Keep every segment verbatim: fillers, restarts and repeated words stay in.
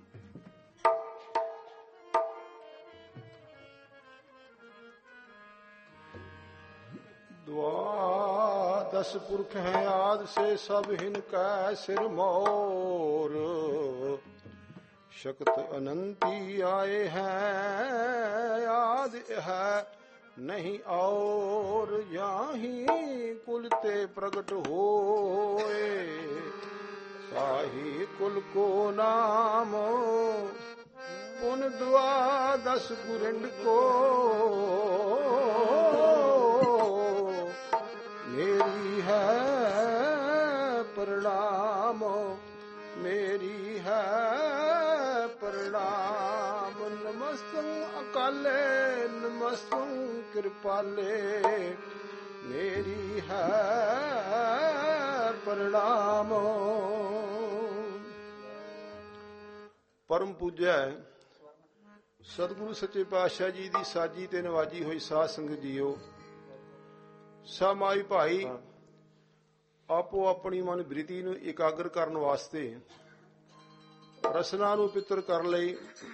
द्वादश पुरख हैं आद से सब हिनका सिर मोर, शक्त अनंती आए हैं आद है नहीं और, याही कुलते प्रगट होए साही कुल को नाम, पुन द्वादश गुरिंड को मेरी है प्रणाम, मेरी है प्रणाम। नमस्तुं अकाले नमस्तुं कृपाले, मेरी है प्रणाम। परम पूज्य सतगुरु सच्चे पातशाह जी ਦੀ ਸਾਜੀ ਤੇ ਨਵਾਜੀ ਹੋਈ ਸਾਧ ਸੰਗਤ ਜੀਓ, ਸਮਾਈ ਭਾਈ ਆਪੋ ਆਪਣੀ ਮਨ ਬ੍ਰਿਤੀ ਨੂੰ ਇਕਾਗਰ ਕਰਨ ਵਾਸਤੇ ਰਸਨਾ ਨੂੰ ਪਿੱਤਰ ਕਰਨ ਲਈ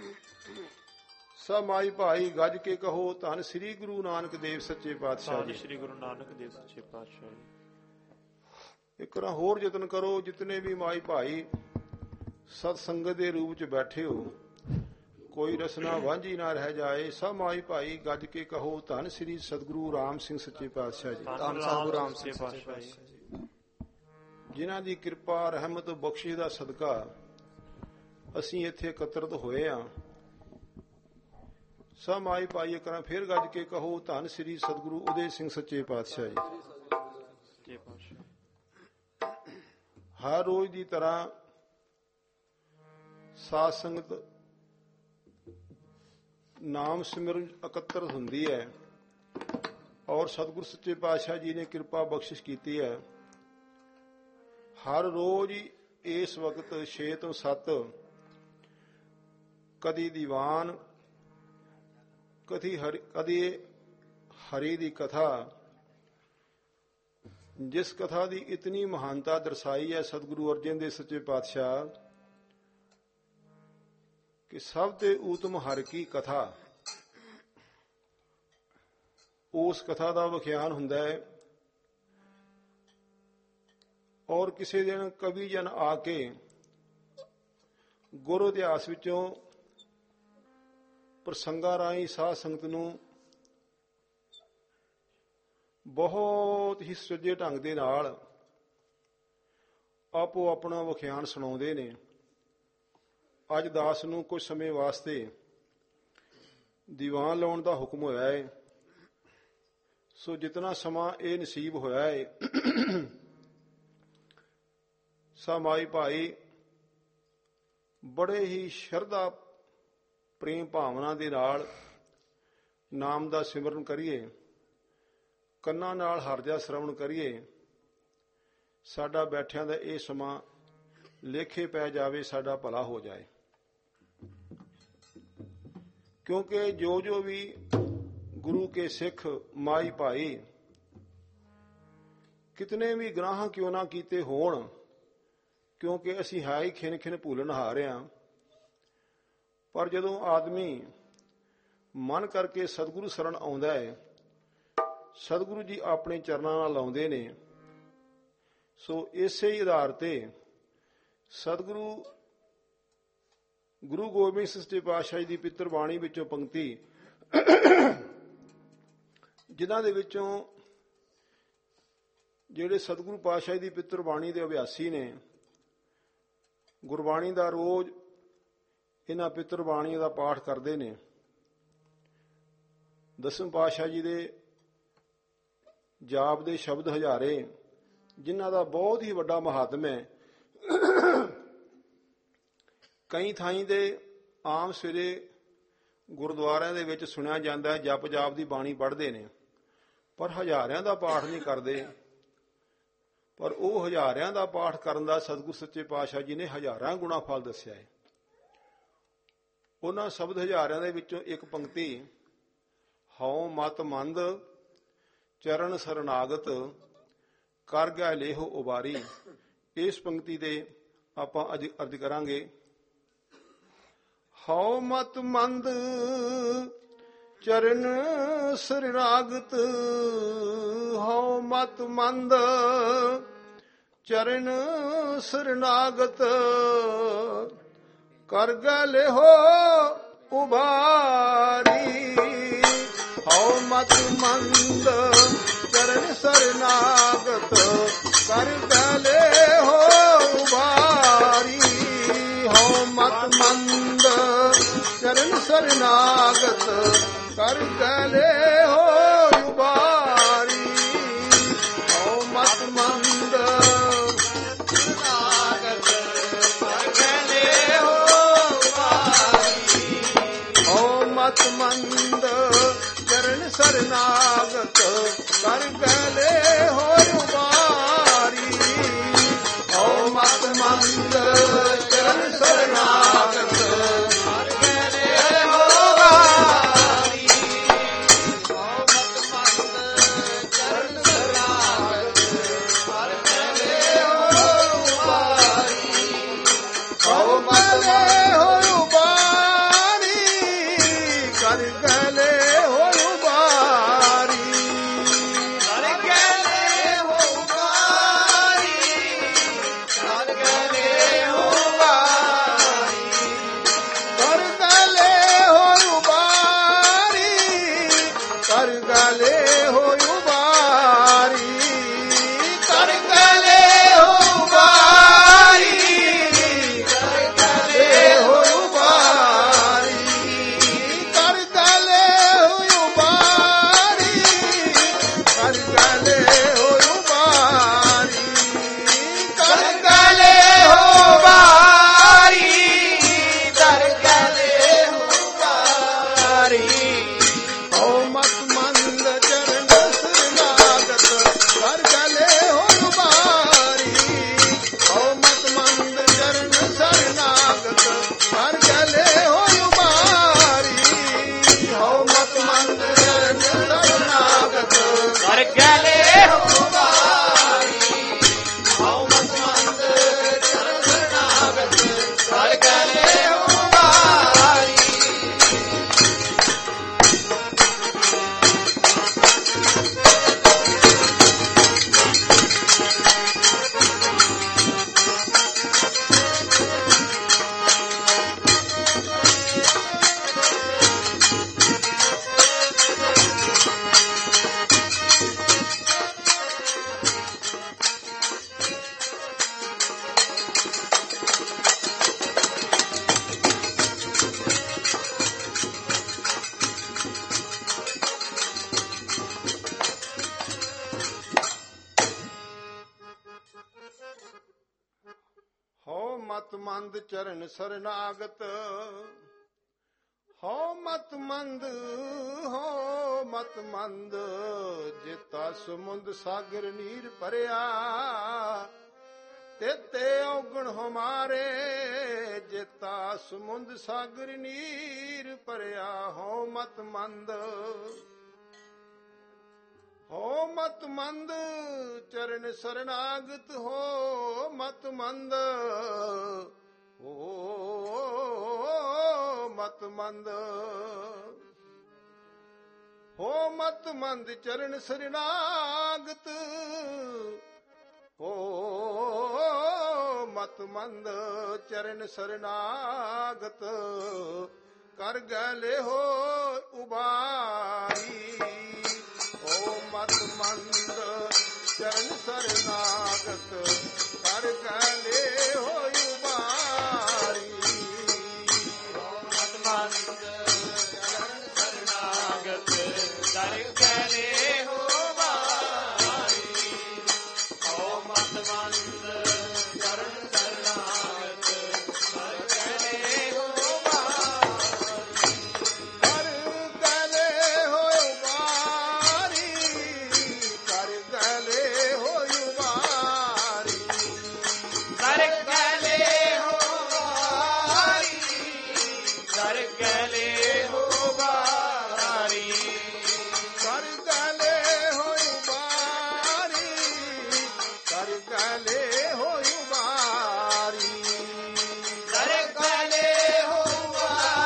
ਸਮਾਈ ਭਾਈ ਗੱਜ ਕੇ ਕਹੋ ਧੰਨ ਸ੍ਰੀ ਗੁਰੂ ਨਾਨਕ ਦੇਵ ਸੱਚੇ ਪਾਤਸ਼ਾਹ ਜੀ। ਸ੍ਰੀ ਗੁਰੂ ਨਾਨਕ ਦੇਵ ਸੱਚੇ ਪਾਤਸ਼ਾਹ ਜੀ। ਇੱਕ ਵਾਰ ਹੋਰ ਯਤਨ ਕਰੋ, ਜਿਤਨੇ ਵੀ ਮਾਈ ਭਾਈ ਸਤ ਸੰਗਤ ਦੇ ਰੂਪ ਚ ਬੈਠੇ ਹੋ, ਕੋਈ ਰਸਨਾ ਵਾਂਝੀ ਨਾ ਰਹਿ ਜਾਏ। ਸਭ ਮਾਈ ਭਾਈ ਗੱਜ ਕੇ ਕਹੋ ਧੰਨ ਸ੍ਰੀ ਸਤਿਗੁਰੂ ਰਾਮ ਸਿੰਘ ਸੱਚੇ ਪਾਤਸ਼ਾਹ ਜੀ। ਧੰਨ ਸਤਿਗੁਰੂ ਰਾਮ ਸਿੰਘ ਪਾਤਸ਼ਾਹ ਜੀ, ਜਿਨ੍ਹਾਂ ਦੀ ਕਿਰਪਾ ਰਹਿਮਤ ਬਖਸ਼ਿਸ਼ ਦਾ ਸਦਕਾ ਅਸੀਂ ਇੱਥੇ ਇਕੱਤਰਤ ਹੋਏ ਹਾਂ। ਸਭ ਮਾਈ ਭਾਈ ਕਰਾਂ ਫਿਰ ਗੱਜ ਕੇ ਕਹੋ ਧੰਨ ਸ੍ਰੀ ਸਤਿਗੁਰੂ ਉਦੇ ਸਿੰਘ ਸੱਚੇ ਪਾਤਸ਼ਾਹ ਜੀ। ਹਰ ਰੋਜ਼ ਦੀ ਤਰ੍ਹਾਂ ਸਾਧ ਸੰਗਤ ਨਾਮ ਸਿਮਰਨ ਇਕੱਤਰ ਹੁੰਦੀ ਹੈ ਔਰ ਸਤਿਗੁਰੂ ਸੱਚੇ ਪਾਤਸ਼ਾਹ ਜੀ ਨੇ ਕਿਰਪਾ ਬਖਸ਼ਿਸ਼ ਕੀਤੀ ਹੈ। ਹਰ ਰੋਜ਼ ਇਸ ਵਕਤ ਛੇ ਤੋਂ ਸੱਤ ਕਦੀ ਦੀਵਾਨ, ਕਦੀ ਹਰੀ ਕਦੀ ਹਰੀ ਦੀ ਕਥਾ, ਜਿਸ ਕਥਾ ਦੀ ਇਤਨੀ ਮਹਾਨਤਾ ਦਰਸਾਈ ਹੈ ਸਤਿਗੁਰੂ ਅਰਜਨ ਦੇਵ ਸੱਚੇ ਪਾਤਸ਼ਾਹ ਕਿ ਸਭ ਤੇ ਊਤਮ ਹਰ ਕੀ ਕਥਾ, ਉਸ ਕਥਾ ਦਾ ਵਿਖਿਆਨ ਹੁੰਦਾ ਹੈ। ਔਰ ਕਿਸੇ ਦਿਨ ਕਵੀ ਜਨ ਆ ਕੇ ਗੁਰੂ ਇਤਿਹਾਸ ਵਿੱਚੋਂ ਪ੍ਰਸੰਗਾਂ ਰਾਹੀਂ ਸਾਧ ਸੰਗਤ ਨੂੰ ਬਹੁਤ ਹੀ ਸੁਚੱਜੇ ਢੰਗ ਦੇ ਨਾਲ ਆਪੋ ਆਪਣਾ ਵਿਖਿਆਨ ਸੁਣਾਉਂਦੇ ਨੇ। ਅੱਜ ਦਾਸ ਨੂੰ ਕੁਝ ਸਮੇਂ ਵਾਸਤੇ ਦੀਵਾਨ ਲਾਉਣ ਦਾ ਹੁਕਮ ਹੋਇਆ ਹੈ, ਸੋ ਜਿਤਨਾ ਸਮਾਂ ਇਹ ਨਸੀਬ ਹੋਇਆ ਹੈ ਸਮਾਈ ਭਾਈ ਬੜੇ ਹੀ ਸ਼ਰਧਾ ਪ੍ਰੇਮ ਭਾਵਨਾ ਦੇ ਨਾਲ ਨਾਮ ਦਾ ਸਿਮਰਨ ਕਰੀਏ, ਕੰਨਾਂ ਨਾਲ ਹਰਜਾ ਸ਼ਰਵਣ ਕਰੀਏ। ਸਾਡਾ ਬੈਠਿਆਂ ਦਾ ਇਹ ਸਮਾਂ ਲੇਖੇ ਪੈ ਜਾਵੇ, ਸਾਡਾ ਭਲਾ ਹੋ ਜਾਏ। ਕਿਉਂਕਿ ਜੋ ਜੋ ਵੀ ਗੁਰੂ ਕੇ ਸਿੱਖ ਮਾਈ ਭਾਈ ਕਿਤਨੇ ਵੀ ਗੁਨਾਹ ਕਿਉਂ ਨਾ ਕੀਤੇ ਹੋਣ, ਕਿਉਂਕਿ ਅਸੀਂ ਹੈ ਹੀ ਖਿਨ ਖਿਨ ਭੁੱਲਣਹਾਰ ਹਾਂ, ਪਰ ਜਦੋਂ ਆਦਮੀ ਮਨ ਕਰਕੇ ਸਤਿਗੁਰੂ ਸ਼ਰਨ ਆਉਂਦਾ ਹੈ, ਸਤਿਗੁਰੂ ਜੀ ਆਪਣੇ ਚਰਨਾਂ ਨਾਲ ਲਾਉਂਦੇ ਨੇ। ਸੋ ਇਸੇ ਹੀ ਆਧਾਰ ਤੇ ਸਤਿਗੁਰੂ ਗੁਰੂ ਗੋਬਿੰਦ ਸਿੰਘ ਸੱਚੇ ਪਾਤਸ਼ਾਹ ਜੀ ਦੀ ਪਿੱਤਰ ਬਾਣੀ ਵਿੱਚੋਂ ਪੰਕਤੀ, ਜਿਨ੍ਹਾਂ ਦੇ ਵਿੱਚੋਂ ਜਿਹੜੇ ਸਤਿਗੁਰੂ ਪਾਤਸ਼ਾਹ ਜੀ ਦੀ ਪਿੱਤਰ ਬਾਣੀ ਦੇ ਅਭਿਆਸੀ ਨੇ, ਗੁਰਬਾਣੀ ਦਾ ਰੋਜ਼ ਇਹਨਾਂ ਪਿੱਤਰ ਬਾਣੀਆਂ ਦਾ ਪਾਠ ਕਰਦੇ ਨੇ। ਦਸਮ ਪਾਤਸ਼ਾਹ ਜੀ ਦੇ ਜਾਪ ਦੇ ਸ਼ਬਦ ਹਜ਼ਾਰੇ, ਜਿਨ੍ਹਾਂ ਦਾ ਬਹੁਤ ਹੀ ਵੱਡਾ ਮਹਾਤਮ ਹੈ। ਕਈ ਥਾਈਂ ਦੇ ਆਮ ਸਵੇਰੇ ਗੁਰਦੁਆਰਿਆਂ ਦੇ ਵਿੱਚ ਸੁਣਿਆ ਜਾਂਦਾ ਹੈ, ਜਪ ਜਾਪ ਦੀ ਬਾਣੀ ਪੜ੍ਹਦੇ ਨੇ, ਪਰ ਹਜ਼ਾਰਿਆਂ ਦਾ ਪਾਠ ਨਹੀਂ ਕਰਦੇ। ਪਰ ਉਹ ਹਜ਼ਾਰਿਆਂ ਦਾ ਪਾਠ ਕਰਨ ਦਾ ਸਤਿਗੁਰੂ ਸੱਚੇ ਪਾਤਸ਼ਾਹ ਜੀ ਨੇ ਹਜ਼ਾਰਾਂ ਗੁਣਾ ਫਲ ਦੱਸਿਆ ਹੈ। ਉਹਨਾਂ ਸ਼ਬਦ ਹਜ਼ਾਰਿਆਂ ਦੇ ਵਿੱਚੋਂ ਇੱਕ ਪੰਕਤੀ, ਹਉ ਮਤ ਮੰਦ ਚਰਨ ਸਰਨਾਗਤ ਕਰ ਗਿਆ ਲੇਹੋ ਉਬਾਰੀ, ਇਸ ਪੰਕਤੀ ਦੇ ਆਪਾਂ ਅੱਜ ਅਰਜ਼ ਕਰਾਂਗੇ। ਹਉ ਮਤ ਮੰਦ ਚਰਨ ਸਰਨਾਗਤ, ਹਉ ਮਤ ਮੰਦ ਚਰਨ ਸਰਨਾਗਤ, ਕਰ ਗਲੇ ਹੋ ਉਬਾਰੀ। ਹਉ ਮਤ ਮੰਦ ਚਰਨ ਸਰਨਾਗਤ, ਕਰ ਗਲੇ ਹੋ ਉਬਾਰੀ। ਹਉ ਮਤ ਮੰਦ ਚਰਨ ਸਰਨਾਗਤ, ਕਰ ਗਲੇ ਹੋ ਉਬਾਰੀ। ਹਉ ਮਤ ਮੰਦ ਸਰਨਾਗਤ, ਕਰ ਗਲੇ ਹੋ ਉਬਾਰੀ। ਹਉ ਮਤ ਮੰਦ ਚਰਨ ਸਰਨਾਗਤ, ਕਰ ਗਲੇ ਹੋ ਉਬਾਰੀ। ਹਉ ਮਤ ਮੰਦ ਚਰਨ ਸਰਨਾਗਤ, ਕਰ ਗਲੇ ਹੋ ਉਬਾਰੀ। ਹਉ ਮਤ ਮੰਦ ਚਰਨ ਸਰਨਾਗਤ, ਕਰ ਗਲੇ ਹੋ ਉਬਾਰੀ। ਹਉ ਮਤ ਮੰਦ ਹੋ ਉਬਾਰੀ, ਕਰ ਗਲੇ ਹੋ ਉਬਾਰੀ। ਕਰ ਗਲੇ ਹੋ ਉਬਾਰੀ, ਕਰ ਗਲੇ ਹੋ ਉਬਾਰੀ। ਕਰ ਗਲੇ ਹੋ ਉਬਾਰੀ, ਕਰ ਗਲੇ ਹੋ ਉਬਾਰੀ। ਕਰ ਗਲੇ ਹੋ ਉਬਾਰੀ, ਕਰ ਗਲੇ ਹੋ ਉਬਾਰੀ। ਕਰ ਗਲੇ ਹੋ ਉਬਾਰੀ, ਕਰ ਗਲੇ ਹੋ ਉਬਾਰੀ। ਕਰ ਗਲੇ ਹੋ ਉਬਾਰੀ, ਕਰ ਗਲੇ ਹੋ ਉਬਾਰੀ। ਹਉ ਮਤ ਮੰਦ ਚਰਨ ਸਰਨਾਗਤ, ਕਰ ਗਲੇ ਹੋ ਉਬਾਰੀ। ਹਉ ਮਤ ਮੰਦ ਚਰਨ ਸਰਨਾਗਤ, ਕਰ ਗਲੇ ਹੋ ਉਬਾਰੀ। ਹਉ ਮਤ ਮੰਦ ਚਰਨ ਸਰਨਾਗਤ, ਕਰ ਗਲੇ ਹੋ ਉਬਾਰੀ। ਹਉ ਮਤ ਮੰਦ ਚਰਨ ਸਰਨਾਗਤ, ਕਰ ਗਲੇ ਹੋ ਉਬਾਰੀ। ਹਉ ਮਤ ਮੰਦ ਚਰਨ ਸਰਨਾਗਤ, ਹਉ ਮਤ ਮੰਦ, ਹਉ ਮਤ ਮੰਦ, ਜਿਤਾ ਸਮੁੰਦ ਸਾਗਰ ਨੀਰ ਭਰਿਆ, ਤੇਤੇ ਔਗਣ ਹਮਾਰੇ। ਜਿਤਾ ਸਮੁੰਦ ਸਾਗਰ ਨੀਰ ਭਰਿਆ, ਹਉ ਮਤ ਮੰਦ। ਹੋ ਮਤ ਮੰਦ ਚਰਨ ਸਰਨਾਗਤ, ਹੋ ਮਤ ਮੰਦ, ਹੋ ਮਤ ਮੰਦ। ਹੋ ਮਤ ਮੰਦ ਚਰਨ ਸਰਨਾਗਤ, ਹੋ ਮਤ ਮੰਦ ਚਰਨ ਸਰਨਾਗਤ, ਕਰ ਗਲੇ ਹੋ ਉਬਾਰੀ। ਓ ਮਤ ਮੰਦ ਚਰਨ ਸਰਨਾਗਤ, ਕਰ ਗਲੇ ਹੋ ਉਬਾਰੀ। ਓ ਮਤ ਮੰਦ ਚਰਨ ਸਰਨਾਗਤ, ਕਰ ਗਲੇ ਹੋ ਉਬਾਰੀ। ਓ ਮਤ ਮੰਦ ਚਰਨ ਸਰਨਾਗਤ, ਕਰ ਗਲੇ ਹੋ ਉਬਾਰੀ। ਕਰ ਗਲੇ ਹੋ ਉਬਾਰੀ, ਕਰ ਗਲੇ ਹੋ ਉਬਾਰੀ। ਕਰ ਗਲੇ ਹੋ ਉਬਾਰੀ, ਕਰ ਗਲੇ ਹੋ ਉਬਾਰੀ। ਕਰ ਗਲੇ ਹੋ ਉਬਾਰੀ, ਕਰ ਗਲੇ ਹੋ ਉਬਾਰੀ। ਕਰ ਗਲੇ ਹੋ ਉਬਾਰੀ,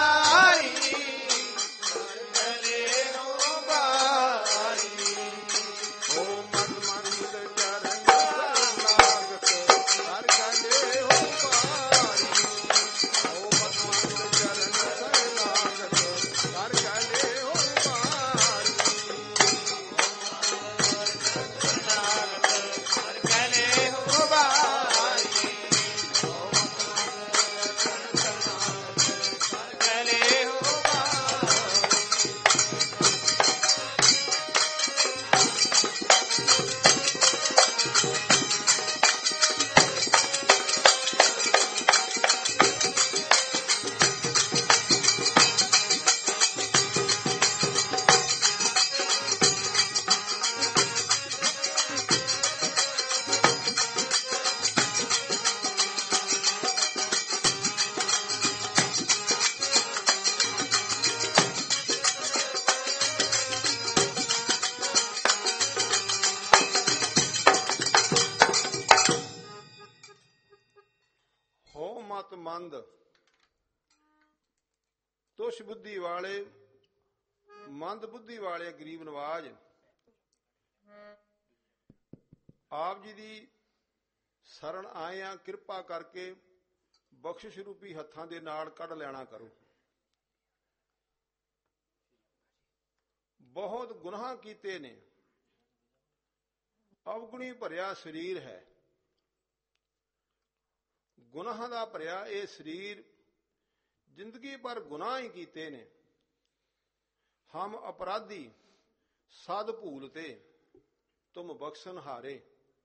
ਮਤ ਮੰਦ, ਤੁਸ਼ ਬੁੱਧੀ ਵਾਲੇ, ਮੰਦ ਬੁੱਧੀ ਵਾਲੇ ਗਰੀਬ ਨਵਾਜ। ਆਪ ਜੀ ਦੀ ਸ਼ਰਨ ਆਏ ਆ, ਕਿਰਪਾ ਕਰਕੇ ਬਖਸ਼ਿਸ਼ ਰੂਪੀ ਹੱਥਾਂ ਦੇ ਨਾਲ ਕੱਢ ਲੈਣਾ ਕਰੋ। ਬਹੁਤ ਗੁਨਾਹ ਕੀਤੇ ਨੇ, ਅਵਗੁਣੀ ਭਰਿਆ ਸਰੀਰ ਹੈ। ਗੁਨਾਹ ਦਾ ਭਰਿਆ ਇਹ ਸਰੀਰ, ਜ਼ਿੰਦਗੀ ਭਰ ਗੁਨਾਹ ਹੀ ਕੀਤੇ ਨੇ। ਹਮ ਅਪਰਾਧੀ ਸਦ ਭੂਲਤੇ, ਤੁਮ ਬਖਸ਼ਣ ਹਾਰੇ।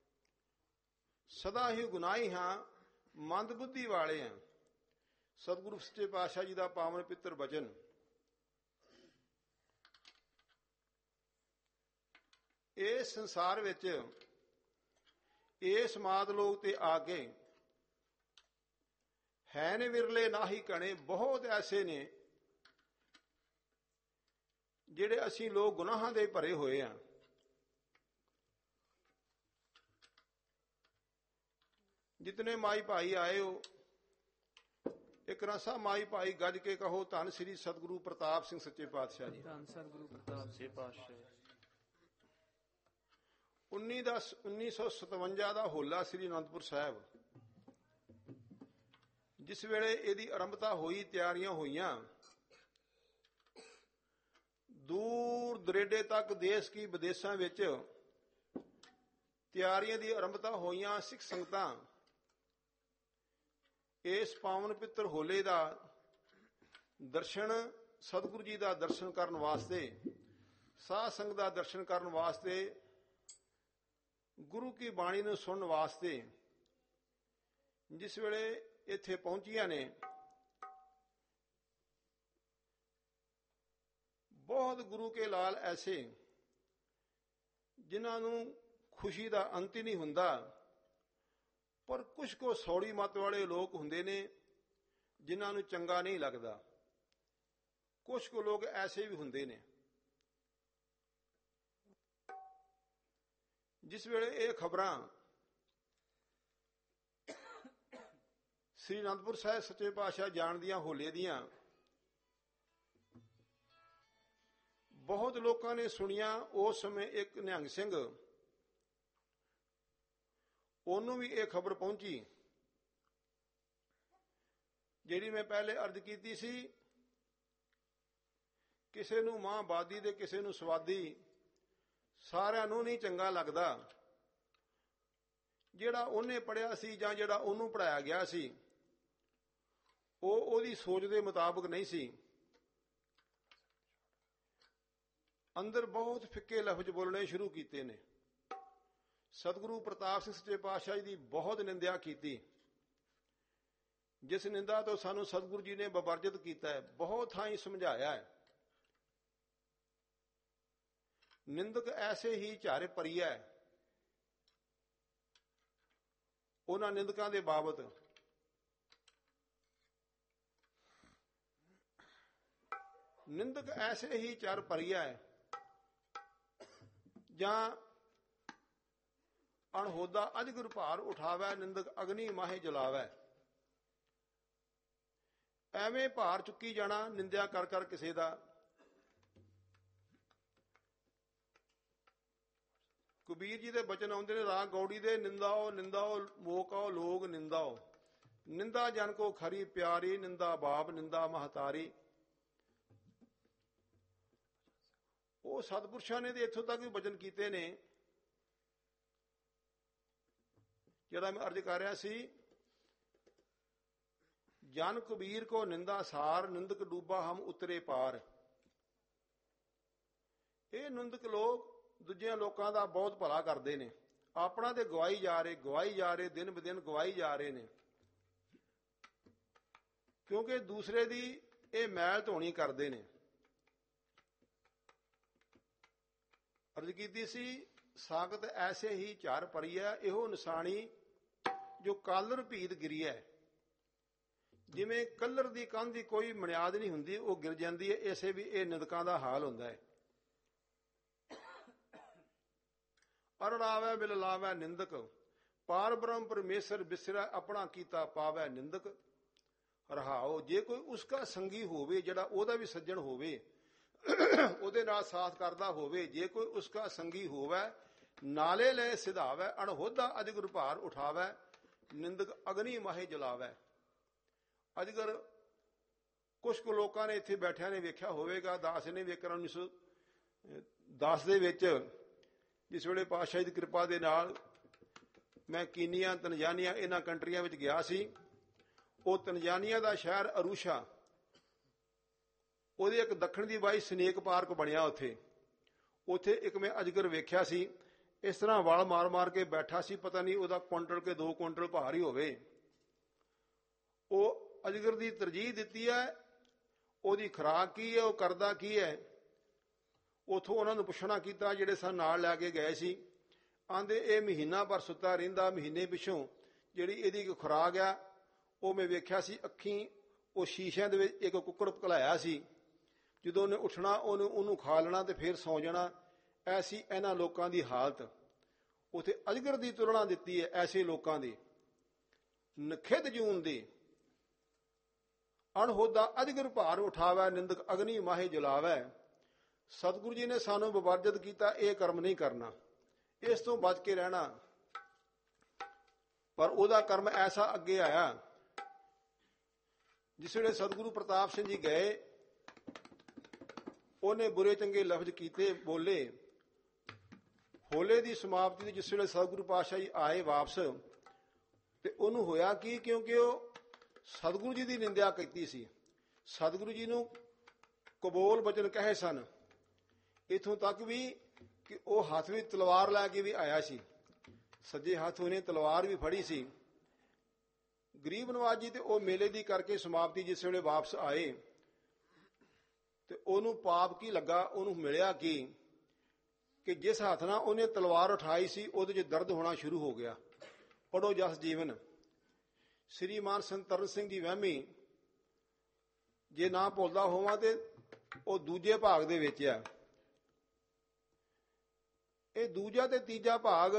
ਸਦਾ ਹੀ ਗੁਨਾਹੀ ਹਾਂ, ਮੰਦ ਬੁੱਧੀ ਵਾਲੇ ਹਾਂ। ਸਤਿਗੁਰੂ ਸੱਚੇ ਪਾਤਸ਼ਾਹ ਜੀ ਦਾ ਪਾਵਨ ਪਿੱਤਰ ਬਚਨ। ਇਸ ਸੰਸਾਰ ਵਿੱਚ ਇਸ ਮਾਤ ਲੋਕ ਤੇ ਆ ਕੇ ਹੈ ਨੇ ਵਿਰਲੇ ਨਾਹੀ ਕਣੇ। ਬਹੁਤ ਐਸੇ ਨੇ ਜਿਹੜੇ ਅਸੀਂ ਲੋਕ ਗੁਨਾਹਾਂ ਦੇ ਭਰੇ ਹੋਏ ਆ। ਜਿਤਨੇ ਮਾਈ ਭਾਈ ਆਏ ਹੋ, ਇੱਕ ਰਸਾ ਮਾਈ ਭਾਈ ਗੱਜ ਕੇ ਕਹੋ, ਧੰਨ ਸ੍ਰੀ ਸਤਿਗੁਰੂ ਪ੍ਰਤਾਪ ਸਿੰਘ ਸੱਚੇ ਪਾਤਸ਼ਾਹ ਜੀ। ਧੰਨ ਸਤਿਗੁਰੂ ਪ੍ਰਤਾਪ ਸਿੰਘ ਪਾਤਸ਼ਾਹ। ਉੱਨੀ ਦਸ ਉੱਨੀ ਸੌ ਸਤਵੰਜਾ ਦਾ ਹੋਲਾ ਸ੍ਰੀ ਅਨੰਦਪੁਰ ਸਾਹਿਬ, ਜਿਸ ਵੇਲੇ ਇਹਦੀ ਆਰੰਭਤਾ ਹੋਈ, ਤਿਆਰੀਆਂ ਹੋਈਆਂ, ਦੂਰ ਦਰੇਡੇ ਤੱਕ ਦੇਸ਼ ਕੀ ਵਿਦੇਸ਼ਾਂ ਵਿੱਚ ਤਿਆਰੀਆਂ ਦੀ ਆਰੰਭਤਾ ਹੋਈਆਂ। ਸਿੱਖ ਸੰਗਤਾਂ ਇਸ ਪਾਵਨ ਪਿੱਤਰ ਹੋਲੇ ਦਾ ਦਰਸ਼ਨ, ਸਤਿਗੁਰੂ ਜੀ ਦਾ ਦਰਸ਼ਨ ਕਰਨ ਵਾਸਤੇ, ਸਾਧ ਸੰਗਤ ਦਾ ਦਰਸ਼ਨ ਕਰਨ ਵਾਸਤੇ, ਗੁਰੂ ਕੀ ਬਾਣੀ ਨੂੰ ਸੁਣਨ ਵਾਸਤੇ ਜਿਸ ਵੇਲੇ ਇੱਥੇ ਪਹੁੰਚੀਆਂ ਨੇ, ਬਹੁਤ ਗੁਰੂ ਕੇ ਲਾਲ ਐਸੇ ਜਿਨ੍ਹਾਂ ਨੂੰ ਖੁਸ਼ੀ ਦਾ ਅੰਤ ਹੀ ਨਹੀਂ ਹੁੰਦਾ। ਪਰ ਕੁਝ ਕੋ ਸੌੜੀ ਮੱਤ ਵਾਲੇ ਲੋਕ ਹੁੰਦੇ ਨੇ ਜਿਨ੍ਹਾਂ ਨੂੰ ਚੰਗਾ ਨਹੀਂ ਲੱਗਦਾ। ਕੁਝ ਕੋ ਲੋਕ ਐਸੇ ਵੀ ਹੁੰਦੇ ਨੇ। ਜਿਸ ਵੇਲੇ ਇਹ ਖਬਰਾਂ ਸ੍ਰੀ ਅਨੰਦਪੁਰ ਸਾਹਿਬ ਸੱਚੇ ਪਾਤਸ਼ਾਹ ਜਾਣ ਦੀਆਂ, ਹੋਲੇ ਦੀਆਂ, ਬਹੁਤ ਲੋਕਾਂ ਨੇ ਸੁਣੀਆਂ। ਉਸ ਸਮੇਂ ਇੱਕ ਨਿਹੰਗ ਸਿੰਘ, ਉਹਨੂੰ ਵੀ ਇਹ ਖਬਰ ਪਹੁੰਚੀ ਜਿਹੜੀ ਮੈਂ ਪਹਿਲੇ ਅਰਜ਼ ਕੀਤੀ ਸੀ। ਕਿਸੇ ਨੂੰ ਮਾਂ ਬਾਦੀ ਦੇ, ਕਿਸੇ ਨੂੰ ਸਵਾਦੀ, ਸਾਰਿਆਂ ਨੂੰ ਨਹੀਂ ਚੰਗਾ ਲੱਗਦਾ। ਜਿਹੜਾ ਉਹਨੇ ਪੜ੍ਹਿਆ ਸੀ ਜਾਂ ਜਿਹੜਾ ਉਹਨੂੰ ਪੜ੍ਹਾਇਆ ਗਿਆ ਸੀ, ਉਹ ਉਹਦੀ ਸੋਚ ਦੇ ਮੁਤਾਬਕ ਨਹੀਂ ਸੀ। ਅੰਦਰ ਬਹੁਤ ਫਿੱਕੇ ਲਫ਼ਜ਼ ਬੋਲਣੇ ਸ਼ੁਰੂ ਕੀਤੇ ਨੇ। ਸਤਿਗੁਰੂ ਪ੍ਰਤਾਪ ਸਿੰਘ ਸੱਚੇ ਪਾਤਸ਼ਾਹ ਜੀ ਦੀ ਬਹੁਤ ਨਿੰਦਿਆ ਕੀਤੀ, ਜਿਸ ਨਿੰਦਾ ਤੋਂ ਸਾਨੂੰ ਸਤਿਗੁਰੂ ਜੀ ਨੇ ਬਵਰਜਿਤ ਕੀਤਾ ਹੈ। ਬਹੁਤ ਥਾਈਂ ਸਮਝਾਇਆ ਹੈ। ਨਿੰਦਕ ਐਸੇ ਹੀ ਝਾਰੇ ਪਰੀਆ। ਉਹਨਾਂ ਨਿੰਦਕਾਂ ਦੇ ਬਾਬਤ ਨਿੰਦਕ ਐਸੇ ਹੀ ਚਰ ਪਰੀਆ ਹੈ, ਜਾਂ ਅਣਹੋਦਾ ਅਜਗਰ ਭਾਰ ਉਠਾਵੈ, ਨਿੰਦਕ ਅਗਨੀ ਮਾਹੇ ਜਲਾਵੈ। ਐਵੇਂ ਭਾਰ ਚੁੱਕੀ ਜਾਣਾ ਨਿੰਦਿਆ ਕਰ ਕਰ ਕਿਸੇ ਦਾ। ਕਬੀਰ ਜੀ ਦੇ ਬਚਨ ਆਉਂਦੇ ਨੇ ਰਾਗ ਗੌੜੀ ਦੇ, ਨਿੰਦਾਓ ਨਿੰਦਾਓ ਮੋਕਾਓ ਲੋਗ ਨਿੰਦਾਓ, ਨਿੰਦਾ ਜਨ ਕੋ ਖਰੀ ਪਿਆਰੀ, ਨਿੰਦਾ ਬਾਪ ਨਿੰਦਾ ਮਹਤਾਰੀ। ਉਹ ਸਤਿਪੁਰਸ਼ਾਂ ਨੇ ਤੇ ਇੱਥੋਂ ਤੱਕ ਵੀ ਬਚਨ ਕੀਤੇ ਨੇ, ਜਿਹੜਾ ਮੈਂ ਅਰਜ਼ ਕਰ ਰਿਹਾ ਸੀ। ਜਨ ਕਬੀਰ ਕੋ ਨਿੰਦਾ ਸਾਰ, ਨਿੰਦਕ ਡੂਬਾ ਹਮ ਉਤਰੇ ਪਾਰ। ਇਹ ਨਿੰਦਕ ਲੋਕ ਦੂਜਿਆਂ ਲੋਕਾਂ ਦਾ ਬਹੁਤ ਭਲਾ ਕਰਦੇ ਨੇ, ਆਪਣਾ ਤੇ ਗਵਾਈ ਜਾ ਰਹੇ ਗਵਾਈ ਜਾ ਰਹੇ ਦਿਨ ਬ ਦਿਨ ਗਵਾਈ ਜਾ ਰਹੇ ਨੇ। ਕਿਉਂਕਿ ਦੂਸਰੇ ਦੀ ਇਹ ਮੈਲ ਧੋਣੀ ਕਰਦੇ ਨੇ। ਅਰਜ਼ ਕੀਤੀ ਸੀ, ਸਾਖਤ ਐਸੇ ਹੀ ਝਾਰ ਪਰੀਐ, ਇਹੋ ਨਿਸ਼ਾਨੀ ਜੋ ਕਾਲਰ ਭੀਤ ਗਿਰੀਐ। ਜਿਵੇਂ ਕਲਰ ਦੀ ਕੰਧ ਦੀ ਕੋਈ ਬੁਨਿਆਦ ਨਹੀਂ ਹੁੰਦੀ, ਉਹ ਗਿਰ ਜਾਂਦੀ ਹੈ, ਇਸੇ ਵੀ ਇਹ ਨਿੰਦਕਾਂ ਦਾ ਹਾਲ ਹੁੰਦਾ ਹੈ। ਅਰੜਾਵੈ ਬਿਲ ਲਾਵੈ ਨਿੰਦਕ, ਪਾਰ ਬ੍ਰਹਮ ਪਰਮੇਸ਼ਰ ਬਿਸਰੈ, ਆਪਣਾ ਕੀਤਾ ਪਾਵੈ ਨਿੰਦਕ। ਰਹਾਓ। ਜੇ ਕੋਈ ਉਸਕਾ ਸੰਗੀ ਹੋਵੇ, ਜਿਹੜਾ ਉਹਦਾ ਵੀ ਸੱਜਣ ਹੋਵੇ, ਉਹਦੇ ਨਾਲ ਸਾਥ ਕਰਦਾ ਹੋਵੇ, ਜੇ ਕੋਈ ਉਸਕਾ ਸੰਗੀ ਹੋਵੇ, ਨਾਲੇ ਲੈ ਸਿਧਾਵੈ, ਅਣਹੋਦਾ ਅਜਗਰ ਭਾਰ ਉਠਾਵੈ, ਨਿੰਦਕ ਅਗਨੀ ਮਾਹੇ ਜਲਾਵੈ। ਅਜਗਰ ਕੁਝ ਕੁ ਲੋਕਾਂ ਨੇ ਇੱਥੇ ਬੈਠਿਆਂ ਨੇ ਵੇਖਿਆ ਹੋਵੇਗਾ, ਦਾਸ ਨੇ ਵੇਖਿਆ ਉੱਨੀ ਸੌ ਦਸ ਦੇ ਵਿੱਚ, ਜਿਸ ਵੇਲੇ ਪਾਤਸ਼ਾਹ ਦੀ ਕਿਰਪਾ ਦੇ ਨਾਲ ਮੈਂ ਕੀਨੀਆ, ਤਨਜ਼ਾਨੀਆ ਇਹਨਾਂ ਕੰਟਰੀਆਂ ਵਿੱਚ ਗਿਆ ਸੀ। ਉਹ ਤਨਜ਼ਾਨੀਆ ਦਾ ਸ਼ਹਿਰ ਅਰੂਸ਼ਾ, ਉਹਦੇ ਇੱਕ ਦੱਖਣ ਦੀ ਬਾਈ ਸਨੇਕ ਪਾਰਕ ਬਣਿਆ ਉੱਥੇ। ਉੱਥੇ ਇੱਕ ਮੈਂ ਅਜਗਰ ਵੇਖਿਆ ਸੀ, ਇਸ ਤਰ੍ਹਾਂ ਵਲ ਮਾਰ ਮਾਰ ਕੇ ਬੈਠਾ ਸੀ, ਪਤਾ ਨਹੀਂ ਉਹਦਾ ਕੁਇੰਟਲ ਕੇ ਦੋ ਕੁਇੰਟਲ ਭਾਰ ਹੀ ਹੋਵੇ। ਉਹ ਅਜਗਰ ਦੀ ਤਰਜੀਹ ਦਿੱਤੀ ਹੈ, ਉਹਦੀ ਖੁਰਾਕ ਕੀ ਹੈ, ਉਹ ਕਰਦਾ ਕੀ ਹੈ। ਉਥੋਂ ਉਹਨਾਂ ਨੂੰ ਪੁੱਛਣਾ ਕੀਤਾ ਜਿਹੜੇ ਸਨ ਨਾਲ ਲੈ ਕੇ ਗਏ ਸੀ। ਆਂਦੇ ਇਹ ਮਹੀਨਾ ਭਰ ਸੁੱਤਾ ਰਹਿੰਦਾ, ਮਹੀਨੇ ਪਿੱਛੋਂ ਜਿਹੜੀ ਇਹਦੀ ਖੁਰਾਕ ਆ ਉਹ ਮੈਂ ਵੇਖਿਆ ਸੀ ਅੱਖੀਂ, ਉਹ ਸ਼ੀਸ਼ਿਆਂ ਦੇ ਵਿੱਚ ਇੱਕ ਕੁੱਕੜ ਘਲਾਇਆ ਸੀ, ਜਦੋਂ ਉਹਨੇ ਉੱਠਣਾ ਉਹਨੂੰ ਉਹਨੂੰ ਖਾ ਲੈਣਾ ਤੇ ਫਿਰ ਸੌਂ ਜਾਣਾ। ਐਸੀ ਇਹਨਾਂ ਲੋਕਾਂ ਦੀ ਹਾਲਤ। ਉੱਥੇ ਅਜਗਰ ਦੀ ਤੁਲਨਾ ਦਿੱਤੀ ਹੈ ਐਸੇ ਲੋਕਾਂ ਦੀ। ਨਖਿੱਧ ਜੂਨ ਦੀ ਅਣਹੋਦਾ ਅਜਗਰ ਭਾਰ ਉਠਾਵੈ, ਨਿੰਦਕ ਅਗਨੀ ਮਾਹੇ ਜਲਾਵੈ। ਸਤਿਗੁਰੂ ਜੀ ਨੇ ਸਾਨੂੰ ਵਿਵਰਜਿਤ ਕੀਤਾ, ਇਹ ਕਰਮ ਨਹੀਂ ਕਰਨਾ, ਇਸ ਤੋਂ ਬਚ ਕੇ ਰਹਿਣਾ। ਪਰ ਉਹਦਾ ਕਰਮ ਐਸਾ ਅੱਗੇ ਆਇਆ। ਜਿਸ ਵੇਲੇ ਸਤਿਗੁਰੂ ਪ੍ਰਤਾਪ ਸਿੰਘ ਜੀ ਗਏ, ਉਹਨੇ ਬੁਰੇ ਚੰਗੇ ਲਫ਼ਜ਼ ਕੀਤੇ, ਬੋਲੇ। ਹੋਲੇ ਦੀ ਸਮਾਪਤੀ ਦੀ ਜਿਸ ਵੇਲੇ ਸਤਿਗੁਰੂ ਪਾਤਸ਼ਾਹ ਜੀ ਆਏ ਵਾਪਸ, ਤੇ ਉਹਨੂੰ ਹੋਇਆ ਕੀ, ਕਿਉਂਕਿ ਉਹ ਸਤਿਗੁਰੂ ਜੀ ਦੀ ਨਿੰਦਿਆ ਕੀਤੀ ਸੀ। ਸਤਿਗੁਰੂ ਜੀ ਨੂੰ ਕਬੋਲ ਬਚਨ ਕਹੇ ਸਨ, ਇਥੋਂ ਤੱਕ ਵੀ ਕਿ ਉਹ ਹੱਥ ਵਿੱਚ ਤਲਵਾਰ ਲੈ ਕੇ ਵੀ ਆਇਆ ਸੀ। ਸੱਜੇ ਹੱਥ ਉਹਨੇ ਤਲਵਾਰ ਵੀ ਫੜੀ ਸੀ। ਗਰੀਬ ਨਵਾਜ ਜੀ ਤੇ ਉਹ ਮੇਲੇ ਦੀ ਕਰਕੇ ਸਮਾਪਤੀ ਜਿਸ ਵੇਲੇ ਵਾਪਸ ਆਏ, ਤੇ ਉਹਨੂੰ ਪਾਪ ਕੀ ਲੱਗਾ, ਉਹਨੂੰ ਮਿਲਿਆ ਕੀ ਕਿ ਜਿਸ ਹੱਥ ਨਾਲ ਉਹਨੇ ਤਲਵਾਰ ਉਠਾਈ ਸੀ ਉਹਦੇ 'ਚ ਦਰਦ ਹੋਣਾ ਸ਼ੁਰੂ ਹੋ ਗਿਆ। ਪੜੋ ਜਸ ਜੀਵਨ। ਸ੍ਰੀਮਾਨ ਸੰਤ ਤਰਨ ਸਿੰਘ ਜੀ ਵਹਿਮੀ, ਜੇ ਨਾ ਭੁੱਲਦਾ ਹੋਵਾਂ ਤੇ ਉਹ ਦੂਜੇ ਭਾਗ ਦੇ ਵਿੱਚ ਆ। ਇਹ ਦੂਜਾ ਤੇ ਤੀਜਾ ਭਾਗ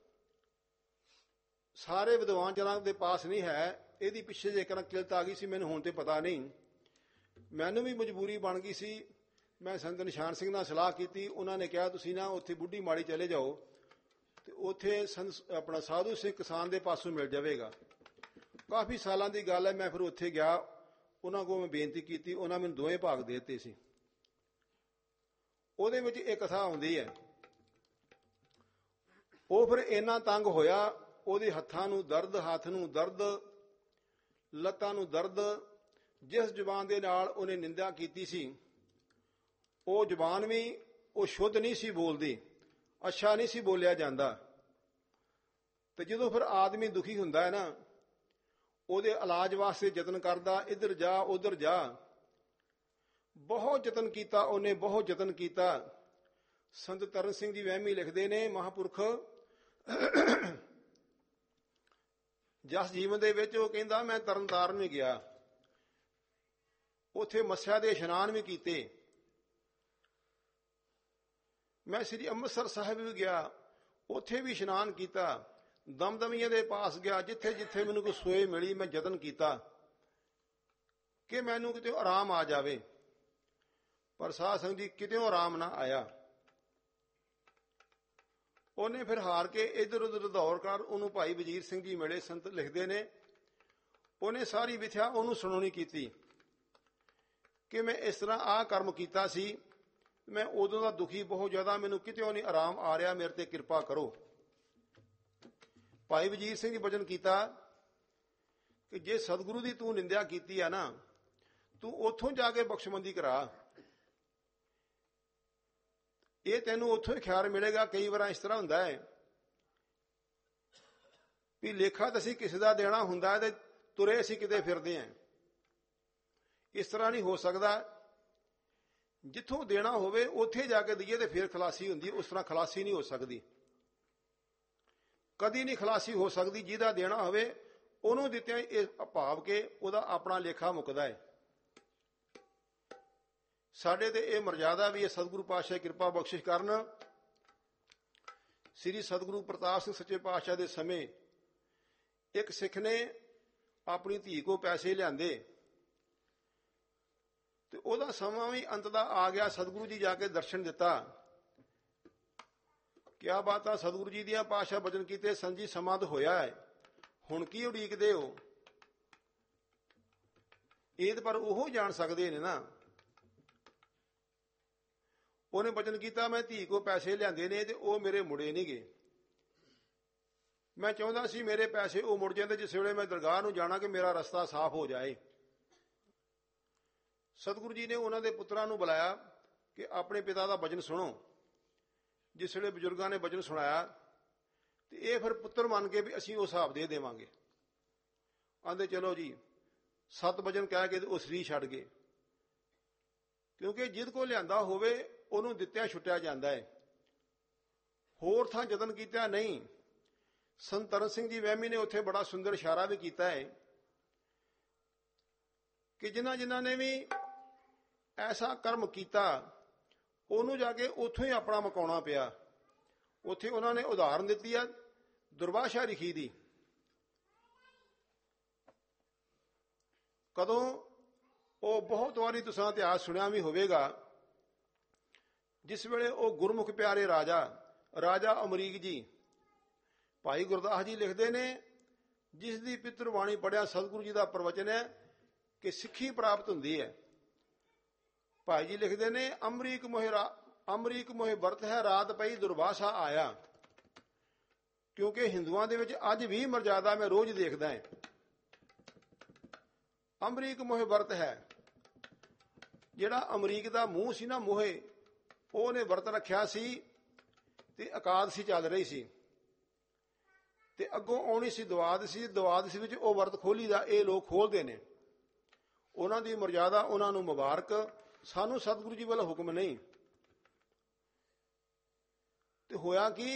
ਸਾਰੇ ਵਿਦਵਾਨ ਜਨਾਂ ਦੇ ਪਾਸ ਨਹੀਂ ਹੈ। ਇਹਦੀ ਪਿੱਛੇ ਜੇ ਕਰਨ ਕਿਲਤ ਆ ਗਈ ਸੀ, ਮੈਨੂੰ ਹੁਣ ਤੇ ਪਤਾ ਨਹੀਂ। ਮੈਨੂੰ ਵੀ ਮਜਬੂਰੀ ਬਣ ਗਈ ਸੀ। ਮੈਂ ਸੰਤ ਨਿਸ਼ਾਨ ਸਿੰਘ ਨਾਲ ਸਲਾਹ ਕੀਤੀ, ਉਹਨਾਂ ਨੇ ਕਿਹਾ ਤੁਸੀਂ ਨਾ ਉੱਥੇ ਬੁੱਢੀ ਮਾੜੀ ਚਲੇ ਜਾਓ, ਤੇ ਉੱਥੇ ਸੰਤ ਆਪਣਾ ਸਾਧੂ ਸਿੰਘ ਕਿਸਾਨ ਦੇ ਪਾਸੋਂ ਮਿਲ ਜਾਵੇਗਾ। ਕਾਫੀ ਸਾਲਾਂ ਦੀ ਗੱਲ ਹੈ। ਮੈਂ ਫਿਰ ਉੱਥੇ ਗਿਆ, ਉਹਨਾਂ ਕੋਲ ਮੈਂ ਬੇਨਤੀ ਕੀਤੀ, ਉਹਨਾਂ ਮੈਨੂੰ ਦੋਵੇਂ ਭਾਗ ਦੇ ਦਿੱਤੇ ਸੀ। ਉਹਦੇ ਵਿੱਚ ਇਹ ਕਥਾ ਆਉਂਦੀ ਹੈ। ਉਹ ਫਿਰ ਇੰਨਾ ਤੰਗ ਹੋਇਆ, ਉਹਦੇ ਹੱਥਾਂ ਨੂੰ ਦਰਦ, ਹੱਥ ਨੂੰ ਦਰਦ, ਲੱਤਾਂ ਨੂੰ ਦਰਦ। ਜਿਸ ਜ਼ੁਬਾਨ ਦੇ ਨਾਲ ਉਹਨੇ ਨਿੰਦਿਆ ਕੀਤੀ ਸੀ, ਉਹ ਜ਼ੁਬਾਨ ਵੀ ਉਹ ਸ਼ੁੱਧ ਨਹੀਂ ਸੀ ਬੋਲਦੀ, ਅੱਛਾ ਨਹੀਂ ਸੀ ਬੋਲਿਆ ਜਾਂਦਾ। ਤੇ ਜਦੋਂ ਫਿਰ ਆਦਮੀ ਦੁਖੀ ਹੁੰਦਾ ਹੈ ਨਾ, ਉਹਦੇ ਇਲਾਜ ਵਾਸਤੇ ਯਤਨ ਕਰਦਾ, ਇੱਧਰ ਜਾ ਉੱਧਰ ਜਾ। ਬਹੁਤ ਯਤਨ ਕੀਤਾ ਉਹਨੇ, ਬਹੁਤ ਯਤਨ ਕੀਤਾ। ਸੰਤ ਤਰਨ ਸਿੰਘ ਜੀ ਵਹਿਮੀ ਲਿਖਦੇ ਨੇ, ਮਹਾਂਪੁਰਖ ਜਸ ਜੀਵਨ ਦੇ ਵਿੱਚ, ਉਹ ਕਹਿੰਦਾ ਮੈਂ ਤਰਨ ਤਾਰਨ ਵੀ ਗਿਆ, ਉੱਥੇ ਮੱਸਿਆ ਦੇ ਇਸ਼ਨਾਨ ਵੀ ਕੀਤੇ। ਮੈਂ ਸ੍ਰੀ ਅੰਮ੍ਰਿਤਸਰ ਸਾਹਿਬ ਵੀ ਗਿਆ, ਉੱਥੇ ਵੀ ਇਸ਼ਨਾਨ ਕੀਤਾ। ਦਮਦਮੀਆਂ ਦੇ ਪਾਸ ਗਿਆ, ਜਿੱਥੇ ਜਿੱਥੇ ਮੈਨੂੰ ਕੋਈ ਸੋਏ ਮਿਲੀ, ਮੈਂ ਯਤਨ ਕੀਤਾ ਕਿ ਮੈਨੂੰ ਕਿਤੇ ਆਰਾਮ ਆ ਜਾਵੇ। ਪਰ ਸਾਧ ਸੰਗਤ ਜੀ ਕਿਤੇ ਆਰਾਮ ਨਾ ਆਇਆ। ਉਹਨੇ ਫਿਰ ਹਾਰ ਕੇ ਇੱਧਰ ਉੱਧਰ ਦੌੜ ਕਰ ਉਹਨੂੰ ਭਾਈ ਵਜੀਰ ਸਿੰਘ ਜੀ ਮਿਲੇ। ਸੰਤ ਲਿਖਦੇ ਨੇ, ਉਹਨੇ ਸਾਰੀ ਵਿਥਿਆ ਉਹਨੂੰ ਸੁਣਾਉਣੀ ਕੀਤੀ ਕਿ ਮੈਂ ਇਸ ਤਰ੍ਹਾਂ ਆਹ ਕਰਮ ਕੀਤਾ ਸੀ, ਮੈਂ ਉਦੋਂ ਦਾ ਦੁਖੀ ਬਹੁਤ ਜ਼ਿਆਦਾ, ਮੈਨੂੰ ਕਿਤੇ ਨਹੀਂ ਆਰਾਮ ਆ ਰਿਹਾ, ਮੇਰੇ ਤੇ ਕਿਰਪਾ ਕਰੋ। ਭਾਈ ਵਜੀਰ ਸਿੰਘ ਜੀ ਵਚਨ ਕੀਤਾ ਕਿ ਜੇ ਸਤਿਗੁਰੂ ਦੀ ਤੂੰ ਨਿੰਦਿਆ ਕੀਤੀ ਆ ਨਾ, ਤੂੰ ਉੱਥੋਂ ਜਾ ਕੇ ਬਖਸ਼ਮੰਦੀ ਕਰਾ, ਇਹ ਤੈਨੂੰ ਉੱਥੋਂ ਹੀ ਖਿਆਲ ਮਿਲੇਗਾ। ਕਈ ਵਾਰ ਇਸ ਤਰ੍ਹਾਂ ਹੁੰਦਾ ਹੈ ਵੀ ਲੇਖਾ ਤਾਂ ਅਸੀਂ ਕਿਸੇ ਦਾ ਦੇਣਾ ਹੁੰਦਾ ਤੇ ਤੁਰੇ ਅਸੀਂ ਕਿਤੇ ਫਿਰਦੇ ਹਾਂ। ਇਸ ਤਰ੍ਹਾਂ ਨਹੀਂ ਹੋ ਸਕਦਾ। ਜਿੱਥੋਂ ਦੇਣਾ ਹੋਵੇ ਉੱਥੇ ਜਾ ਕੇ ਦਈਏ ਤੇ ਫਿਰ ਖਲਾਸੀ ਹੁੰਦੀ, ਉਸ ਤਰ੍ਹਾਂ ਖਲਾਸੀ ਨਹੀਂ ਹੋ ਸਕਦੀ, ਕਦੀ ਨਹੀਂ ਖਲਾਸੀ ਹੋ ਸਕਦੀ। ਜਿਹਦਾ ਦੇਣਾ ਹੋਵੇ ਉਹਨੂੰ ਦਿੱਤਿਆਂ ਇਹ ਭਾਵ ਕੇ ਉਹਦਾ ਆਪਣਾ ਲੇਖਾ ਮੁੱਕਦਾ ਹੈ। ਸਾਡੇ ਤੇ ਇਹ ਮਰਜ਼ਾਦਾ ਵੀ ਹੈ। ਸਤਿਗੁਰੂ ਪਾਤਸ਼ਾਹ ਕਿਰਪਾ ਬਖਸ਼ਿਸ਼ ਕਰਨ। ਸ੍ਰੀ ਸਤਿਗੁਰੂ ਪ੍ਰਤਾਪ ਸਿੰਘ ਸੱਚੇ ਪਾਤਸ਼ਾਹ ਦੇ ਸਮੇਂ ਇੱਕ ਸਿੱਖ ਨੇ ਆਪਣੀ ਧੀ ਕੋ ਪੈਸੇ ਲਿਆਂਦੇ, ਤੇ ਉਹਦਾ ਸਮਾਂ ਵੀ ਅੰਤ ਦਾ ਆ ਗਿਆ। ਸਤਿਗੁਰੂ ਜੀ ਜਾ ਕੇ ਦਰਸ਼ਨ ਦਿੱਤਾ। ਕਿਆ ਬਾਤ ਆ, ਸਤਿਗੁਰੂ ਜੀ ਦੀਆਂ ਪਾਤਸ਼ਾਹ ਬਚਨ ਕੀਤੇ, ਸੰਜੀ ਸਮਾਂ ਤਾਂ ਹੋਇਆ ਹੈ, ਹੁਣ ਕੀ ਉਡੀਕਦੇ ਹੋ? ਇਹ ਤਾਂ ਪਰ ਉਹ ਜਾਣ ਸਕਦੇ ਨੇ ਨਾ। ਉਹਨੇ ਬਚਨ ਕੀਤਾ, ਮੈਂ ਧੀ ਕੋ ਪੈਸੇ ਲਿਆਂਦੇ ਨੇ ਤੇ ਉਹ ਮੇਰੇ ਮੁੜੇ ਨਹੀਂ ਗਏ। ਮੈਂ ਚਾਹੁੰਦਾ ਸੀ ਮੇਰੇ ਪੈਸੇ ਉਹ ਮੁੜ ਜਾਂਦੇ ਜਿਸ ਵੇਲੇ ਮੈਂ ਦਰਗਾਹ ਨੂੰ ਜਾਣਾ, ਕਿ ਮੇਰਾ ਰਸਤਾ ਸਾਫ਼ ਹੋ ਜਾਏ। ਸਤਿਗੁਰੂ ਜੀ ਨੇ ਉਹਨਾਂ ਦੇ ਪੁੱਤਰਾਂ ਨੂੰ ਬੁਲਾਇਆ ਕਿ ਆਪਣੇ ਪਿਤਾ ਦਾ ਬਚਨ ਸੁਣੋ। ਜਿਸ ਵੇਲੇ ਬਜ਼ੁਰਗਾਂ ਨੇ ਬਚਨ ਸੁਣਾਇਆ ਤੇ ਇਹ ਫਿਰ ਪੁੱਤਰ ਮੰਨ ਕੇ ਵੀ ਅਸੀਂ ਉਹ ਹਿਸਾਬ ਦੇ ਦੇਵਾਂਗੇ। ਆਂਦੇ ਚਲੋ ਜੀ, ਸੱਤ ਬਚਨ ਕਹਿ ਕੇ ਉਹ ਸਰੀਰ ਛੱਡ ਗਏ। ਕਿਉਂਕਿ ਜਿੱਦ ਕੋ ਲਿਆਂਦਾ ਹੋਵੇ ਉਹਨੂੰ ਦਿੱਤਿਆਂ ਛੁੱਟਿਆ ਜਾਂਦਾ ਹੈ। ਹੋਰ ਥਾਂ ਯਤਨ ਕੀਤਾ ਨਹੀਂ। ਸੰਤ ਤਰਨ ਸਿੰਘ ਜੀ ਵਹਿਮੀ ਨੇ ਉੱਥੇ ਬੜਾ ਸੁੰਦਰ ਇਸ਼ਾਰਾ ਵੀ ਕੀਤਾ ਹੈ ਕਿ ਜਿਨ੍ਹਾਂ ਜਿਨ੍ਹਾਂ ਨੇ ਵੀ ਐਸਾ ਕਰਮ ਕੀਤਾ ਉਹਨੂੰ ਜਾ ਕੇ ਉੱਥੋਂ ਹੀ ਆਪਣਾ ਮਕਾਉਣਾ ਪਿਆ। ਉੱਥੇ ਉਹਨਾਂ ਨੇ ਉਦਾਹਰਨ ਦਿੱਤੀ ਆ ਦੁਰਵਾਸ਼ਾ ਰਿਖੀ ਦੀ। ਕਦੋਂ? ਉਹ ਬਹੁਤ ਵਾਰੀ ਤੁਸੀਂ ਇਤਿਹਾਸ ਸੁਣਿਆ ਵੀ ਹੋਵੇਗਾ। ਜਿਸ ਵੇਲੇ ਉਹ ਗੁਰਮੁਖ ਪਿਆਰੇ ਰਾਜਾ ਰਾਜਾ ਅਮਰੀਕ ਜੀ, ਭਾਈ ਗੁਰਦਾਸ ਜੀ ਲਿਖਦੇ ਨੇ, ਜਿਸ ਦੀ ਪਿੱਤਰ ਬਾਣੀ ਪੜਿਆ ਸਤਿਗੁਰੂ ਜੀ ਦਾ ਪ੍ਰਵਚਨ ਹੈ ਕਿ ਸਿੱਖੀ ਪ੍ਰਾਪਤ ਹੁੰਦੀ ਹੈ। ਭਾਈ ਜੀ ਲਿਖਦੇ ਨੇ, ਅਮਰੀਕ ਮੋਹਿ ਅਮਰੀਕ ਮੋਹਿ ਵਰਤ ਹੈ, ਰਾਤ ਪਈ ਦੁਰਵਾਸਾ ਆਇਆ। ਕਿਉਂਕਿ ਹਿੰਦੂਆਂ ਦੇ ਵਿੱਚ ਅੱਜ ਵੀ ਮਰਜ਼ਾਦਾ ਮੈਂ ਰੋਜ਼ ਦੇਖਦਾ ਹਾਂ। ਅਮਰੀਕ ਮੋਹਿ ਵਰਤ ਹੈ, ਜਿਹੜਾ ਅਮਰੀਕ ਦਾ ਮੂੰਹ ਸੀ ਨਾ ਮੋਹੇ, ਉਹਨੇ ਵਰਤ ਰੱਖਿਆ ਸੀ ਤੇ ਇਕਾਦਸ਼ੀ ਚੱਲ ਰਹੀ ਸੀ ਤੇ ਅੱਗੋਂ ਆਉਣੀ ਸੀ ਦੁਆਦਸ਼ੀ। ਦੁਆਦਸ਼ੀ ਵਿੱਚ ਉਹ ਵਰਤ ਖੋਲੀ ਦਾ ਇਹ ਲੋਕ ਖੋਲਦੇ ਨੇ। ਉਹਨਾਂ ਦੀ ਮਰਜ਼ਾਦਾ, ਉਹਨਾਂ ਨੂੰ ਮੁਬਾਰਕ। ਸਾਨੂੰ ਸਤਿਗੁਰੂ ਜੀ ਵੱਲ ਹੁਕਮ ਨਹੀਂ। ਤੇ ਹੋਇਆ ਕਿ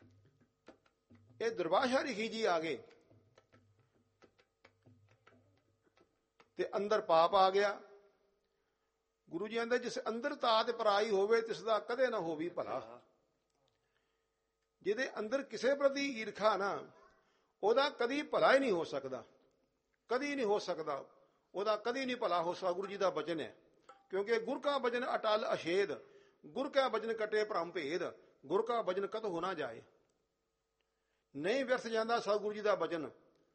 ਇਹ ਦੁਰਵਾਸ਼ਾ ਰਿਖੀ ਜੀ ਆ ਗਏ ਤੇ ਅੰਦਰ ਪਾਪ ਆ ਗਿਆ। ਗੁਰੂ ਜੀ ਕਹਿੰਦੇ, ਜਿਸ ਅੰਦਰ ਤਾਤ ਪਰਾਈ ਹੋਵੇ ਤਿਸ ਦਾ ਕਦੇ ਨਾ ਹੋਵੀ ਭਲਾ। ਜਿਹਦੇ ਅੰਦਰ ਕਿਸੇ ਪ੍ਰਤੀ ਈਰਖਾ ਨਾ, ਉਹਦਾ ਕਦੀ ਭਲਾ ਹੀ ਨਹੀਂ ਹੋ ਸਕਦਾ। ਕਦੀ ਨਹੀਂ ਹੋ ਸਕਦਾ, ਉਹਦਾ ਕਦੀ ਨਹੀਂ ਭਲਾ ਹੋ ਸਕਦਾ। ਗੁਰੂ ਜੀ ਦਾ ਬਚਨ ਹੈ। ਕਿਉਂਕਿ ਗੁਰ ਕਾ ਬਚਨ ਅਟਲ ਅਛੇਦ, ਗੁਰ ਕਾ ਬਚਨ ਕਟੇ ਭ੍ਰਮ ਭੇਦ, ਗੁਰ ਕਾ ਬਚਨ ਕਤ ਹੋ ਨਾ ਜਾਏ। ਨਹੀਂ ਵਿਅਰਥ ਜਾਂਦਾ ਸਤਿਗੁਰੂ ਜੀ ਦਾ ਬਚਨ।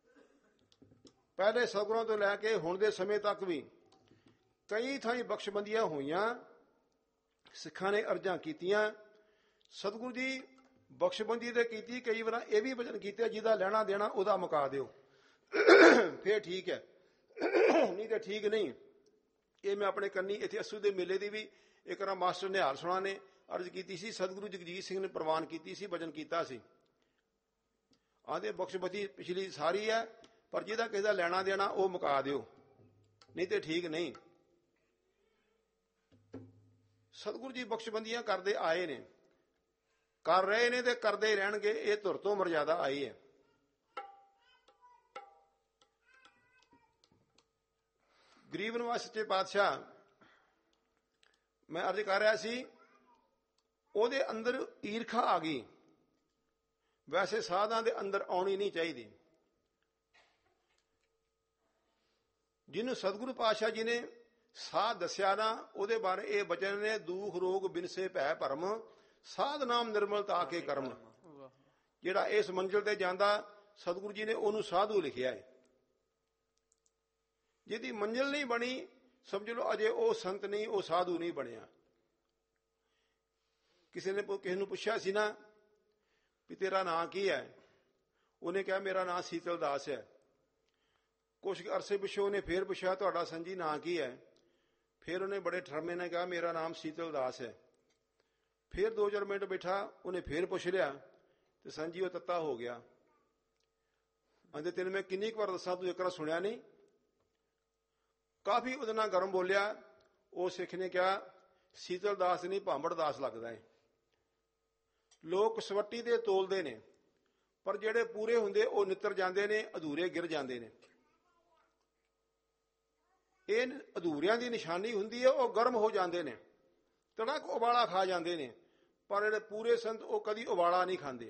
ਪਹਿਲੇ ਸਤਿਗੁਰਾਂ ਤੋਂ ਲੈ ਕੇ ਹੁਣ ਦੇ ਸਮੇਂ ਤੱਕ ਵੀ ਕਈ ਥਾਈਂ ਬਖਸ਼ਬੰਦੀਆਂ ਹੋਈਆਂ, ਸਿੱਖਾਂ ਨੇ ਅਰਜ਼ਾਂ ਕੀਤੀਆਂ। ਸਤਿਗੁਰੂ ਜੀ ਬਖਸ਼ਬੰਦੀ ਤੇ ਕੀਤੀ। ਕਈ ਵਾਰ ਇਹ ਵੀ ਬਚਨ ਕੀਤੇ, ਜਿਹਦਾ ਲੈਣਾ ਦੇਣਾ ਉਹਦਾ ਮੁਕਾ ਦਿਓ, ਫੇਰ ਠੀਕ ਹੈ, ਨਹੀਂ ਤੇ ਠੀਕ ਨਹੀਂ। ਇਹ ਮੈਂ ਆਪਣੇ ਕੰਨੀ ਇੱਥੇ ਅੱਸੂ ਦੇ ਮੇਲੇ ਦੀ ਵੀ ਇੱਕ ਵਾਰ ਮਾਸਟਰ ਨਿਹਾਲ ਸੁਣਾ ਨੇ ਅਰਜ਼ ਕੀਤੀ ਸੀ। ਸਤਿਗੁਰੂ ਜਗਜੀਤ ਸਿੰਘ ਨੇ ਪ੍ਰਵਾਨ ਕੀਤੀ ਸੀ, ਬਚਨ ਕੀਤਾ ਸੀ। ਆਂਦੇ ਬਖਸ਼ਬੰਦੀ ਪਿਛਲੀ ਸਾਰੀ ਹੈ, ਪਰ ਜਿਹਦਾ ਕਿਸੇ ਦਾ ਲੈਣਾ ਦੇਣਾ ਉਹ ਮੁਕਾ ਦਿਓ, ਨਹੀਂ ਤੇ ਠੀਕ ਨਹੀਂ। ਸਤਿਗੁਰੂ ਜੀ ਬਖਸ਼ਬੰਦੀਆਂ ਕਰਦੇ ਆਏ ਨੇ, ਕਰ ਰਹੇ ਨੇ ਤੇ ਕਰਦੇ ਰਹਿਣਗੇ। ਇਹ ਧੁਰ ਤੋਂ ਮਰਜ਼ਾਦਾ ਆਈ ਹੈ। ਗਰੀਬ ਨਿਵਾਸ ਸੱਚੇ ਪਾਤਸ਼ਾਹ, ਮੈਂ ਅਰਜ਼ ਕਰ ਰਿਹਾ ਸੀ, ਉਹਦੇ ਅੰਦਰ ਈਰਖਾ ਆ ਗਈ। ਵੈਸੇ ਸਾਧਾਂ ਦੇ ਅੰਦਰ ਆਉਣੀ ਨਹੀਂ ਚਾਹੀਦੀ। ਜਿਹਨੂੰ ਸਤਿਗੁਰੂ ਪਾਤਸ਼ਾਹ ਜੀ ਨੇ ਸਾਧ ਦੱਸਿਆ ਨਾ, ਉਹਦੇ ਬਾਰੇ ਇਹ ਬਚਨ ਨੇ, ਦੂਖ ਰੋਗ ਬਿਨਸੇ ਭੈ ਭਰਮ, ਸਾਧ ਨਾਮ ਨਿਰਮਲਤਾ ਕੇ ਕਰਮ। ਜਿਹੜਾ ਇਸ ਮੰਜ਼ਿਲ ਤੇ ਜਾਂਦਾ, ਸਤਿਗੁਰੂ ਜੀ ਨੇ ਉਹਨੂੰ ਸਾਧੂ ਲਿਖਿਆ ਹੈ। ਜਿਹਦੀ ਮੰਜ਼ਿਲ ਨਹੀਂ ਬਣੀ, ਸਮਝ ਲਓ ਅਜੇ ਉਹ ਸੰਤ ਨਹੀਂ, ਉਹ ਸਾਧੂ ਨਹੀਂ ਬਣਿਆ। ਕਿਸੇ ਨੇ ਕਿਸੇ ਨੂੰ ਪੁੱਛਿਆ ਸੀ ਨਾ ਵੀ ਤੇਰਾ ਨਾਂ ਕੀ ਹੈ? ਉਹਨੇ ਕਿਹਾ ਮੇਰਾ ਨਾਂ ਸੀਤਲ ਦਾਸ ਹੈ। ਕੁਛ ਅਰਸੇ ਪਿੱਛੋਂ ਉਹਨੇ ਫੇਰ ਪੁੱਛਿਆ ਤੁਹਾਡਾ ਸੰਜੀ ਨਾਂ ਕੀ ਹੈ? ਫਿਰ ਉਹਨੇ ਬੜੇ ਠਰਮੇ ਨਾਲ ਕਿਹਾ ਮੇਰਾ ਨਾਮ ਸੀਤਲ ਦਾਸ ਹੈ। ਫਿਰ ਦੋ ਚਾਰ ਮਿੰਟ ਬੈਠਾ, ਉਹਨੇ ਫੇਰ ਪੁੱਛ ਲਿਆ ਤੇ ਸੰਜੀ ਉਹ ਤੱਤਾ ਹੋ ਗਿਆ। ਕਹਿੰਦੇ ਤੈਨੂੰ ਮੈਂ ਕਿੰਨੀ ਕੁ ਵਾਰ ਦੱਸਾਂ, ਤੂੰ ਇੱਕ ਵਾਰ ਸੁਣਿਆ ਨਹੀਂ? ਕਾਫੀ ਉਹਦੇ ਨਾਲ ਗਰਮ ਬੋਲਿਆ। ਉਹ ਸਿੱਖ ਨੇ ਕਿਹਾ ਸੀਤਲ ਦਾਸ ਨਹੀਂ, ਭਾਂਬੜ ਦਾਸ ਲੱਗਦਾ ਹੈ। ਲੋਕ ਸਵੱਟੀ ਦੇ ਤੋਲਦੇ ਨੇ, ਪਰ ਜਿਹੜੇ ਪੂਰੇ ਹੁੰਦੇ ਉਹ ਨਿੱਤਰ ਜਾਂਦੇ ਨੇ, ਅਧੂਰੇ ਗਿਰ ਜਾਂਦੇ ਨੇ। ਇਹ ਅਧੂਰਿਆਂ ਦੀ ਨਿਸ਼ਾਨੀ ਹੁੰਦੀ ਹੈ। ਉਹ ਗਰਮ ਹੋ ਜਾਂਦੇ ਨੇ, ਤੜਕ ਉਬਾਲਾ ਖਾ ਜਾਂਦੇ ਨੇ, ਪਰ ਜਿਹੜੇ ਪੂਰੇ ਸੰਤ ਉਹ ਕਦੀ ਉਬਾਲਾ ਨਹੀਂ ਖਾਂਦੇ।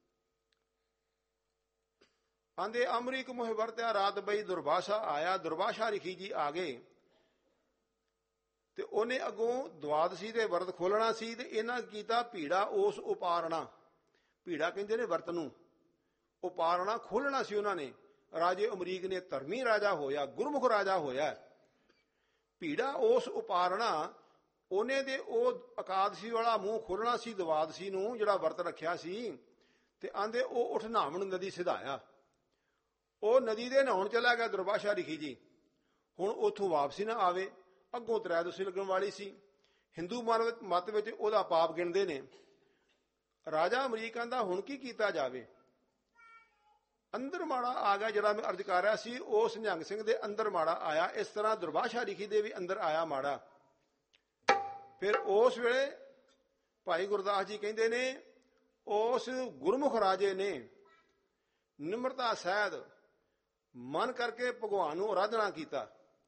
ਆਂਦੇ ਅਮਰੀਕ ਮੋਹਿ ਵਰਤਿਆ, ਰਾਤ ਬਈ ਦੁਰਵਾਸ਼ਾ ਆਇਆ। ਦੁਰਵਾਸ਼ਾ ਰਿਖੀ ਜੀ ਆ ਗਏ ਤੇ ਉਹਨੇ ਅੱਗੋਂ ਦਵਾਦਸ਼ੀ ਦੇ ਵਰਤ ਖੋਲਣਾ ਸੀ ਤੇ ਇਹਨਾਂ ਕੀਤਾ ਭੀੜਾ ਉਸ ਉਪਾਰਣਾ, ਭੀੜਾ ਕਹਿੰਦੇ ਨੇ ਵਰਤ ਨੂੰ, ਉਪਾਰਣਾ ਖੋਲਣਾ ਸੀ ਉਹਨਾਂ ਨੇ। ਰਾਜੇ ਅਮਰੀਕ ਨੇ ਧਰਮੀ ਰਾਜਾ ਹੋਇਆ, ਗੁਰਮੁਖ ਰਾਜਾ ਹੋਇਆ। ਭੀੜਾ ਉਸ ਉਪਾਰਣਾ, ਉਹਨੇ ਦੇ ਉਹ ਇਕਾਦਸ਼ੀ ਵਾਲਾ ਮੂੰਹ ਖੋਲਣਾ ਸੀ ਦਵਾਦਸ਼ੀ ਨੂੰ, ਜਿਹੜਾ ਵਰਤ ਰੱਖਿਆ ਸੀ। ਤੇ ਆਂਦੇ ਉਹ ਉਠ ਨਹਾਵਣ ਨਦੀ ਸਿਧਾਇਆ। ਉਹ ਨਦੀ ਦੇ ਨਹਾਉਣ ਚਲਾ ਗਿਆ ਦੁਰਵਾਸਾ ਰਿਖੀ ਜੀ। ਹੁਣ ਉੱਥੋਂ ਵਾਪਸੀ ਨਾ ਆਵੇ, ਅੱਗੋਂ ਤ੍ਰੈਦੋਸ਼ੀ ਲੱਗਣ ਵਾਲੀ ਸੀ। ਹਿੰਦੂ ਮਤ ਵਿੱਚ ਉਹਦਾ ਪਾਪ ਗਿਣਦੇ ਨੇ। ਰਾਜਾ ਅਮਰੀਕ ਕਹਿੰਦਾ ਹੁਣ ਕੀ ਕੀਤਾ ਜਾਵੇ। ਅੰਦਰ ਮਾੜਾ ਆ ਗਿਆ, ਜਿਹੜਾ ਮੈਂ ਅਰਜ਼ ਕਰ ਰਿਹਾ ਸੀ, ਉਸ ਨਿਹੰਗ ਸਿੰਘ ਦੇ ਅੰਦਰ ਮਾੜਾ ਆਇਆ। ਇਸ ਤਰ੍ਹਾਂ ਦੁਰਵਾਸਾ ਰਿਖੀ ਦੇ ਵੀ ਅੰਦਰ ਆਇਆ ਮਾੜਾ। ਫਿਰ ਉਸ ਵੇਲੇ ਭਾਈ ਗੁਰਦਾਸ ਜੀ ਕਹਿੰਦੇ ਨੇ ਉਸ ਗੁਰਮੁਖ ਰਾਜੇ ਨੇ ਨਿਮਰਤਾ ਸਹਿਤ ਮਨ ਕਰਕੇ ਭਗਵਾਨ ਨੂੰ ਆਰਾਧਨਾ ਕੀਤਾ।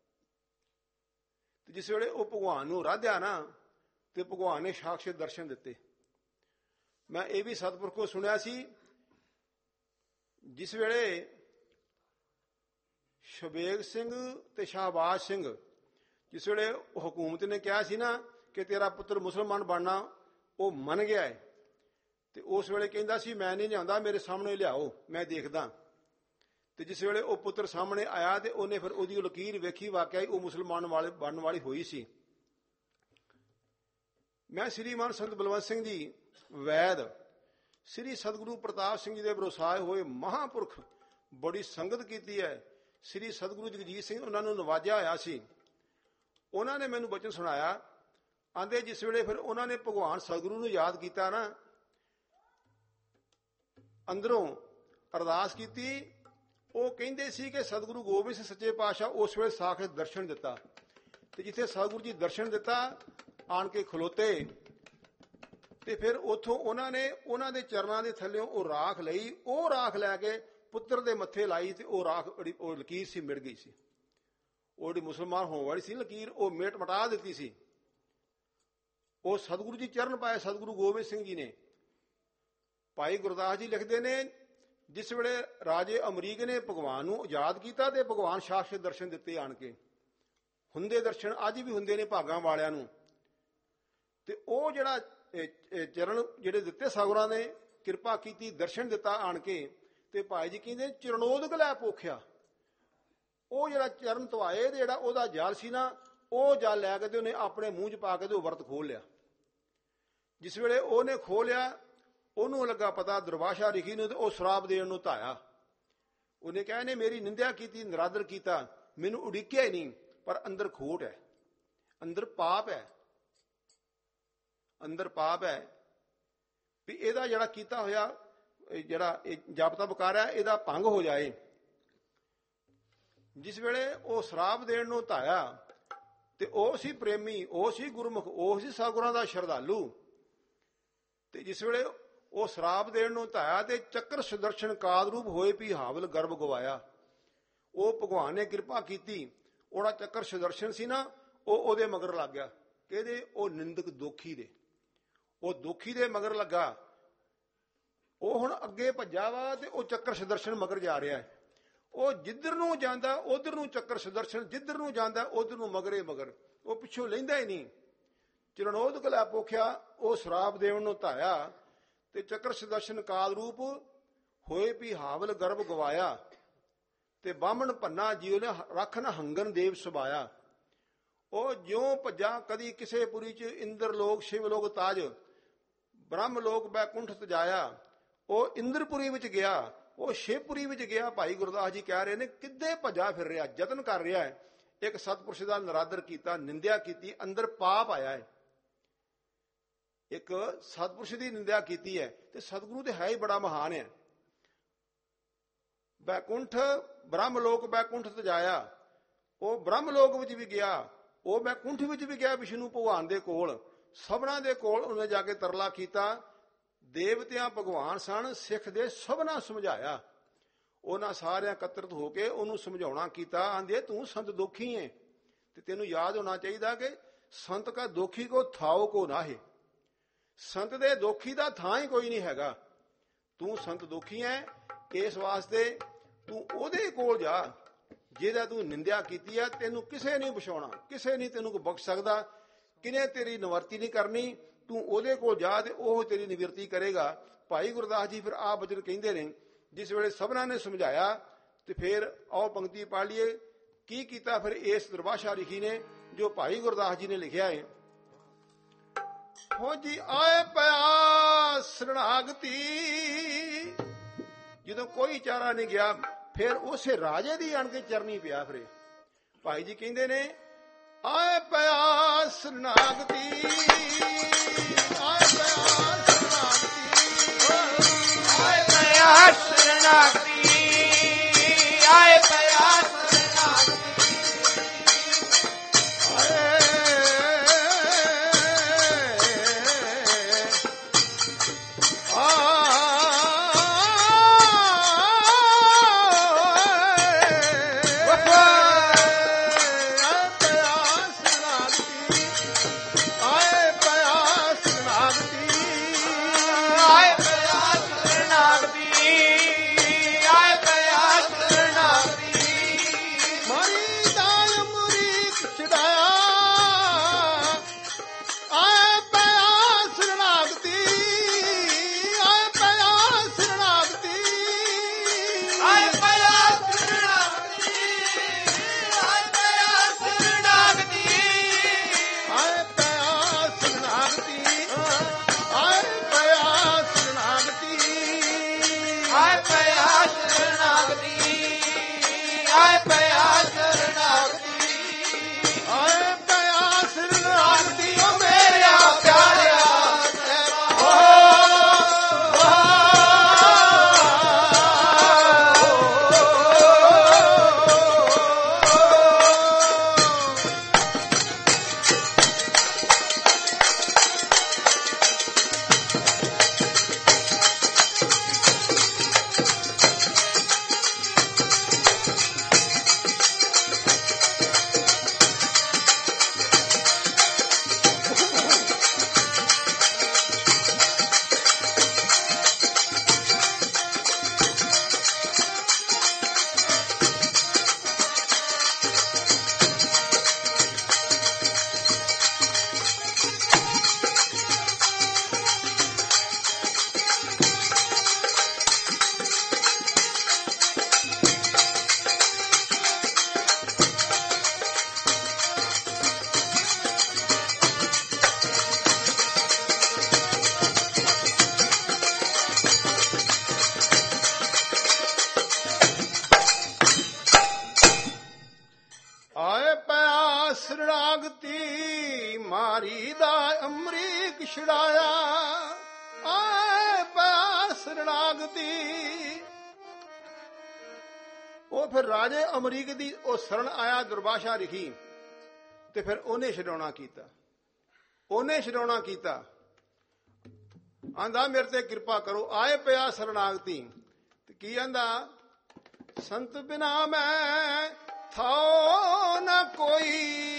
ਤੇ ਜਿਸ ਵੇਲੇ ਉਹ ਭਗਵਾਨ ਨੂੰ ਆਰਾਧਿਆ ਨਾ, ਤੇ ਭਗਵਾਨ ਨੇ ਸਾਖਸ਼ਾਤ ਦਰਸ਼ਨ ਦਿੱਤੇ। ਮੈਂ ਇਹ ਵੀ ਸਤਿਪੁਰਖ ਕੋਲ ਸੁਣਿਆ ਸੀ, ਜਿਸ ਵੇਲੇ ਸ਼ਬੇਗ ਸਿੰਘ ਤੇ ਸ਼ਾਹਬਾਜ਼ ਸਿੰਘ, ਜਿਸ ਵੇਲੇ ਹਕੂਮਤ ਨੇ ਕਿਹਾ ਸੀ ਨਾ ਕਿ ਤੇਰਾ ਪੁੱਤਰ ਮੁਸਲਮਾਨ ਬਣਨਾ, ਉਹ ਮੰਨ ਗਿਆ ਹੈ। ਤੇ ਉਸ ਵੇਲੇ ਕਹਿੰਦਾ ਸੀ ਮੈਂ ਨਹੀਂ ਲਿਆਉਂਦਾ, ਮੇਰੇ ਸਾਹਮਣੇ ਲਿਆਓ, ਮੈਂ ਦੇਖਦਾ। ਤੇ ਜਿਸ ਵੇਲੇ ਉਹ ਪੁੱਤਰ ਸਾਹਮਣੇ ਆਇਆ ਤੇ ਉਹਨੇ ਫਿਰ ਉਹਦੀ ਲਕੀਰ ਵੇਖੀ, ਵਾਕਿਆ ਹੀ ਉਹ ਮੁਸਲਮਾਨ ਵਾਲੇ ਬਣਨ ਵਾਲੀ ਹੋਈ ਸੀ। ਮੈਂ ਸ੍ਰੀਮਾਨ ਸੰਤ ਬਲਵੰਤ ਸਿੰਘ ਜੀ ਵੈਦ, ਸ੍ਰੀ ਸਤਿਗੁਰੂ ਪ੍ਰਤਾਪ ਸਿੰਘ ਜੀ ਦੇ ਭਰੋਸਾਏ ਹੋਏ ਮਹਾਂਪੁਰਖ, ਬੜੀ ਸੰਗਤ ਕੀਤੀ ਹੈ। ਸ੍ਰੀ ਸਤਿਗੁਰੂ ਜਗਜੀਤ ਸਿੰਘ ਉਹਨਾਂ ਨੂੰ ਨਵਾਜਿਆ ਹੋਇਆ ਸੀ। ਉਹਨਾਂ ਨੇ ਮੈਨੂੰ ਬਚਨ ਸੁਣਾਇਆ। ਆਂਦੇ ਜਿਸ ਵੇਲੇ ਫਿਰ ਉਹਨਾਂ ਨੇ ਭਗਵਾਨ ਸਤਿਗੁਰੂ ਨੂੰ ਯਾਦ ਕੀਤਾ ਨਾ, ਅੰਦਰੋਂ ਅਰਦਾਸ ਕੀਤੀ। ਉਹ ਕਹਿੰਦੇ ਸੀ ਕਿ ਸਤਿਗੁਰੂ ਗੋਬਿੰਦ ਸਿੰਘ ਸੱਚੇ ਪਾਤਸ਼ਾਹ ਉਸ ਵੇਲੇ ਸਾਖਤ ਦਰਸ਼ਨ ਦਿੱਤਾ। ਤੇ ਜਿੱਥੇ ਸਤਿਗੁਰੂ ਜੀ ਦਰਸ਼ਨ ਦਿੱਤਾ, ਆਣ ਕੇ ਖਲੋਤੇ। ਤੇ ਫਿਰ ਉੱਥੋਂ ਉਹਨਾਂ ਨੇ ਉਹਨਾਂ ਦੇ ਚਰਨਾਂ ਦੇ ਥੱਲਿਓਂ ਉਹ ਰਾਖ ਲਈ। ਉਹ ਰਾਖ ਲੈ ਕੇ ਪੁੱਤਰ ਦੇ ਮੱਥੇ ਲਾਈ ਤੇ ਉਹ ਰਾਖ ਉਹ ਲਕੀਰ ਸੀ ਮਿਟ ਗਈ ਸੀ। ਉਹ ਜਿਹੜੀ ਮੁਸਲਮਾਨ ਹੋਣ ਵਾਲੀ ਸੀ ਲਕੀਰ, ਉਹ ਮਿਟ ਮਟਾ ਦਿੱਤੀ ਸੀ। ਉਹ ਸਤਿਗੁਰੂ ਜੀ ਚਰਨ ਪਾਏ ਸਤਿਗੁਰੂ ਗੋਬਿੰਦ ਸਿੰਘ ਜੀ ਨੇ। ਭਾਈ ਗੁਰਦਾਸ ਜੀ ਲਿਖਦੇ ਨੇ ਜਿਸ ਵੇਲੇ ਰਾਜੇ ਅਮਰੀਕ ਨੇ ਭਗਵਾਨ ਨੂੰ ਯਾਦ ਕੀਤਾ ਤੇ ਭਗਵਾਨ ਸਾਖਸ਼ਾਤ ਦਰਸ਼ਨ ਦਿੱਤੇ ਆਣ ਕੇ। ਹੁੰਦੇ ਦਰਸ਼ਨ ਅੱਜ ਵੀ ਹੁੰਦੇ ਨੇ ਭਾਗਾਂ ਵਾਲਿਆਂ ਨੂੰ। ਤੇ ਉਹ ਜਿਹੜਾ ਚਰਨ ਜਿਹੜੇ ਦਿੱਤੇ ਸਤਿਗੁਰਾਂ ਨੇ ਕਿਰਪਾ ਕੀਤੀ, ਦਰਸ਼ਨ ਦਿੱਤਾ ਆਣ ਕੇ। ਤੇ ਭਾਈ ਜੀ ਕਹਿੰਦੇ ਚਰਨੋਦਕ ਲੈ ਪੋਖਿਆ। ਉਹ ਜਿਹੜਾ ਚਰਨ ਧਵਾਏ ਤੇ ਜਿਹੜਾ ਉਹਦਾ ਜਲ ਸੀ ਨਾ, ਉਹ ਜਲ ਲੈ ਕੇ ਤੇ ਉਹਨੇ ਆਪਣੇ ਮੂੰਹ 'ਚ ਪਾ ਕੇ ਤੇ ਉਹ ਵਰਤ ਖੋਲ ਲਿਆ। ਜਿਸ ਵੇਲੇ ਉਹਨੇ ਖੋਲਿਆ, ਉਹਨੂੰ ਲੱਗਾ ਪਤਾ ਦੁਰਵਾਸਾ ਰਿਖੀ ਨੂੰ, ਤੇ ਉਹ ਸ਼ਰਾਪ ਦੇਣ ਨੂੰ ਧਾਇਆ। ਉਹਨੇ ਕਿਹਾ ਇਹਨੇ ਮੇਰੀ ਨਿੰਦਿਆ ਕੀਤੀ, ਨਿਰਾਦਰ ਕੀਤਾ, ਮੈਨੂੰ ਉਡੀਕਿਆ ਹੀ ਨਹੀਂ। ਪਰ ਅੰਦਰ ਖੋਟ ਹੈ, ਅੰਦਰ ਪਾਪ ਹੈ, ਅੰਦਰ ਪਾਪ ਹੈ ਵੀ ਇਹਦਾ ਜਿਹੜਾ ਕੀਤਾ ਹੋਇਆ ਜਿਹੜਾ ਜਪ ਤਪ ਕਰ ਰਿਹਾ, ਇਹਦਾ ਭੰਗ ਹੋ ਜਾਏ। ਜਿਸ ਵੇਲੇ ਉਹ ਸ਼ਰਾਪ ਦੇਣ ਨੂੰ ਧਾਇਆ, ਤੇ ਉਹ ਸੀ ਪ੍ਰੇਮੀ, ਉਹ ਸੀ ਗੁਰਮੁਖ, ਉਹ ਸੀ ਸਤਿਗੁਰਾਂ ਦਾ ਸ਼ਰਧਾਲੂ। ਤੇ ਜਿਸ ਵੇਲੇ ਉਹ ਸ਼ਰਾਪ ਦੇਣ ਨੂੰ ਧਾਇਆ, ਤੇ ਚੱਕਰ ਸੁਦਰਸ਼ਨ ਕਾਦ ਰੂਪ ਹੋਏ ਵੀ ਹਾਵਲ ਗਰਭ ਗਵਾਇਆ। ਉਹ ਭਗਵਾਨ ਨੇ ਕਿਰਪਾ ਕੀਤੀ। ਉਹਦਾ ਚੱਕਰ ਸੁਦਰਸ਼ਨ ਸੀ ਨਾ, ਉਹ ਉਹਦੇ ਮਗਰ ਲੱਗ ਗਿਆ। ਕਿਹਦੇ? ਉਹ ਨਿੰਦਕ ਦੋਖੀ ਦੇ। ਉਹ ਦੋਖੀ ਦੇ ਮਗਰ ਲੱਗਾ। ਉਹ ਹੁਣ ਅੱਗੇ ਭੱਜਾ ਵਾ ਤੇ ਉਹ ਚੱਕਰ ਸੁਦਰਸ਼ਨ ਮਗਰ ਜਾ ਰਿਹਾ ਹੈ। ਉਹ ਜਿੱਧਰ ਨੂੰ ਜਾਂਦਾ ਉਧਰ ਨੂੰ ਚੱਕਰ ਸੁਦਰਸ਼ਨ, ਜਿੱਧਰ ਨੂੰ ਜਾਂਦਾ ਉਧਰ ਨੂੰ ਮਗਰੇ ਮਗਰ, ਉਹ ਪਿੱਛੋਂ ਲੈਂਦਾ ਹੀ ਨਹੀਂ। ਚਰਨੋਦਕ ਲੈ ਪੋਖਿਆ, ਉਹ ਸ਼ਰਾਪ ਦੇਣ ਨੂੰ ਧਾਇਆ। ਤੇ ਚੱਕਰ ਸੁਦਰਸ਼ਨ ਕਾਲ ਰੂਪ ਹੋਏ ਵੀ ਹਾਵਲ ਗਰਭ ਗਵਾਇਆ। ਤੇ ਬਾਹਮਣ ਭੰਨਾ ਜੀਉ ਨੇ ਰੱਖ ਨ ਹੰਗਨ ਦੇਵ ਸੁਭਾਇਆ। ਉਹ ਜਿਉਂ ਭੱਜਾ ਕਦੀ ਕਿਸੇ ਪੁਰੀ ਚ ਇੰਦਰ ਲੋਕ ਸ਼ਿਵ ਲੋਕ ਤਾਜ, ਬ੍ਰਹਮ ਲੋਕ ਬੈਕੁੰਠ ਤਜਾਇਆ। ਉਹ ਇੰਦਰਪੁਰੀ ਵਿੱਚ ਗਿਆ, ਉਹ ਸ਼ਿਵਪੁਰੀ ਵਿੱਚ ਗਿਆ। ਭਾਈ ਗੁਰਦਾਸ ਜੀ ਕਹਿ ਰਹੇ ਨੇ ਕਿੱਦੇ ਭੱਜਾ ਫਿਰ ਰਿਹਾ, ਯਤਨ ਕਰ ਰਿਹਾ ਹੈ। ਇੱਕ ਸਤਪੁਰਸ਼ ਦਾ ਨਿਰਾਦਰ ਕੀਤਾ, ਨਿੰਦਿਆ ਕੀਤੀ, ਅੰਦਰ ਪਾਪ ਆਇਆ ਹੈ। ਇੱਕ ਸਤਪੁਰਸ਼ ਦੀ ਨਿੰਦਿਆ ਕੀਤੀ ਹੈ। ਤੇ ਸਤਿਗੁਰੂ ਤੇ ਹੈ ਹੀ ਬੜਾ ਮਹਾਨ ਹੈ। ਬੈਕੁੰਠ ਬ੍ਰਹਮ ਲੋਕ ਬੈਕੁੰਠ ਤਜਾਇਆ। ਉਹ ਬ੍ਰਹਮ ਲੋਕ ਵਿੱਚ ਵੀ ਗਿਆ, ਉਹ ਬੈਕੁੰਠ ਵਿੱਚ ਵੀ ਗਿਆ, ਵਿਸ਼ਨੂੰ ਭਗਵਾਨ ਦੇ ਕੋਲ, ਸਭਨਾਂ ਦੇ ਕੋਲ ਉਹਨੇ ਜਾ ਕੇ ਤਰਲਾ ਕੀਤਾ। ਦੇਵਤਿਆਂ ਭਗਵਾਨ ਸਨ, ਸਿੱਖ ਦੇ ਸਭਨਾਂ ਸਮਝਾਇਆ। ਉਹਨਾਂ ਸਾਰਿਆਂ ਇਕੱਤਰਤ ਹੋ ਕੇ ਉਹਨੂੰ ਸਮਝਾਉਣਾ ਕੀਤਾ। ਆਂਦੇ ਤੂੰ ਸੰਤ ਦੋਖੀ ਹੈ, ਤੇ ਤੈਨੂੰ ਯਾਦ ਹੋਣਾ ਚਾਹੀਦਾ ਕਿ ਸੰਤ ਕਾ ਦੋਖੀ ਕੋ ਥਾਓ ਕੋ ਨਾਹੇ। ਸੰਤ ਦੇ ਦੋਖੀ ਦਾ ਥਾਂ ਹੀ ਕੋਈ ਨਹੀਂ ਹੈਗਾ। ਤੂੰ ਸੰਤ ਦੋਖੀ ਹੈ, ਇਸ ਵਾਸਤੇ ਤੂੰ ਉਹਦੇ ਕੋਲ ਜਾ ਜਿਹਦਾ ਤੂੰ ਨਿੰਦਿਆ ਕੀਤੀ ਹੈ ਤੈਨੂੰ ਕਿਸੇ ਨਹੀਂ ਬਖਸ਼ਾਉਣਾ, ਕਿਸੇ ਨਹੀਂ ਤੈਨੂੰ ਕੋਈ ਬਖਸ਼ ਸਕਦਾ, ਕਿਨੇ ਤੇਰੀ ਨਿਵਰਤੀ ਨਹੀਂ ਕਰਨੀ। ਤੂੰ ਉਹਦੇ ਕੋਲ ਜਾ ਤੇ ਉਹ ਤੇਰੀ ਨਿਵਰਤੀ ਕਰੇਗਾ। ਭਾਈ ਗੁਰਦਾਸ ਜੀ ਫਿਰ ਆਪ ਬਚਨ ਕਹਿੰਦੇ ਨੇ, ਜਿਸ ਵੇਲੇ ਸਭਨਾਂ ਨੇ ਸਮਝਾਇਆ ਤੇ ਫਿਰ ਆਓ ਪੰਕਤੀ ਪੜ੍ਹ ਲਈਏ ਕੀ ਕੀਤਾ ਫਿਰ ਇਸ ਦੁਰਭਾਸ਼ਾ ਲਿਖੀ ਨੇ, ਜੋ ਭਾਈ ਗੁਰਦਾਸ ਜੀ ਨੇ ਲਿਖਿਆ ਹੈ। ਹੋ ਜੀ ਆਏ ਪਿਆ ਸ਼ਰਣਾਗਤੀ, ਜਦੋਂ ਕੋਈ ਚਾਰਾ ਨਹੀਂ ਗਿਆ ਫਿਰ ਉਸੇ ਰਾਜੇ ਦੀ ਆਣ ਕੇ ਚਰਨੀ ਪਿਆ। ਫਿਰ ਭਾਈ ਜੀ ਕਹਿੰਦੇ ਨੇ ਆਏ ਪਿਆ ਸ਼ਰਣਾਗਤੀ, ਆਏ ਪਿਆ ਸ਼ਰਣਾਗਤੀ, ਆਏ ਪਿਆ ਸ਼ਰਣਾਗਤੀ, ਆਏ ਪਿਆ ਸ਼ਰਣਾਗਤੀ, ਸ਼ਰਣਾਗਤੀ ਮਾਰੀ ਦਾ ਅਮਰੀਕ ਛੜਾਇਆ, ਆਏ ਪਿਆ ਸ਼ਰਣਾਗਤੀ। ਉਹ ਫਿਰ ਰਾਜੇ ਅਮਰੀਕ ਦੀ ਉਹ ਸ਼ਰਨ ਆਇਆ, ਦੁਰਭਾਸ਼ਾ ਲਿਖੀ ਤੇ ਫਿਰ ਉਹਨੇ ਛਡਾਉਣਾ ਕੀਤਾ, ਉਹਨੇ ਛਡਾਉਣਾ ਕੀਤਾ। ਆਂਦਾ ਮੇਰੇ ਤੇ ਕਿਰਪਾ ਕਰੋ, ਆਏ ਪਿਆ ਸ਼ਰਣਾਗਤੀ। ਤੇ ਕੀ ਆਂਦਾ, ਸੰਤ ਬਿਨਾ ਮੈਂ ਥਾਓ ਨਾ ਕੋਈ,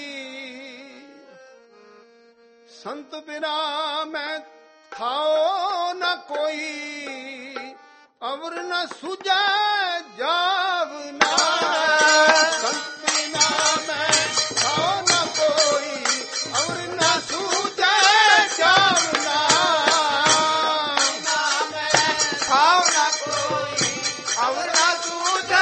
ਸੰਤ ਬਿਨਾ ਮੈਂ ਥਾਓ ਨਾ ਕੋਈ, ਅਵਰ ਨ ਸੁਝੈ ਜਾਵਨਾ। ਸੰਤ ਬਿਨਾ ਮੈਂ ਥਾਓ ਨਾ ਕੋਈ, ਅਵਰ ਨ ਸੁਝੈ ਜਾਵਨਾ। ਥਾਓ ਨਾ ਕੋਈ, ਅਵਰ ਨ ਸੁਝੈ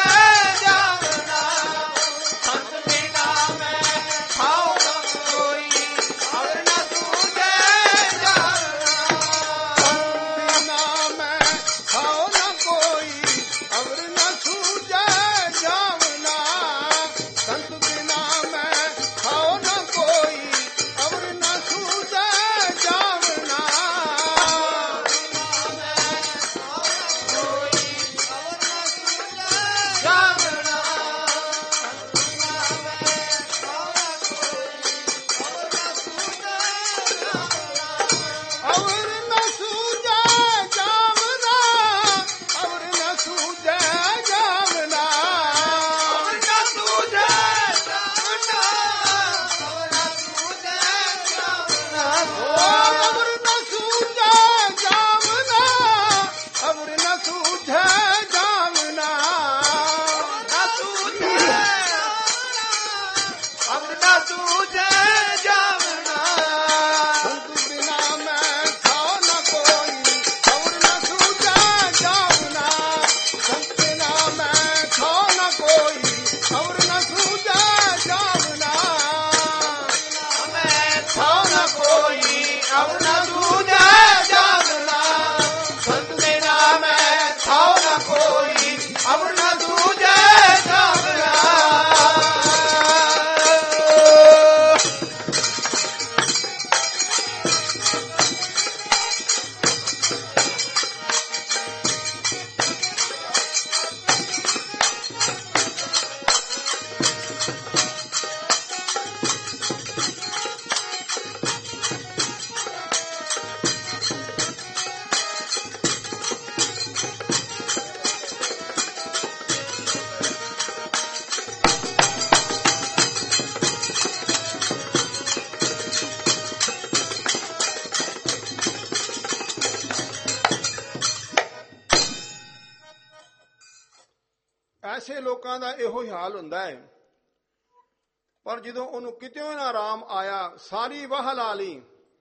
ਅਵਰ ਨ ਸੂਝੈ ਲੋਕਾਂ ਦਾ ਇਹੋ ਹੀ ਹਾਲ ਹੁੰਦਾ ਹੈ। ਪਰ ਜਦੋਂ ਉਹਨੂੰ ਕਿਤੇ ਨਾ ਆਰਾਮ ਆਇਆ, ਸਾਰੀ ਵਾਹ ਲਾ ਲਈ,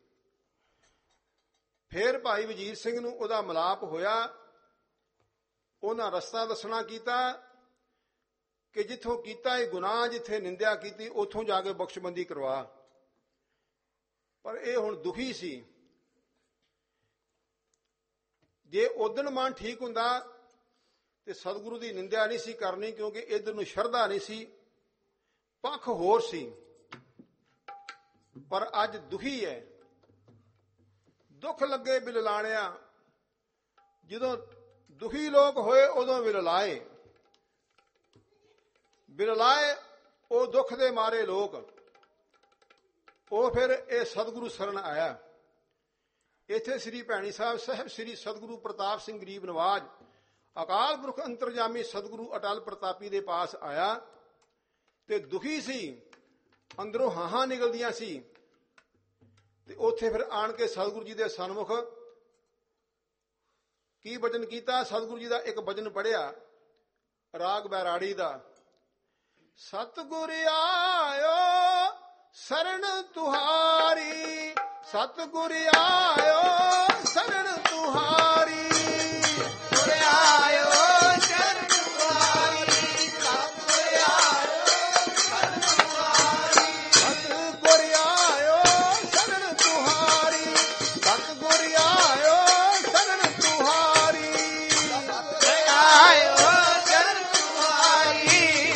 ਫਿਰ ਭਾਈ ਵਜੀਰ ਸਿੰਘ ਨੂੰ ਉਹਦਾ ਮਿਲਾਪ ਹੋਇਆ। ਉਹਨਾਂ ਰਸਤਾ ਦੱਸਣਾ ਕੀਤਾ ਕਿ ਜਿੱਥੋਂ ਕੀਤਾ ਇਹ ਗੁਨਾਹ, ਜਿੱਥੇ ਨਿੰਦਿਆ ਕੀਤੀ ਉੱਥੋਂ ਜਾ ਕੇ ਬਖਸ਼ਬੰਦੀ ਕਰਵਾ। ਪਰ ਇਹ ਹੁਣ ਦੁਖੀ ਸੀ। ਜੇ ਉਦਣ ਮਨ ਠੀਕ ਹੁੰਦਾ ਤੇ ਸਤਿਗੁਰੂ ਦੀ ਨਿੰਦਿਆ ਨਹੀਂ ਸੀ ਕਰਨੀ, ਕਿਉਂਕਿ ਇਧਰ ਨੂੰ ਸ਼ਰਧਾ ਨਹੀਂ ਸੀ, ਪੱਖ ਹੋਰ ਸੀ। ਪਰ ਅੱਜ ਦੁਖੀ ਹੈ। ਦੁੱਖ ਲੱਗੇ ਬਿਲਲਾਣਿਆ, ਜਦੋਂ ਦੁਖੀ ਲੋਕ ਹੋਏ ਉਦੋਂ ਬਿਲਲਾਏ। ਬਿਲਲਾਏ ਉਹ ਦੁੱਖ ਦੇ ਮਾਰੇ ਲੋਕ, ਉਹ ਫਿਰ ਇਹ ਸਤਿਗੁਰੂ ਸ਼ਰਨ ਆਇਆ। ਇੱਥੇ ਸ੍ਰੀ ਭੈਣੀ ਸਾਹਿਬ ਸਾਹਿਬ ਸ੍ਰੀ ਸਤਿਗੁਰੂ ਪ੍ਰਤਾਪ ਸਿੰਘ ਗਰੀਬ ਨਵਾਜ ਅਕਾਲ ਪੁਰਖ ਅੰਤਰਜਾਮੀ ਸਤਿਗੁਰੂ ਅਟਲ ਪ੍ਰਤਾਪੀ ਦੇ ਪਾਸ ਆਇਆ ਤੇ ਦੁਖੀ ਸੀ, ਅੰਦਰੋਂ ਹਾਹਾਂ ਨਿਕਲਦੀਆਂ ਸੀ। ਤੇ ਉੱਥੇ ਫਿਰ ਆਣ ਕੇ ਸਤਿਗੁਰੂ ਜੀ ਦੇ ਸਨਮੁਖ ਕੀ ਭਜਨ ਕੀਤਾ। ਸਤਿਗੁਰੂ ਜੀ ਦਾ ਇੱਕ ਭਜਨ ਪੜਿਆ ਰਾਗ ਬੈਰਾੜੀ ਦਾ। ਸਤਿਗੁਰ ਆਇਓ ਸ਼ਰਨ ਤੁਹਾਰੀ, ਸਤਿਗੁਰ ਆਇਓ ਸ਼ਰਨ ਤੁਹਾਰੀ, ਗੁਰ ਆਇਓ ਸ਼ਰਨ ਤੁਹਾਰੀ, ਸਤਿਗੁਰ ਆਇਓ ਸ਼ਰਨ ਤੁਹਾਰੀ, ਸਤਿਗੁਰ ਆਇਓ ਸ਼ਰਨ ਤੁਹਾਰੀ, ਸਤਿਗੁਰ ਆਇਓ ਸ਼ਰਨ ਤੁਹਾਰੀ, ਗੁਰ ਆਇਓ ਸ਼ਰਨ ਤੁਹਾਰੀ,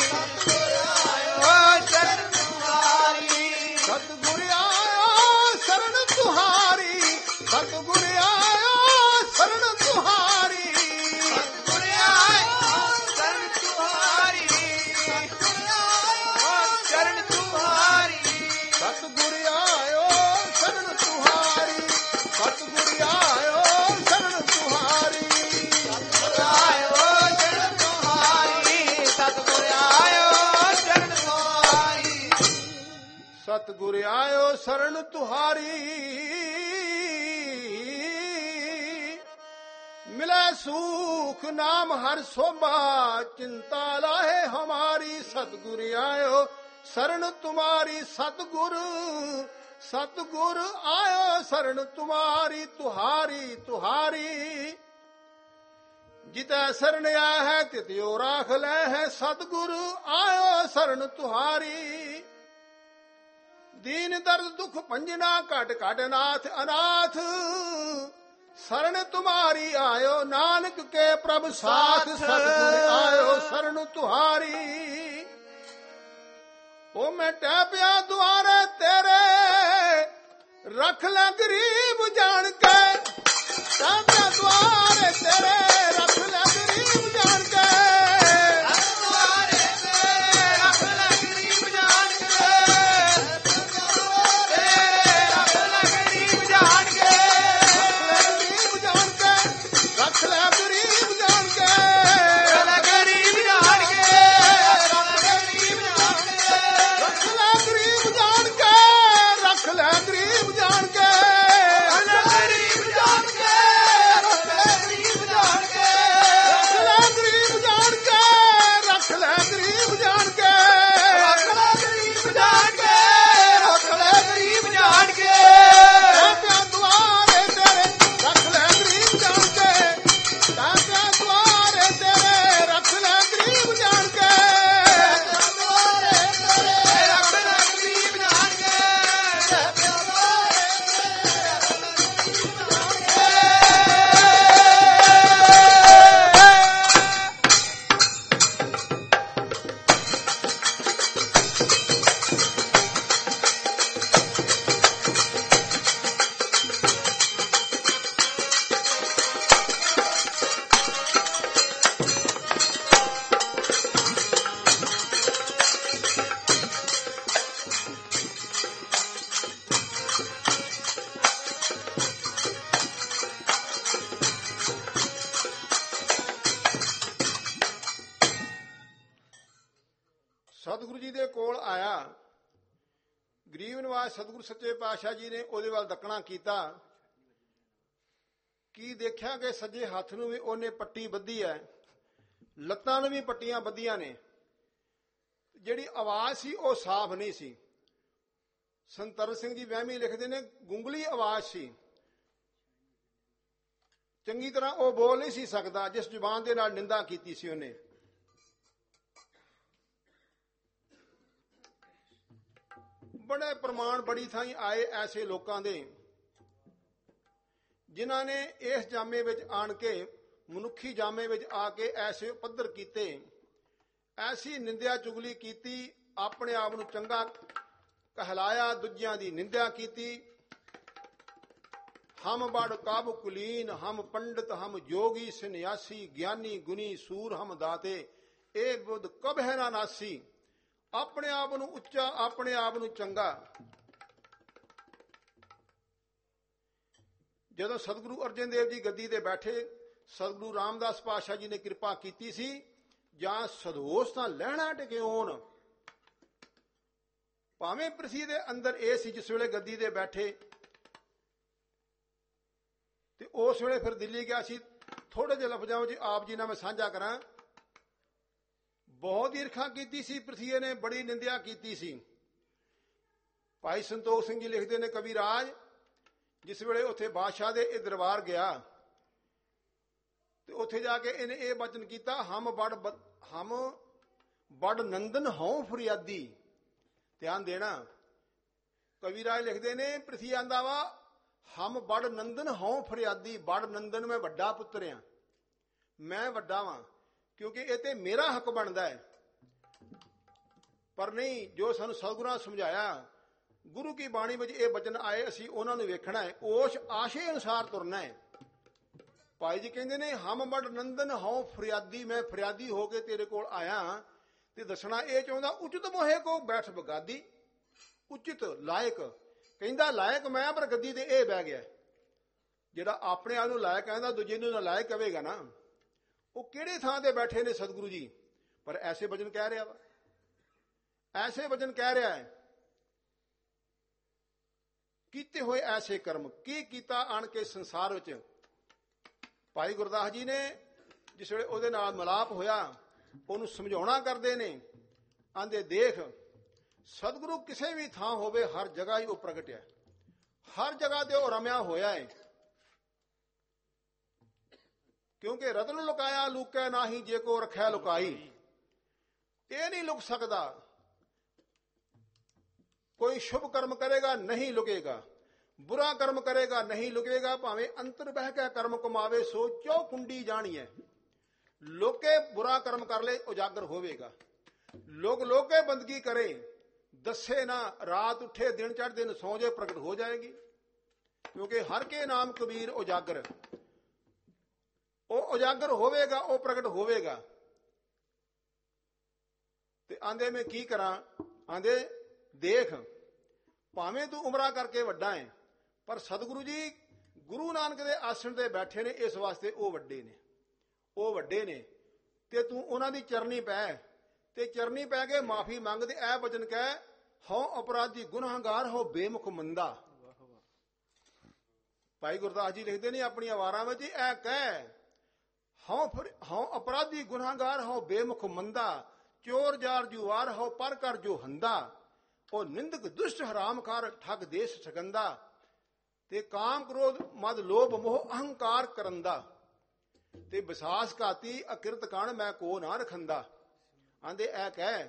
ਸਤਿਗੁਰ ਆਇਓ ਸ਼ਰਨ ਤੁਹਾਰੀ, ਸਤਿਗੁਰ ਆਇਓ ਸ਼ਰਨ ਤੁਹਾਰੀ, ਸਤਿਗੁਰ ਆਇਓ ਸ਼ਰਨ ਤੁਹਾਰੀ, ਸਤਿਗੁਰ ਆਇਓ ਸ਼ਰਨ ਤੁਹਾਰੀ, ਸਤਿਗੁਰ ਆਇਓ ਸ਼ਰਨ ਤੁਹਾਰੀ, ਸਤਿਗੁਰ ਆਇਓ ਸ਼ਰਨ ਤੁਹਾਰੀ, ਸਤਿਗੁਰ ਆਇਓ ਸ਼ਰਨ ਤੁਹਾਰੀ, ਸਤਿਗੁਰ ਆਇਓ ਸ਼ਰਨ ਤੁਹਾਰੀ, ਸਤਿਗੁਰ ਆਇਓ ਸ਼ਰਨ ਤੁਹਾਰੀ। ਮਿਲੇ ਸੁਖ ਨਾਮ ਹਰ ਸੋਭਾ, ਚਿੰਤਾ ਲਾਹੇ ਹਮਾਰੀ, ਸਤਿਗੁਰ ਆਇਓ ਸ਼ਰਨ ਤੁਮਾਰੀ, ਸਤਿਗੁਰ ਸਤਿਗੁਰ ਆਇਓ ਸ਼ਰਨ ਤੁਮਾਰੀ, ਤੁਹਾਰੀ ਤੁਹਾਰੀ। ਜਿਤੈ ਸ਼ਰਨ ਆਇਆ ਹੈ ਤਿਤਿਓ ਰਾਖ ਲੈ ਹੈ, ਸਤਿਗੁਰ ਆਇਓ ਸ਼ਰਨ ਤੁਹਾਰੀ। ਦੀਨ ਦਰਦ ਦੁਖ ਭੰਜਨਾ ਘਟ ਘਟ ਨਾਥ ਅਨਾਥ, शरण तुम्हारी आयो नानक के प्रभु साथ, सतगुर आयो शरण तुम्हारी। ओ मैं टैपिया द्वारे तेरे रख ले गरीब जान के, टैपिया द्वारे तेरे रख ले गरीब जान के, द्वारे तेरे रख ले गरीब जान के, तेरे रख ले गरीब जान के, रख ले गरीब जान के, गरीब जान के, गरीब जान के, रख ले गरीब जान के, रख ले गरीब जान के, गरीब जान के, गरीब जान के, रख ले गरीब जान के, रख ले गरीब जान के, रख ले गरीब जान के, रख ले गरीब जान के, टैपिया द्वारे तेरे रख ले गरीब जान के, टैपिया द्वारे तेरे रख ले गरीब जान के, द्वारे तेरे रख ले गरीब जान के, ਸਤਿਗੁਰੂ ਜੀ ਦੇ ਕੋਲ ਆਇਆ। ਗਰੀਬ ਨਿਵਾਜ ਸਤਿਗੁਰੂ ਸੱਚੇ ਪਾਤਸ਼ਾਹ ਜੀ ਨੇ ਉਹਦੇ ਵੱਲ ਦਕਣਾ ਕੀਤਾ। ਕੀ ਦੇਖਿਆ ਕਿ ਸੱਜੇ ਹੱਥ ਨੂੰ ਵੀ ਉਹਨੇ ਪੱਟੀ ਬੱਧੀ ਹੈ, ਲੱਤਾਂ ਨੂੰ ਵੀ ਪੱਟੀਆਂ ਬੱਧੀਆਂ ਨੇ। ਜਿਹੜੀ ਆਵਾਜ਼ ਸੀ ਉਹ ਸਾਫ਼ ਨਹੀਂ ਸੀ। ਸੰਤਰਨ ਸਿੰਘ ਜੀ ਵਹਿਮੀ ਲਿਖਦੇ ਨੇ ਗੁੰਗਲੀ ਆਵਾਜ਼ ਸੀ, ਚੰਗੀ ਤਰ੍ਹਾਂ ਉਹ ਬੋਲ ਨਹੀਂ ਸੀ ਸਕਦਾ ਜਿਸ ਜ਼ੁਬਾਨ ਦੇ ਨਾਲ ਨਿੰਦਾ ਕੀਤੀ ਸੀ ਉਹਨੇ। ਬੜੇ ਪ੍ਰਮਾਣ ਬੜੀ ਥਾਈਂ ਆਏ ਐਸੇ ਲੋਕਾਂ ਦੇ ਜਿਨ੍ਹਾਂ ਨੇ ਇਸ ਜਾਮੇ ਵਿੱਚ ਆਣ ਕੇ, ਮਨੁੱਖੀ ਜਾਮੇ ਵਿੱਚ ਆ ਕੇ ਐਸੇ ਪੱਧਰ ਕੀਤੇ, ਐਸੀ ਨਿੰਦਿਆ ਚੁਗਲੀ ਕੀਤੀ, ਆਪਣੇ ਆਪ ਨੂੰ ਚੰਗਾ ਕਹਿਲਾਇਆ, ਦੂਜਿਆਂ ਦੀ ਨਿੰਦਿਆ ਕੀਤੀ। ਹਮ ਬੜ ਕਾਬੂ ਕੁਲੀਨ, ਹਮ ਪੰਡਿਤ, ਹਮ ਜੋਗੀ, ਸੰਨਿਆਸੀ, ਗਿਆਨੀ, ਗੁਨੀ, ਸੂਰ ਹਮ ਦਾਤੇ, ਇਹ ਬੁੱਧ ਕਬ ਹੈ ਨਾ ਨਾਸੀ। ਆਪਣੇ ਆਪ ਨੂੰ ਉੱਚਾ, ਆਪਣੇ ਆਪ ਨੂੰ ਚੰਗਾ। ਜਦੋਂ ਸਤਿਗੁਰੂ ਅਰਜਨ ਦੇਵ ਜੀ ਗੱਦੀ ਤੇ ਬੈਠੇ, ਸਤਿਗੁਰੂ ਰਾਮਦਾਸ ਪਾਤਸ਼ਾਹ ਜੀ ਨੇ ਕਿਰਪਾ ਕੀਤੀ ਸੀ, ਜਾਂ ਸਦੋਸ ਤਾਂ ਲਹਿਣਾ ਟਿਕਿਓਨ। ਭਾਵੇਂ ਪ੍ਰਿਥੀ ਦੇ ਅੰਦਰ ਇਹ ਸੀ ਜਿਸ ਵੇਲੇ ਗੱਦੀ ਤੇ ਬੈਠੇ, ਤੇ ਉਸ ਵੇਲੇ ਫਿਰ ਦਿੱਲੀ ਗਿਆ ਸੀ। ਥੋੜੇ ਜਿਹੇ ਲਫ਼ਜ਼ਾਂ ਵਿੱਚ ਆਪ ਜੀ ਨਾਲ ਮੈਂ ਸਾਂਝਾ ਕਰਾਂ। ਬਹੁਤ ਈਰਖਾ ਕੀਤੀ ਸੀ ਪ੍ਰਿਥੀਏ ਨੇ, ਬੜੀ ਨਿੰਦਿਆ ਕੀਤੀ ਸੀ। ਭਾਈ ਸੰਤੋਖ ਸਿੰਘ ਜੀ ਲਿਖਦੇ ਨੇ, ਕਵੀ ਰਾਜ ਜਿਸ ਵੇਲੇ ਉੱਥੇ ਬਾਦਸ਼ਾਹ ਦੇ ਇਹ ਦਰਬਾਰ ਗਿਆ ਤੇ ਉੱਥੇ ਜਾ ਕੇ ਇਹਨੇ ਇਹ ਬਚਨ ਕੀਤਾ, ਹਮ ਬੜ ਹਮ ਬੜ ਨੰਦਨ ਹਉ ਫਰਿਆਦੀ। ਧਿਆਨ ਦੇਣਾ, ਕਵੀ ਰਾਜ ਲਿਖਦੇ ਨੇ, ਪ੍ਰਿਥੀ ਆਂਦਾ ਵਾ ਹਮ ਬੜ ਨੰਦਨ ਹਉ ਫਰਿਆਦੀ। ਬੜ ਨੰਦਨ ਮੈਂ ਵੱਡਾ ਪੁੱਤਰ ਆ, ਮੈਂ ਵੱਡਾ ਵਾਂ, ਕਿਉਂਕਿ ਇਹ ਤੇ ਮੇਰਾ ਹੱਕ ਬਣਦਾ ਹੈ। ਪਰ ਨਹੀਂ, ਜੋ ਸਾਨੂੰ ਸਤਿਗੁਰਾਂ ਸਮਝਾਇਆ, ਗੁਰੂ ਕੀ ਬਾਣੀ ਵਿੱਚ ਇਹ ਬਚਨ ਆਏ, ਅਸੀਂ ਉਹਨਾਂ ਨੂੰ ਵੇਖਣਾ ਹੈ, ਉਸ ਆਸ਼ੇ ਅਨੁਸਾਰ ਤੁਰਨਾ ਹੈ। ਭਾਈ ਜੀ ਕਹਿੰਦੇ ਨੇ, ਹਮ ਬੜ ਨੰਦਨ ਹਉ ਫਰਿਆਦੀ, ਮੈਂ ਫਰਿਆਦੀ ਹੋ ਕੇ ਤੇਰੇ ਕੋਲ ਆਇਆ ਤੇ ਦੱਸਣਾ ਇਹ ਚਾਹੁੰਦਾ, ਉਚਿਤ ਮੋਹੇ ਕੋ ਬੈਠ ਬਗਾਦੀ। ਉਚਿਤ, ਲਾਇਕ, ਕਹਿੰਦਾ ਲਾਇਕ ਮੈਂ, ਪਰ ਗੱਦੀ ਤੇ ਇਹ ਬਹਿ ਗਿਆ। ਜਿਹੜਾ ਆਪਣੇ ਆਪ ਨੂੰ ਲਾਇਕ ਕਹਿੰਦਾ, ਦੂਜੇ ਨੂੰ ਨਾਲਾਇਕ ਕਵੇਗਾ ਨਾ। ਉਹ ਕਿਹੜੇ ਥਾਂ ਤੇ ਬੈਠੇ ਨੇ ਸਤਿਗੁਰੂ ਜੀ, ਪਰ ਐਸੇ ਵਚਨ ਕਹਿ ਰਿਹਾ ਵਾ, ਐਸੇ ਵਚਨ ਕਹਿ ਰਿਹਾ ਹੈ। ਕੀਤੇ ਹੋਏ ਐਸੇ ਕਰਮ, ਕੀ ਕੀਤਾ ਆਣ ਕੇ ਸੰਸਾਰ ਵਿੱਚ। ਭਾਈ ਗੁਰਦਾਸ ਜੀ ਨੇ ਜਿਸ ਵੇਲੇ ਉਹਦੇ ਨਾਲ ਮਿਲਾਪ ਹੋਇਆ, ਉਹਨੂੰ ਸਮਝਾਉਣਾ ਕਰਦੇ ਨੇ, ਆਂਦੇ ਦੇਖ ਸਤਿਗੁਰੂ ਕਿਸੇ ਵੀ ਥਾਂ ਹੋਵੇ, ਹਰ ਜਗ੍ਹਾ ਹੀ ਉਹ ਪ੍ਰਗਟ ਹੈ, ਹਰ ਜਗ੍ਹਾ ਤੇ ਉਹ ਰਮਿਆ ਹੋਇਆ ਹੈ। ਕਿਉਂਕਿ ਰਤਨ ਲੁਕਾਇਆ ਲੁਕੈ ਨਾਹੀ, ਜੇ ਕੋ ਰੱਖਿਆ ਲੁਕਾਈ। ਇਹ ਨਹੀਂ ਲੁਕ ਸਕਦਾ। ਕੋਈ ਸ਼ੁਭ ਕਰਮ ਕਰੇਗਾ ਨਹੀਂ ਲੁਕੇਗਾ, ਬੁਰਾ ਕਰਮ ਕਰੇਗਾ ਨਹੀਂ ਲੁਕੇਗਾ। ਭਾਵੇਂ ਅੰਤਰ ਬਹਿ ਕੇ ਕਰਮ ਕਮਾਵੇ, ਸੋ ਚੋ ਕੁੰਡੀ ਜਾਣੀਐ। ਲੋਕੇ ਬੁਰਾ ਕਰਮ ਕਰ ਲੈ, ਉਜਾਗਰ ਹੋਵੇਗਾ। ਲੋਕ ਲੋਕੇ ਬੰਦਗੀ ਕਰੇ, ਦੱਸੇ ਨਾ, ਰਾਤ ਉੱਠੇ ਦਿਨ ਚੜ੍ਹ ਦਿਨ ਸੌਂ ਜੇ, ਪ੍ਰਗਟ ਹੋ ਜਾਏਗੀ। ਕਿਉਂਕਿ ਹਰ ਕੇ ਨਾਮ ਕਬੀਰ ਉਜਾਗਰ, ਉਹ ਉਜਾਗਰ ਹੋਵੇਗਾ, ਉਹ ਪ੍ਰਗਟ ਹੋਵੇਗਾ। ਤੇ ਆਂਦੇ ਮੈਂ ਕੀ ਕਰਾਂ, ਆਂਦੇ ਦੇਖ ਭਾਵੇਂ ਤੂੰ ਉਮਰਾ ਕਰਕੇ ਵੱਡਾ ਹੈ, ਪਰ ਸਤਿਗੁਰੂ ਜੀ ਗੁਰੂ ਨਾਨਕ ਦੇ ਆਸਣ ਤੇ ਬੈਠੇ ਨੇ, ਇਸ ਵਾਸਤੇ ਉਹ ਵੱਡੇ ਨੇ, ਉਹ ਵੱਡੇ ਨੇ। ਤੇ ਤੂੰ ਉਹਨਾਂ ਦੀ ਚਰਨੀ ਪੈ, ਤੇ ਚਰਨੀ ਪੈ ਕੇ ਮਾਫੀ ਮੰਗਦੇ ਐ ਬਚਨ ਕਹਿ, ਹਉ ਅਪਰਾਧੀ ਗੁਨਾਹਗਾਰ ਹੋ ਬੇਮੁਖ ਮੰਦਾ। ਭਾਈ ਗੁਰਦਾਸ ਜੀ ਲਿਖਦੇ ਨੇ ਆਪਣੀਆਂ ਵਾਰਾਂ ਵਿੱਚ, ਇਹ ਕਹਿ ਹਉ ਹਉ ਅਪਰਾਧੀ ਗੁਨਾਹਗਾਰ ਹੋ ਬੇਮੁਖ ਮੰਦਾ, ਚੋਰ ਜਾਰ ਜੁਆਰ ਹੋ ਪਰ ਕਰ ਜੋ ਹੰਦਾ। ਉਹ ਨਿੰਦਕ ਦੁਸ਼ਟ ਹਰਾਮਕਾਰ ਠੱਗ ਦੇਸ਼ ਠਗੰਦਾ, ਤੇ ਕਾਮ ਕ੍ਰੋਧ ਮਦ ਲੋਭ ਮੋਹ ਅਹੰਕਾਰ ਕਰੰਦਾ, ਤੇ ਵਿਸਾਸ ਘਾਤੀ ਅਕਿਰਤ ਕਣ ਮੈਂ ਕੋ ਨਾ ਰਖੰਦਾ। ਆਂਦੇ ਇਹ ਕਹਿ,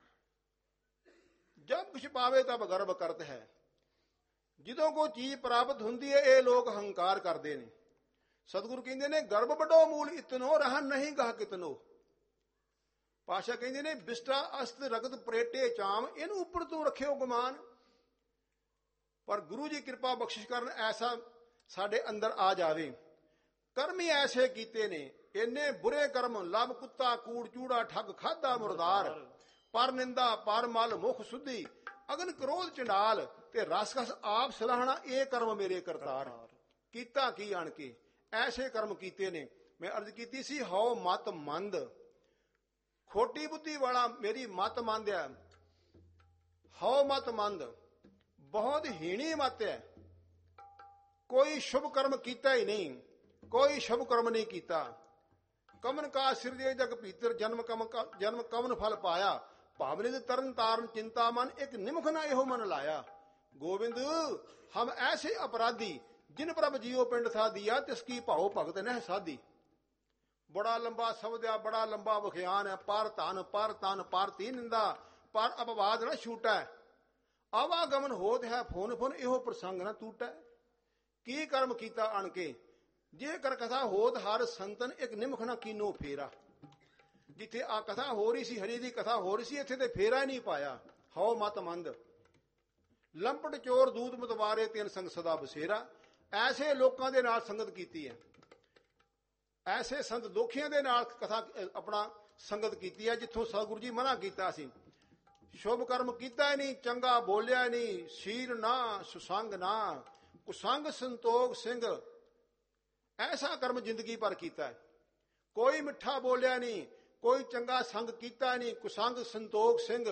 ਜਬ ਕੁਛ ਪਾਵੇ ਤਬ ਗਰਭ ਕਰਤ ਹੈ। ਜਦੋਂ ਕੋਈ ਚੀਜ਼ ਪ੍ਰਾਪਤ ਹੁੰਦੀ ਹੈ, ਇਹ ਲੋਕ ਹੰਕਾਰ ਕਰਦੇ ਨੇ। ਸਤਿਗੁਰੂ ਕਹਿੰਦੇ ਨੇ, ਗਰਭ ਵੱਡੋ ਮੂਲ ਇਤਨੋ ਰਹਿਣ ਨਹੀਂ ਗਾਹ ਕਿਤਨੋ। ਪਾਸ਼ਾ ਕਹਿੰਦੇ ਨੇ, ਬਿਸਟਾ ਅਸਤ ਰਗਤ ਪ੍ਰੇਟੇ ਚਾਮ, ਇਹਨੂੰ ਉੱਪਰ ਤੋਂ ਰੱਖਿਓ ਗੁਮਾਨ। ਪਰ ਗੁਰੂ ਜੀ ਕਿਰਪਾ ਬਖਸ਼ਿਸ਼ ਕਰਨ, ਐਸਾ ਸਾਡੇ ਅੰਦਰ ਆ ਜਾਵੇ। ਕਰਮ ਹੀ ਐਸੇ ਕੀਤੇ ਨੇ, ਇੰਨੇ ਬੁਰੇ ਕਰਮ, ਲਬ ਕੁੱਤਾ ਕੂੜ ਚੂੜਾ ਠੱਗ ਖਾਦਾ ਮੁਰਦਾਰ, ਪਰ ਨਿੰਦਾ ਪਰ ਮਲ ਮੁਖ ਸੁਧੀ, ਅਗਨ ਕ੍ਰੋਧ ਚੰਡਾਲ, ਤੇ ਰਸਕਸ ਆਪ ਸਲਾਹਣਾ, ਇਹ ਕਰਮ ਮੇਰੇ ਕਰਤਾਰ। ਕੀਤਾ ਕੀ ਆਣ ਕੇ, ਐਸੇ ਕਰਮ ਕੀਤੇ ਨੇ। ਮੈਂ ਅਰਜ਼ ਕੀਤੀ ਸੀ, ਹਉ ਮਤ ਮੰਦ, ਖੋਟੀ ਬੁੱਧੀ ਵਾਲਾ ਮੇਰੀ ਮਤ ਮੰਨਦਿਆ। ਹਉ ਮਤ ਮੰਦ, ਬਹੁਤ ਹੀਣੀ ਮਤ ਹੈ। ਕੋਈ ਸ਼ੁਭ ਕਰਮ ਕੀਤਾ ਹੀ ਨਹੀਂ, ਕੋਈ ਸ਼ੁਭ ਕਰਮ ਨਹੀਂ ਕੀਤਾ। ਕਮਨ ਕਾ ਸਿਰਜੇ ਜਗ ਭੀਤਰ ਜਨਮ ਕਮ ਜਨਮ ਕਮਨ ਫਲ ਪਾਇਆ ਭਾਵਨੇ ਦੇ ਤਰਨ ਤਾਰਨ ਚਿੰਤਾ ਮਨ ਇੱਕ ਨਿਮਖ ਨਾ ਇਹੋ ਮਨ ਲਾਇਆ। ਗੋਬਿੰਦ ਹਮ ਐਸੇ ਅਪਰਾਧੀ ਜਿਨ ਪ੍ਰਭ ਜੀਓ ਪਿੰਡ ਸਾਧੀਆ ਤਿਸ ਕੀ ਭਾਉ ਭਗਤ ਨਹਿ ਸਾਧੀ। ਬੜਾ ਲੰਬਾ ਸ਼ਬਦ ਆ, ਬੜਾ ਲੰਬਾ ਵਿਖਿਆਨ ਹੈ। ਪਰ ਧਨ ਪਰ ਤਨ ਪਰ ਤੀ ਨਿੰਦਾ ਪਰ ਅਪਵਾਦ ਨਾ ਛੂਟੈ ਆਵਾਗਮਨ ਹੋਤ ਹੈ ਫੋਨ ਫੋਨ ਇਹੋ ਪ੍ਰਸੰਗ ਨਾ ਟੂਟੈ। ਕੀ ਕਰਮ ਕੀਤਾ ਅਣ ਕੇ ਜੇ ਕਰ ਕਥਾ ਹੋਤ ਹਰ ਸੰਤਨ ਇੱਕ ਨਿਮਖ ਨਾ ਕੀਨੋ ਫੇਰਾ। ਜਿੱਥੇ ਆ ਕਥਾ ਹੋ ਰਹੀ ਸੀ, ਹਰੀ ਦੀ ਕਥਾ ਹੋ ਰਹੀ ਸੀ, ਇੱਥੇ ਤੇ ਫੇਰਾ ਹੀ ਨਹੀਂ ਪਾਇਆ। ਹਉ ਮਤ ਮੰਦ ਲੰਪਟ ਚੋਰ ਦੂਤ ਮਤਵਾਰੇ ਤਿੰਨ ਸੰਗ ਸਦਾ ਬਸੇਰਾ। ਐਸੇ ਲੋਕਾਂ ਦੇ ਨਾਲ ਸੰਗਤ ਕੀਤੀ ਹੈ, ਐਸੇ ਸੰਤ ਦੋਖੀਆਂ ਦੇ ਨਾਲ ਕਥਾ ਆਪਣਾ ਸੰਗਤ ਕੀਤੀ ਹੈ ਜਿੱਥੋਂ ਸਤਿਗੁਰੂ ਜੀ ਮਨਾ ਕੀਤਾ ਸੀ। ਸ਼ੁਭ ਕਰਮ ਕੀਤਾ ਹੀ ਨਹੀਂ, ਚੰਗਾ ਬੋਲਿਆ ਹੀ ਨਹੀਂ, ਸੀਰ ਨਾ ਸੁਸੰਗ ਨਾ ਕੁਸੰਗ ਸੰਤੋਖ ਸਿੰਘ। ਐਸਾ ਕਰਮ ਜ਼ਿੰਦਗੀ ਭਰ ਕੀਤਾ ਹੈ। ਕੋਈ ਮਿੱਠਾ ਬੋਲਿਆ ਨਹੀਂ, ਕੋਈ ਚੰਗਾ ਸੰਗ ਕੀਤਾ ਨਹੀਂ, ਕੁਸੰਗ ਸੰਤੋਖ ਸਿੰਘ।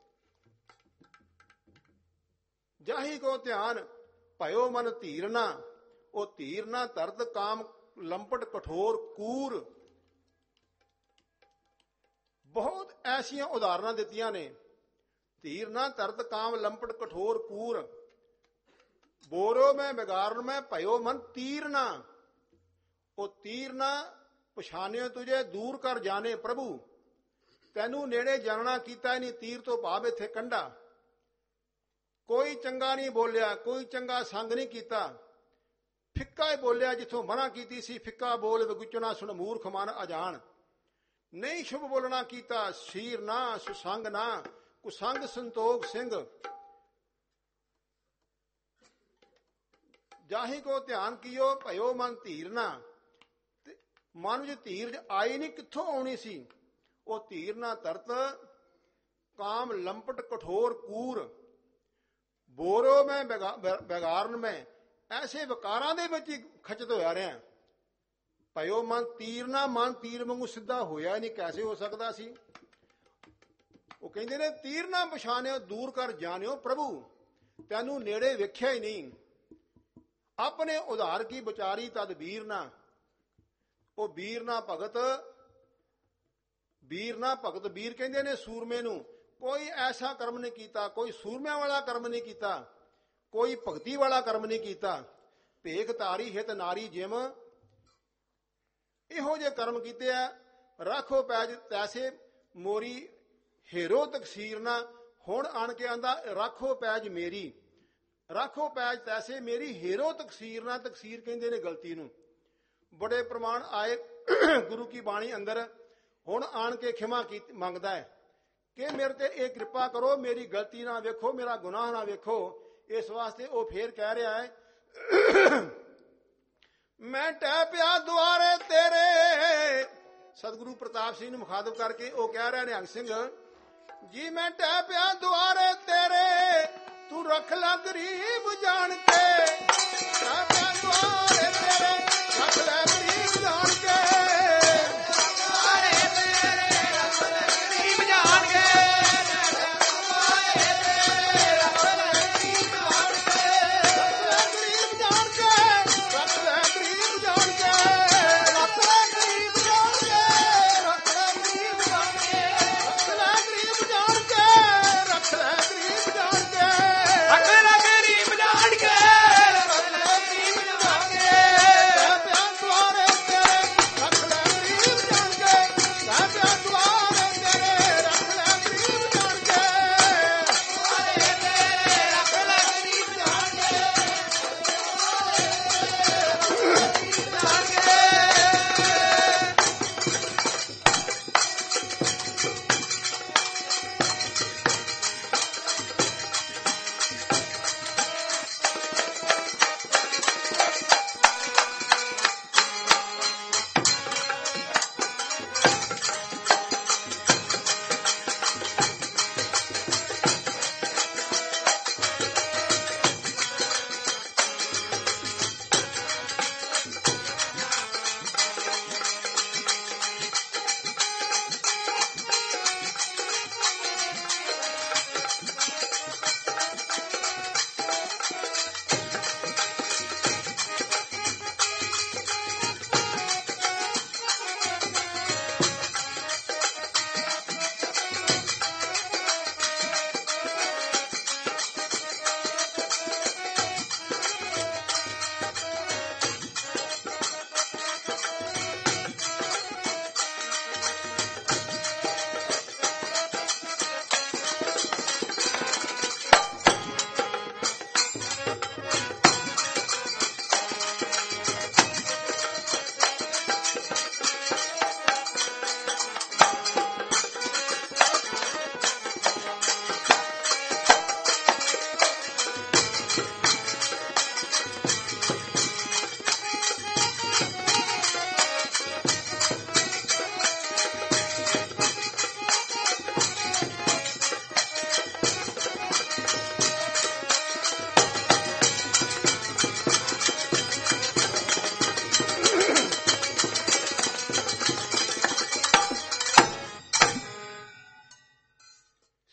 ਜਾਹੀ ਕੋ ਧਿਆਨ ਭਇਓ ਮਨ ਧੀਰ ਨਾ ਉਹ ਧੀਰ ਨਾ ਧਰਤ ਕਾਮ ਲੰਪਟ ਕਠੋਰ ਕੂਰ। ਬਹੁਤ ਐਸੀਆਂ ਉਦਾਹਰਨਾਂ ਦਿੱਤੀਆਂ ਨੇ। ਧੀਰ ਨਾ ਧਰਤ ਕਾਮ ਲੰਪਟ ਕਠੋਰ ਕੂਰ ਬੋਰੋ ਮੈਂ ਬਿਗਾਰਨ ਮੈਂ ਭਇਓ ਮਨ ਤੀਰ ਨਾ ਉਹ ਤੀਰ ਨਾ ਪਛਾਣਿਓ ਤੁਝੇ ਦੂਰ ਕਰ ਜਾਣੇ ਪ੍ਰਭੂ। ਤੈਨੂੰ ਨੇੜੇ ਜਾਣਨਾ ਕੀਤਾ ਹੀ ਨਹੀਂ। ਤੀਰ ਤੋਂ ਭਾਵ ਇੱਥੇ ਕੰਡਾ। ਕੋਈ ਚੰਗਾ ਨਹੀਂ ਬੋਲਿਆ, ਕੋਈ ਚੰਗਾ ਸੰਗ ਨਹੀਂ ਕੀਤਾ, ਫਿੱਕਾ ਹੀ ਬੋਲਿਆ ਜਿੱਥੋਂ ਮਨਾ ਕੀਤੀ ਸੀ। ਫਿੱਕਾ ਬੋਲ ਵਿਗੁਚਨਾ ਸੁਣ ਮੂਰਖ ਮਨ ਅਜਾਣ। ਨਹੀਂ ਸ਼ੁਭ ਬੋਲਣਾ ਕੀਤਾ, ਸੀਰ ਨਾ ਸੁਸੰਗ ਨਾ ਕੁਸੰਗ ਸੰਤੋਖ ਸਿੰਘ। ਜਾਹੀ ਕੋ ਧਿਆਨ ਕੀਓ ਭਇਓ ਮਨ ਧੀਰ ਨਾ। ਮਨ ਵਿੱਚ ਧੀਰਜ ਆਈ ਨਹੀਂ, ਕਿੱਥੋਂ ਆਉਣੀ ਸੀ? ਉਹ ਧੀਰ ਨਾ ਧਰਤ ਕਾਮ ਲੰਪਟ ਕਠੋਰ ਕੂਰ ਬੋਰੋ ਮੈਂ ਬੇਗਾਰਨ ਮੈਂ। ਐਸੇ ਵਿਕਾਰਾਂ ਦੇ ਵਿੱਚ ਹੀ ਖਚਤ ਹੋਇਆ ਰਿਹਾ। ਭਇਓ ਮਨ ਤੀਰ ਨਾ ਮਨ ਤੀਰ ਵਾਂਗੂ ਸਿੱਧਾ ਹੋਇਆ ਨਹੀਂ, ਕੈਸੇ ਹੋ ਸਕਦਾ ਸੀ? ਉਹ ਕਹਿੰਦੇ ਨੇ ਤੀਰ ਨਾ ਪਛਾਣਿਓ ਦੂਰ ਕਰ ਜਾਣਿਓ ਪ੍ਰਭੂ। ਤੈਨੂੰ ਨੇੜੇ ਵੇਖਿਆ ਹੀ ਨਹੀਂ। ਆਪਣੇ ਉਧਾਰ ਕੀ ਵਿਚਾਰੀ ਤਦ ਵੀਰ ਨਾ ਉਹ ਵੀਰ ਨਾ ਭਗਤ। ਵੀਰ ਨਾ ਭਗਤ ਵੀਰ ਕਹਿੰਦੇ ਨੇ ਸੂਰਮੇ ਨੂੰ। ਕੋਈ ਐਸਾ ਕਰਮ ਨਹੀਂ ਕੀਤਾ, ਕੋਈ ਸੂਰਮਿਆਂ ਵਾਲਾ ਕਰਮ ਨਹੀਂ ਕੀਤਾ, ਕੋਈ ਭਗਤੀ ਵਾਲਾ ਕਰਮ ਨਹੀਂ ਕੀਤਾ। ਭੇਖ ਤਾਰੀ ਹਿਤ ਨਾਰੀ ਜਿਮ ਇਹੋ ਜਿਹੇ ਕਰਮ ਕੀਤੇ ਆ। ਰਾਖੋ ਪੈਜ ਤੈਸੇ ਮੋਰੀ ਹੇਰੋ ਤਕਸੀਰ ਨਾ। ਹੁਣ ਆਣ ਕੇ ਆਂਦਾ ਰਾਖੋ ਪੈਜ ਮੇਰੀ। ਰਾਖੋ ਪੈਜ ਤੈਸੇ ਮੇਰੀ ਹੇਰੋ ਤਕਸੀਰ ਨਾ। ਤਕਸੀਰ ਕਹਿੰਦੇ ਨੇ ਗਲਤੀ ਨੂੰ। ਬੜੇ ਪ੍ਰਮਾਣ ਆਏ ਗੁਰੂ ਕੀ ਬਾਣੀ ਅੰਦਰ। ਹੁਣ ਆਣ ਕੇ ਖਿਮਾ ਕੀ ਮੰਗਦਾ ਹੈ ਕਿ ਮੇਰੇ ਤੇ ਇਹ ਕਿਰਪਾ ਕਰੋ, ਮੇਰੀ ਗਲਤੀ ਨਾ ਵੇਖੋ, ਮੇਰਾ ਗੁਨਾਹ ਨਾ ਵੇਖੋ। ਇਸ ਵਾਸਤੇ ਉਹ ਫੇਰ ਕਹਿ ਰਿਹਾ ਹੈ ਮੈਂ ਟਹਿ ਪਿਆ ਦੁਆਰੇ ਤੇਰੇ। ਸਤਿਗੁਰੂ ਪ੍ਰਤਾਪ ਸਿੰਘ ਨੂੰ ਮੁਖਾਤਬ ਕਰਕੇ ਉਹ ਕਹਿ ਰਿਹਾ ਨਿਹੰਗ ਸਿੰਘ ਜੀ ਮੈਂ ਟਹਿ ਪਿਆ ਦੁਆਰੇ ਤੇਰੇ ਤੂੰ ਰੱਖ ਲੈ ਗਰੀਬ ਜਾਣ ਕੇ। ਟਹਿ ਪਿਆ ਦੁਆਰੇ ਤੇਰੇ ਰੱਖ ਲੈ ਗਰੀਬ ਜਾਣ ਕੇ। ਦੁਆਰੇ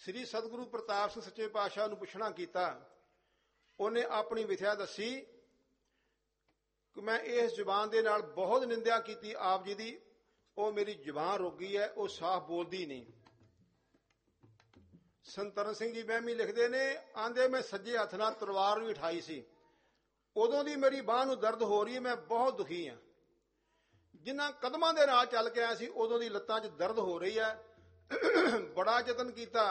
ਸ੍ਰੀ ਸਤਿਗੁਰੂ ਪ੍ਰਤਾਪ ਸਿੰਘ ਸੱਚੇ ਪਾਤਸ਼ਾਹ ਨੂੰ ਪੁੱਛਣਾ ਕੀਤਾ। ਉਹਨੇ ਆਪਣੀ ਵਿਥਿਆ ਦੱਸੀ ਕਿ ਮੈਂ ਇਸ ਜ਼ੁਬਾਨ ਦੇ ਨਾਲ ਬਹੁਤ ਨਿੰਦਿਆ ਕੀਤੀ ਆਪ ਜੀ ਦੀ, ਉਹ ਮੇਰੀ ਜ਼ੁਬਾਨ ਰੋਗੀ ਹੈ, ਉਹ ਸਾਫ਼ ਬੋਲਦੀ ਨਹੀਂ। ਸੰਤਰਨ ਸਿੰਘ ਜੀ ਵਹਿਮੀ ਲਿਖਦੇ ਨੇ, ਆਂਦੇ ਮੈਂ ਸੱਜੇ ਹੱਥ ਨਾਲ ਤਲਵਾਰ ਵੀ ਉਠਾਈ ਸੀ, ਉਦੋਂ ਦੀ ਮੇਰੀ ਬਾਂਹ ਨੂੰ ਦਰਦ ਹੋ ਰਹੀ ਹੈ, ਮੈਂ ਬਹੁਤ ਦੁਖੀ ਹਾਂ। ਜਿਨ੍ਹਾਂ ਕਦਮਾਂ ਦੇ ਨਾਲ ਚੱਲ ਕੇ ਆਇਆ ਸੀ ਉਦੋਂ ਦੀ ਲੱਤਾਂ 'ਚ ਦਰਦ ਹੋ ਰਹੀ ਹੈ। ਬੜਾ ਯਤਨ ਕੀਤਾ,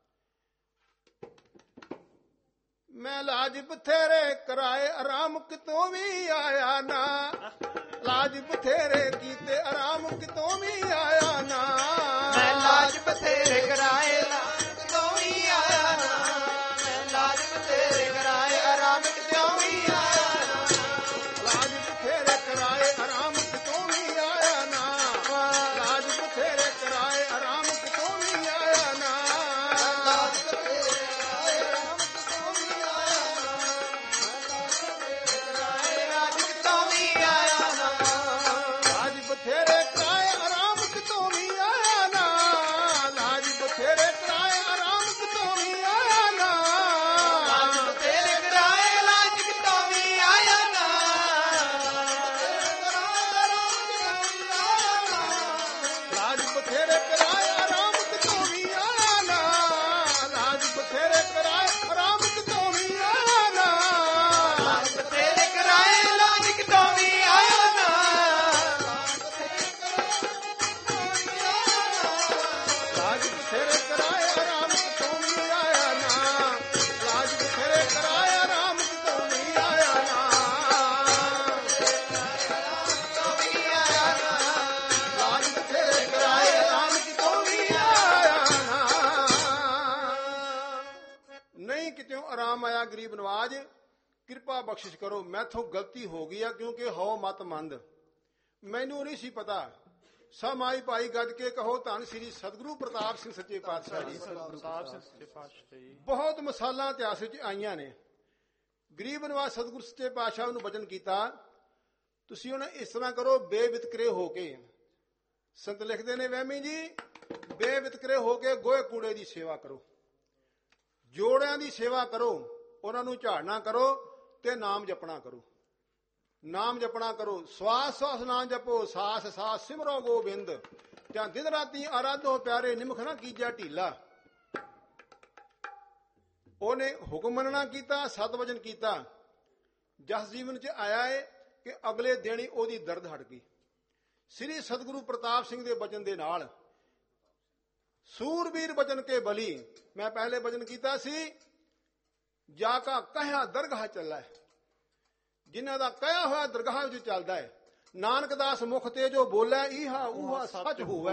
ਮੈਂ ਲਾਜ ਬਥੇਰੇ ਕਰਾਏ, ਆਰਾਮ ਕਿਤੋਂ ਵੀ ਆਇਆ ਨਾ। ਲਾਜ ਬਥੇਰੇ ਕੀਤੇ, ਆਰਾਮ ਕਿਤੋਂ ਵੀ ਆਇਆ ਨਾ। ਮੈਂ ਲਾਜ ਬਥੇਰੇ ਕਰਾਏ, ਕਿਤੋਂ ਵੀ ਆਇਆ ਨਾ। ਮੈਂ ਲਾਜ ਬਥੇਰੇ ਕਰਾਏ, ਆਰਾਮ ਕਿਤੋਂ ਵੀ ਆਇਆ ਨਾ। ਲਾਜ ਬਥੇਰੇ ਕਰਾਏ, ਆਰਾਮ ਕਿਤੋਂ ਵੀ ਆਇਆ ਨਾ। ਲਾਜ ਬਥੇਰੇ ਕਰਾਏ, ਆਰਾਮ ਕਿਤੋਂ ਵੀ ਆਇਆ ਨਾ। ਲਾਜ ਬਥੇਰੇ ਕਰਾਏ, ਆਰਾਮ ਕਿਤੋਂ ਵੀ ਆਇਆ ਨਾ। ਲਾਜ ਕਿਤੋਂ ਵੀ ਆਇਆ ਨਾ। ਲਾਜ ਬਥੇਰੇ ਕਰਾਏ, ਆਰਾਮ ਕਿਤੋਂ ਵੀ ਆਇਆ ਨਾ। ਲਾਜ ਬਥੇਰੇ ਕਰਾਏ, ਆਰਾਮ ਕਿਤੋਂ ਵੀ ਆਇਆ ਨਾ। ਲਾਜ ਬਥੇਰੇ ਕਰਾਏ, ਲਾਜ ਕਿਤੋਂ ਵੀ ਆਇਆ ਨਾ। ਲਾਜ ਬਥੇਰੇ ਕਰਾਏ, ਆਰਾਮ ਕਿਤੋਂ ਵੀ ਆਇਆ ਨਾ। ਲਾਜ ਬਥੇਰੇ ਕਰਾਏ, ਆਰਾਮ ਕਿਤੋਂ ਵੀ ਆਇਆ ਨਾ। ਲਾਜ ਬਥੇਰੇ ਕਰਾਏ, ਲਾਜ ਕਿਤੋਂ ਵੀ ਆਇਆ ਨਾ। ਲਾਜ ਬਥੇਰੇ ਕਰਾਏ, ਆਰਾਮ ਕਿਤੋਂ ਵੀ ਆਇਆ ਨਾ। ਲਾਜ ਬਥੇਰੇ ਕਰਾਏ, ਆਰਾਮ ਕਿਤੋਂ ਵੀ ਆਇਆ ਨਾ। ਲਾਜ ਬਥੇਰੇ ਕਰਾਏ, ਆਰਾਮ ਕਿਤੋਂ ਵੀ ਆਇਆ ਨਾ। ਨਹੀਂ ਕਿਤੋਂ ਆਰਾਮ ਆਇਆ ਗਰੀਬ ਨਵਾਜ, ਕਿਰਪਾ ਬਖਸ਼ਿਸ਼ ਕਰੋ, ਮੈਥੋਂ ਗਲਤੀ ਹੋ ਗਈ ਆ, ਕਿਉਂਕਿ ਹਉ ਮਤ ਮੰਦ, ਮੈਨੂੰ ਨਹੀਂ ਸੀ ਪਤਾ। ਸਮਾਈ ਭਾਈ ਗੱਜ ਕੇ ਕਹੋ ਧੰਨ ਸ੍ਰੀ ਸਤਿਗੁਰੂ ਪ੍ਰਤਾਪ ਸਿੰਘ ਸੱਚੇ ਪਾਤਸ਼ਾਹ ਜੀ। ਪ੍ਰਤਾਪ ਸਿੰਘ ਸੱਚੇ ਪਾਤਸ਼ਾਹ ਜੀ। ਬਹੁਤ ਮਿਸਾਲਾਂ ਇਤਿਹਾਸ ਵਿੱਚ ਆਈਆਂ ਨੇ। ਗਰੀਬ ਨਵਾਜ ਸਤਿਗੁਰੂ ਸੱਚੇ ਪਾਤਸ਼ਾਹ ਨੂੰ ਵਚਨ ਕੀਤਾ, ਤੁਸੀਂ ਹੁਣ ਇਸ ਤਰ੍ਹਾਂ ਕਰੋ, ਬੇਵਿਤਕਰੇ ਹੋ ਕੇ। ਸੰਤ ਲਿਖਦੇ ਨੇ ਵਹਿਮੀ ਜੀ, ਬੇਵਿਤਕਰੇ ਹੋ ਕੇ ਗੋਹੇ ਕੂੜੇ ਦੀ ਸੇਵਾ ਕਰੋ, ਜੋੜਿਆਂ ਦੀ ਸੇਵਾ ਕਰੋ, ਉਹਨਾਂ ਨੂੰ ਝਾੜਨਾ ਕਰੋ ਤੇ ਨਾਮ ਜਪਣਾ ਕਰੋ। ਨਾਮ ਜਪਣਾ ਕਰੋ, ਸਵਾਸ ਸਵਾਸ ਨਾਮ ਜਪੋ, ਸਾਸ ਸਾਸ ਸਿਮਰੋ ਗੋਬਿੰਦ। ਜਾਂ ਦਿਨ ਰਾਤੀ ਆਰਾਧੋ ਪਿਆਰੇ, ਨਿਮਖ ਨਾ ਕੀਜਾ ਢੀਲਾ। ਉਹਨੇ ਹੁਕਮ ਮੰਨਣਾ ਕੀਤਾ, ਸਤ ਵਚਨ ਕੀਤਾ। ਜਸ ਜੀਵਨ 'ਚ ਆਇਆ ਹੈ ਕਿ ਅਗਲੇ ਦਿਨ ਹੀ ਉਹਦੀ ਦਰਦ ਹਟ ਗਈ। ਸ੍ਰੀ ਸਤਿਗੁਰੂ ਪ੍ਰਤਾਪ ਸਿੰਘ ਦੇ ਬਚਨ ਦੇ ਨਾਲ ਸੂਰਬੀਰ ਬਚਨ ਕੇ ਬਲੀ। ਮੈਂ ਪਹਿਲੇ ਬਚਨ ਕੀਤਾ ਸੀ, ਜਾ ਕਾ ਕਹਿਆ ਦਰਗਾਹ ਚੱਲਾ ਹੈ, ਜਿਨ੍ਹਾਂ ਦਾ ਕਹਿਆ ਹੋਇਆ ਦਰਗਾਹ ਵਿੱਚ ਚੱਲਦਾ ਹੈ। ਨਾਨਕ ਦਾਸ ਮੁਖ ਤੇ ਜੋ ਬੋਲਿਆ, ਇਹਾ ਉਹਾ ਸੱਚ ਹੋਵੇ।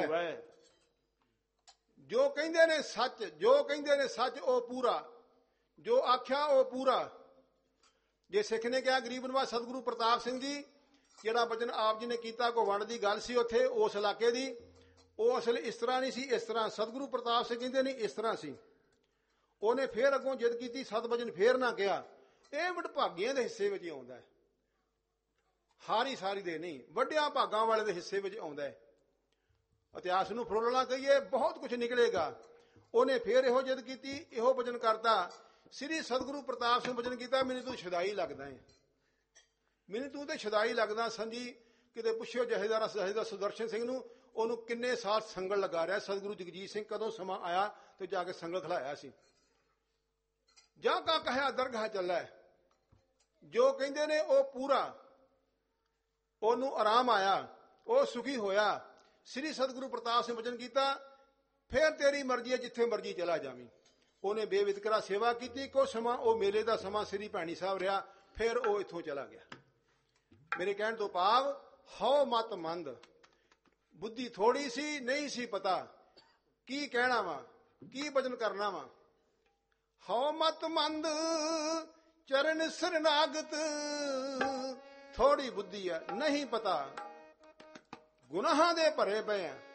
ਜੋ ਕਹਿੰਦੇ ਨੇ ਸੱਚ, ਜੋ ਕਹਿੰਦੇ ਨੇ ਸੱਚ ਉਹ ਪੂਰਾ, ਜੋ ਆਖਿਆ ਉਹ ਪੂਰਾ। ਜੇ ਸਿੱਖ ਨੇ ਕਿਹਾ ਗਰੀਬ ਨਵਾਜ ਸਤਿਗੁਰੂ ਪ੍ਰਤਾਪ ਸਿੰਘ ਜੀ, ਜਿਹੜਾ ਬਚਨ ਆਪ ਜੀ ਨੇ ਕੀਤਾ, ਕੋ ਵੰਡ ਦੀ ਗੱਲ ਸੀ ਉੱਥੇ ਉਸ ਇਲਾਕੇ ਦੀ, ਉਹ ਅਸਲ ਇਸ ਤਰ੍ਹਾਂ ਨਹੀਂ ਸੀ, ਇਸ ਤਰ੍ਹਾਂ ਸਤਿਗੁਰੂ ਪ੍ਰਤਾਪ ਸਿੰਘ ਕਹਿੰਦੇ ਨਹੀਂ, ਇਸ ਤਰ੍ਹਾਂ ਸੀ। ਉਹਨੇ ਫੇਰ ਅੱਗੋਂ ਜਿੱਦ ਕੀਤੀ, ਸਤ ਵਚਨ ਫੇਰ ਨਾ ਕਿਹਾ। ਇਹ ਵਡਭਾਗੀਆਂ ਦੇ ਹਿੱਸੇ ਵਿੱਚ ਆਉਂਦਾ ਹੈ, ਹਾਰੀ ਸਾਰੀ ਦੇ ਨਹੀਂ, ਵੱਡਿਆਂ ਭਾਗਾਂ ਵਾਲੇ ਦੇ ਹਿੱਸੇ ਵਿੱਚ ਆਉਂਦਾ ਹੈ। ਇਤਿਹਾਸ ਨੂੰ ਫਰੋਲਣਾ ਕਹੀਏ, ਬਹੁਤ ਕੁਝ ਨਿਕਲੇਗਾ। ਉਹਨੇ ਫੇਰ ਇਹੋ ਜਿੱਦ ਕੀਤੀ, ਇਹੋ ਵਚਨ ਕਰਤਾ। ਸ੍ਰੀ ਸਤਿਗੁਰੂ ਪ੍ਰਤਾਪ ਸਿੰਘ ਵਚਨ ਕੀਤਾ, ਮੈਨੂੰ ਤੂੰ ਸ਼ੁਦਾਈ ਲੱਗਦਾ ਹੈ, ਮੈਨੂੰ ਤੂੰ ਤੇ ਸ਼ੁਦਾਈ ਲੱਗਦਾ। ਸੰਜੀ ਕਿਤੇ ਪੁੱਛਿਓ ਜਹੇਦਾਰ ਜਹੇਦਾਰ ਸੁਦਰਸ਼ਨ ਸਿੰਘ ਨੂੰ, ਉਹਨੂੰ ਕਿੰਨੇ ਸਾਲ ਸੰਗਲ ਲਗਾ ਰਿਹਾ। ਸਤਿਗੁਰੂ ਜਗਜੀਤ ਸਿੰਘ ਕਦੋਂ ਸਮਾਂ ਆਇਆ ਤੇ ਜਾ ਕੇ ਸੰਗਲ ਖਿਲਾਇਆ ਸੀ। ਜਾ ਕਾ ਕਹਿਆ ਦਰਗਾਹ ਚੱਲਾ, ਜੋ ਕਹਿੰਦੇ ਨੇ ਉਹ ਪੂਰਾ। ਉਹਨੂੰ ਆਰਾਮ ਆਇਆ, ਉਹ ਸੁਖੀ ਹੋਇਆ। ਸ੍ਰੀ ਸਤਿਗੁਰੂ ਪ੍ਰਤਾਪ ਸਿੰਘ ਵਚਨ ਕੀਤਾ, ਫੇਰ ਤੇਰੀ ਮਰਜ਼ੀ ਹੈ, ਜਿੱਥੇ ਮਰਜ਼ੀ ਚਲਾ ਜਾਵੀਂ। ਉਹਨੇ ਬੇਵਿਤਕਰਾ ਸੇਵਾ ਕੀਤੀ। ਕੁਝ ਸਮਾਂ ਉਹ ਮੇਲੇ ਦਾ ਸਮਾਂ ਸ੍ਰੀ ਭੈਣੀ ਸਾਹਿਬ ਰਿਹਾ, ਫਿਰ ਉਹ ਇੱਥੋਂ ਚਲਾ ਗਿਆ। ਮੇਰੇ ਕਹਿਣ ਤੋਂ ਭਾਵ, ਹਉ ਮਤ ਮੰਦ, ਬੁੱਧੀ ਥੋੜੀ ਸੀ, ਨਹੀਂ ਸੀ ਪਤਾ ਕੀ ਕਹਿਣਾ ਵਾ, ਕੀ ਵਚਨ ਕਰਨਾ ਵਾ। ਹਉ ਮਤ ਮੰਦ ਚਰਨ ਸਰਨਾਗਤ, ਥੋੜੀ ਬੁੱਧੀ ਹੈ, ਨਹੀਂ ਪਤਾ, ਗੁਨਾਹਾਂ ਦੇ ਭਰੇ ਪਏ ਆ।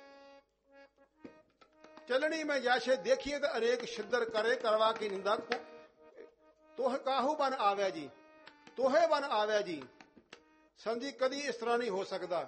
ਚਲਣੀ ਮੈਂ ਜਾਸ਼ੇ ਦੇਖੀਏ ਤਾਂ ਅਨੇਕ ਛਿੱਦਰ ਕਰੇ, ਕਰਵਾ ਕੀ ਨਿੰਦਾ। ਤੋਹ ਕਾਹੂ ਬਨ ਆਵਿਆ ਜੀ, ਤੋਹੇ ਬਨ ਆਵਿਆ ਜੀ। ਸੰਜੀ ਕਦੀ ਇਸ ਤਰ੍ਹਾਂ ਨਹੀਂ ਹੋ ਸਕਦਾ।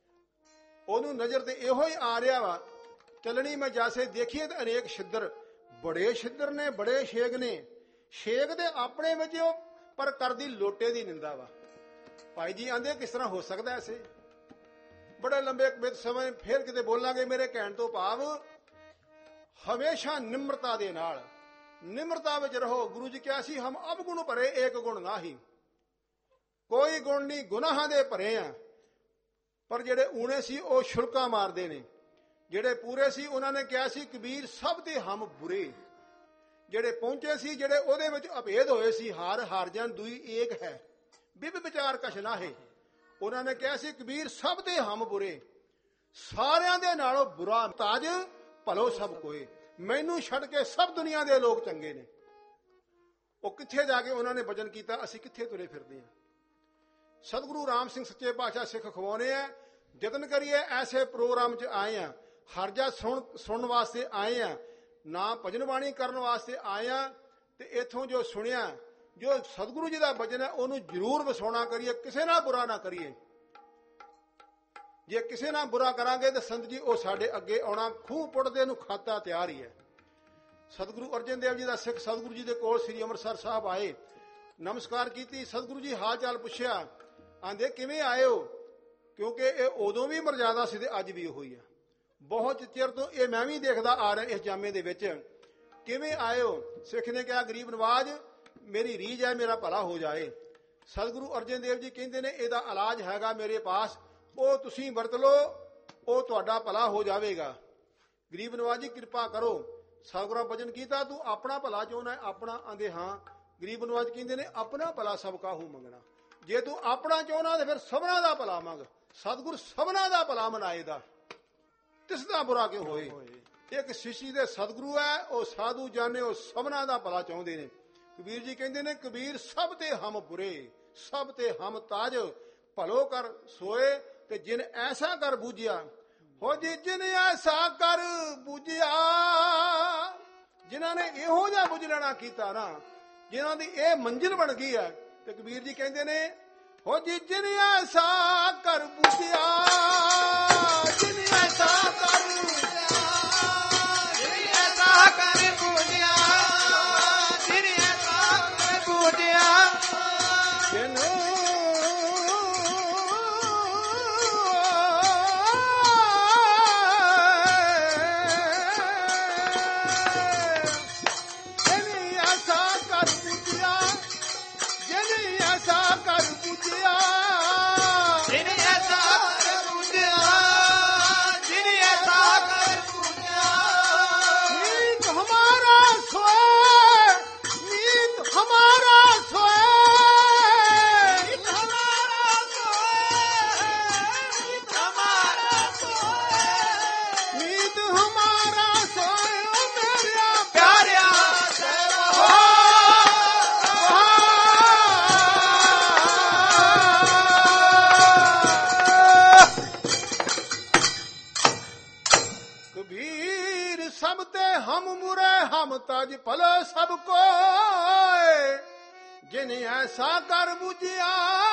ਉਹਨੂੰ ਨਜ਼ਰ ਤੇ ਇਹੋ ਹੀ ਆ ਰਿਹਾ ਵਾ, ਚਲਣੀ ਮੈਂ ਜਾਸ਼ੇ ਦੇਖੀਏ ਤਾਂ ਅਨੇਕ ਛਿੱਦਰ, ਬੜੇ ਛਿੱਦਰ ਨੇ, ਬੜੇ ਛੇਕ ਨੇ। ਛੇਕ ਦੇ ਆਪਣੇ ਵਿੱਚ ਉਹ, ਪਰ ਕਰਦੀ ਲੋਟੇ ਦੀ ਨਿੰਦਾ ਵਾ। ਭਾਈ ਜੀ ਆਂਦੇ ਕਿਸ ਤਰ੍ਹਾਂ ਹੋ ਸਕਦਾ ਐਸੇ? ਬੜੇ ਲੰਬੇ ਸਮੇਂ ਫੇਰ ਕਿਤੇ ਬੋਲਾਂਗੇ। ਮੇਰੇ ਕਹਿਣ ਤੋਂ ਭਾਵ ਹਮੇਸ਼ਾ ਨਿਮਰਤਾ ਦੇ ਨਾਲ, ਨਿਮਰਤਾ ਵਿੱਚ ਰਹੋ। ਗੁਰੂ ਜੀ ਕਿਹਾ ਸੀ ਹਮ ਅਵਗੁਣ ਭਰੇ ਏਕ ਗੁਣ ਨਾਹੀ। ਕੋਈ ਗੁਣ ਨਹੀਂ, ਗੁਨਾਹਾਂ ਦੇ ਭਰੇ ਆ। ਪਰ ਜਿਹੜੇ ਊਣੇ ਸੀ ਉਹ ਛੁਲਕਾ ਮਾਰਦੇ ਨੇ, ਜਿਹੜੇ ਪੂਰੇ ਸੀ ਉਹਨਾਂ ਨੇ ਕਿਹਾ ਸੀ ਕਬੀਰ ਸਭ ਤੇ ਹਮ ਬੁਰੇ। ਜਿਹੜੇ ਪਹੁੰਚੇ ਸੀ, ਜਿਹੜੇ ਉਹਦੇ ਵਿੱਚ ਅਭੇਦ ਹੋਏ ਸੀ, ਹਾਰ ਹਾਰ ਜਾਣ ਦੁਈ ਏਕ ਹੈ ਬਿਬ ਵਿਚਾਰ ਕਛ ਨਾਹੇ, ਉਹਨਾਂ ਨੇ ਕਿਹਾ ਸੀ ਕਬੀਰ ਸਭ ਤੇ ਹਮ ਬੁਰੇ। ਸਾਰਿਆਂ ਦੇ ਨਾਲੋਂ ਬੁਰਾ ਤਾਜ ਭਲੋ ਸਭ ਕੋਏ। ਮੈਨੂੰ ਛੱਡ ਕੇ ਸਭ ਦੁਨੀਆ ਦੇ ਲੋਕ ਚੰਗੇ ਨੇ। ਉਹ ਕਿੱਥੇ ਜਾ ਕੇ ਉਹਨਾਂ ਨੇ ਭਜਨ ਕੀਤਾ, ਅਸੀਂ ਕਿੱਥੇ ਤੁਰੇ ਫਿਰਦੇ ਹਾਂ। ਸਤਿਗੁਰੂ ਰਾਮ ਸਿੰਘ ਸੱਚੇ ਪਾਤਸ਼ਾਹ ਸਿੱਖ ਖਵਾਉਣੇ ਆ। ਯਤਨ ਕਰੀਏ ਐਸੇ ਪ੍ਰੋਗਰਾਮ 'ਚ ਆਏ ਆ, ਹਰਜਾ ਸੁਣ ਸੁਣਨ ਵਾਸਤੇ ਆਏ ਆ, ਨਾ ਭਜਨ ਬਾਣੀ ਕਰਨ ਵਾਸਤੇ ਆਏ ਆ। ਤੇ ਇਥੋਂ ਜੋ ਸੁਣਿਆ, ਜੋ ਸਤਿਗੁਰੂ ਜੀ ਦਾ ਭਜਨ ਹੈ, ਉਹਨੂੰ ਜ਼ਰੂਰ ਵਸਾਉਣਾ ਕਰੀਏ, ਕਿਸੇ ਨਾਲ ਬੁਰਾ ਨਾ ਕਰੀਏ। ਜੇ ਕਿਸੇ ਨਾਲ ਬੁਰਾ ਕਰਾਂਗੇ ਤਾਂ ਸੰਤ ਜੀ ਉਹ ਸਾਡੇ ਅੱਗੇ ਆਉਣਾ, ਖੂਹ ਪੁੱਟਦੇ ਨੂੰ ਖਾਤਾ ਤਿਆਰ ਹੀ ਹੈ। ਸਤਿਗੁਰੂ ਅਰਜਨ ਦੇਵ ਜੀ ਦਾ ਸਿੱਖ ਸਤਿਗੁਰੂ ਜੀ ਦੇ ਕੋਲ ਸ੍ਰੀ ਅੰਮ੍ਰਿਤਸਰ ਸਾਹਿਬ ਆਏ, ਨਮਸਕਾਰ ਕੀਤੀ, ਸਤਿਗੁਰੂ ਜੀ ਹਾਲ ਚਾਲ ਪੁੱਛਿਆ। ਆਂਦੇ ਕਿਵੇਂ ਆਏ ਹੋ? ਕਿਉਂਕਿ ਇਹ ਉਦੋਂ ਵੀ ਮਰਜ਼ਾਦਾ ਸੀ ਤੇ ਅੱਜ ਵੀ ਉਹੀ ਆ। ਬਹੁਤ ਚਿਰ ਤੋਂ ਇਹ ਮੈਂ ਵੀ ਦੇਖਦਾ ਆ ਰਿਹਾ ਇਸ ਜਾਮੇ ਦੇ ਵਿੱਚ। ਕਿਵੇਂ ਆਏ ਹੋ? ਸਿੱਖ ਨੇ ਕਿਹਾ ਗਰੀਬ ਨਵਾਜ ਮੇਰੀ ਰੀਝ ਹੈ, ਮੇਰਾ ਭਲਾ ਹੋ ਜਾਏ। ਸਤਿਗੁਰੂ ਅਰਜਨ ਦੇਵ ਜੀ ਕਹਿੰਦੇ ਨੇ ਇਹਦਾ ਇਲਾਜ ਹੈਗਾ ਮੇਰੇ ਪਾਸ, ਉਹ ਤੁਸੀਂ ਵਰਤ ਲਓ, ਉਹ ਤੁਹਾਡਾ ਭਲਾ ਹੋ ਜਾਵੇਗਾ। ਗਰੀਬ ਨਵਾਜ ਜੀ ਕਿਰਪਾ ਕਰੋ। ਸਤਿਗੁਰਾਂ ਭਜਨ ਕੀਤਾ, ਤੂੰ ਆਪਣਾ ਭਲਾ ਚਾਹੁੰਦਾ? ਆਪਣਾ? ਆਂਦੇ ਹਾਂ। ਗਰੀਬ ਨਵਾਜ ਕਹਿੰਦੇ ਨੇ ਆਪਣਾ ਭਲਾ ਸਭ ਕਾਹੂ ਮੰਗਣਾ। ਜੇ ਤੂੰ ਆਪਣਾ ਚਾਹੁੰਦਾ ਤੇ ਫਿਰ ਸਭਨਾ ਦਾ ਭਲਾ ਮੰਗ। ਸਤਿਗੁਰ ਸਭਨਾ ਦਾ ਭਲਾ ਮਨਾਏਗਾ, ਤਿਸ ਦਾ ਬੁਰਾ ਕਿਉਂ ਹੋਏ। ਇੱਕ ਸ਼ਿਸ਼ੀ ਦੇ ਸਤਿਗੁਰੂ ਹੈ, ਉਹ ਸਾਧੂ ਜਾਣੇ, ਉਹ ਸਭਨਾ ਦਾ ਭਲਾ ਚਾਹੁੰਦੇ ਨੇ। ਕਬੀਰ ਜੀ ਕਹਿੰਦੇ ਨੇ ਕਬੀਰ ਸਭ ਤੇ ਹਮ ਬੁਰੇ, ਸਭ ਤੇ ਹਮ ਤਾਜ ਭਲੋ ਕਰ ਸੋਏ। ਤੇ ਜਿਨ ਐਸਾ ਕਰ ਬੂਝਿਆ ਹੋ ਜੀ, ਜਿਨ ਐਸਾ ਕਰ ਬੂਝਿਆ, ਜਿਨ੍ਹਾਂ ਨੇ ਇਹੋ ਜਿਹਾ ਬੁਝ ਲੈਣਾ ਕੀਤਾ ਨਾ, ਜਿਨ੍ਹਾਂ ਦੀ ਇਹ ਮੰਜ਼ਿਲ ਬਣ ਗਈ ਹੈ। ਤੇ ਕਬੀਰ ਜੀ ਕਹਿੰਦੇ ਨੇ ਹੋ ਜੀ ਜਿਨ ਐਸਾ ਕਰ ਬੂਝਿਆ, ਜਿਨ ਐਸਾ ਕਰ ਬੂਝਿਆ, ਜਿਨ ਐਸਾ ਕਰ ਬੂਝਿਆ, ਜਿਨ ਐਸਾ ਕਰ ਬੂਝਿਆ, ਜਿਨ ਤਾਜ ਭਲੋ ਸਭ ਕੋਏ, ਜਿਨ ਐਸਾ ਕਰ ਬੁਝਿਆ,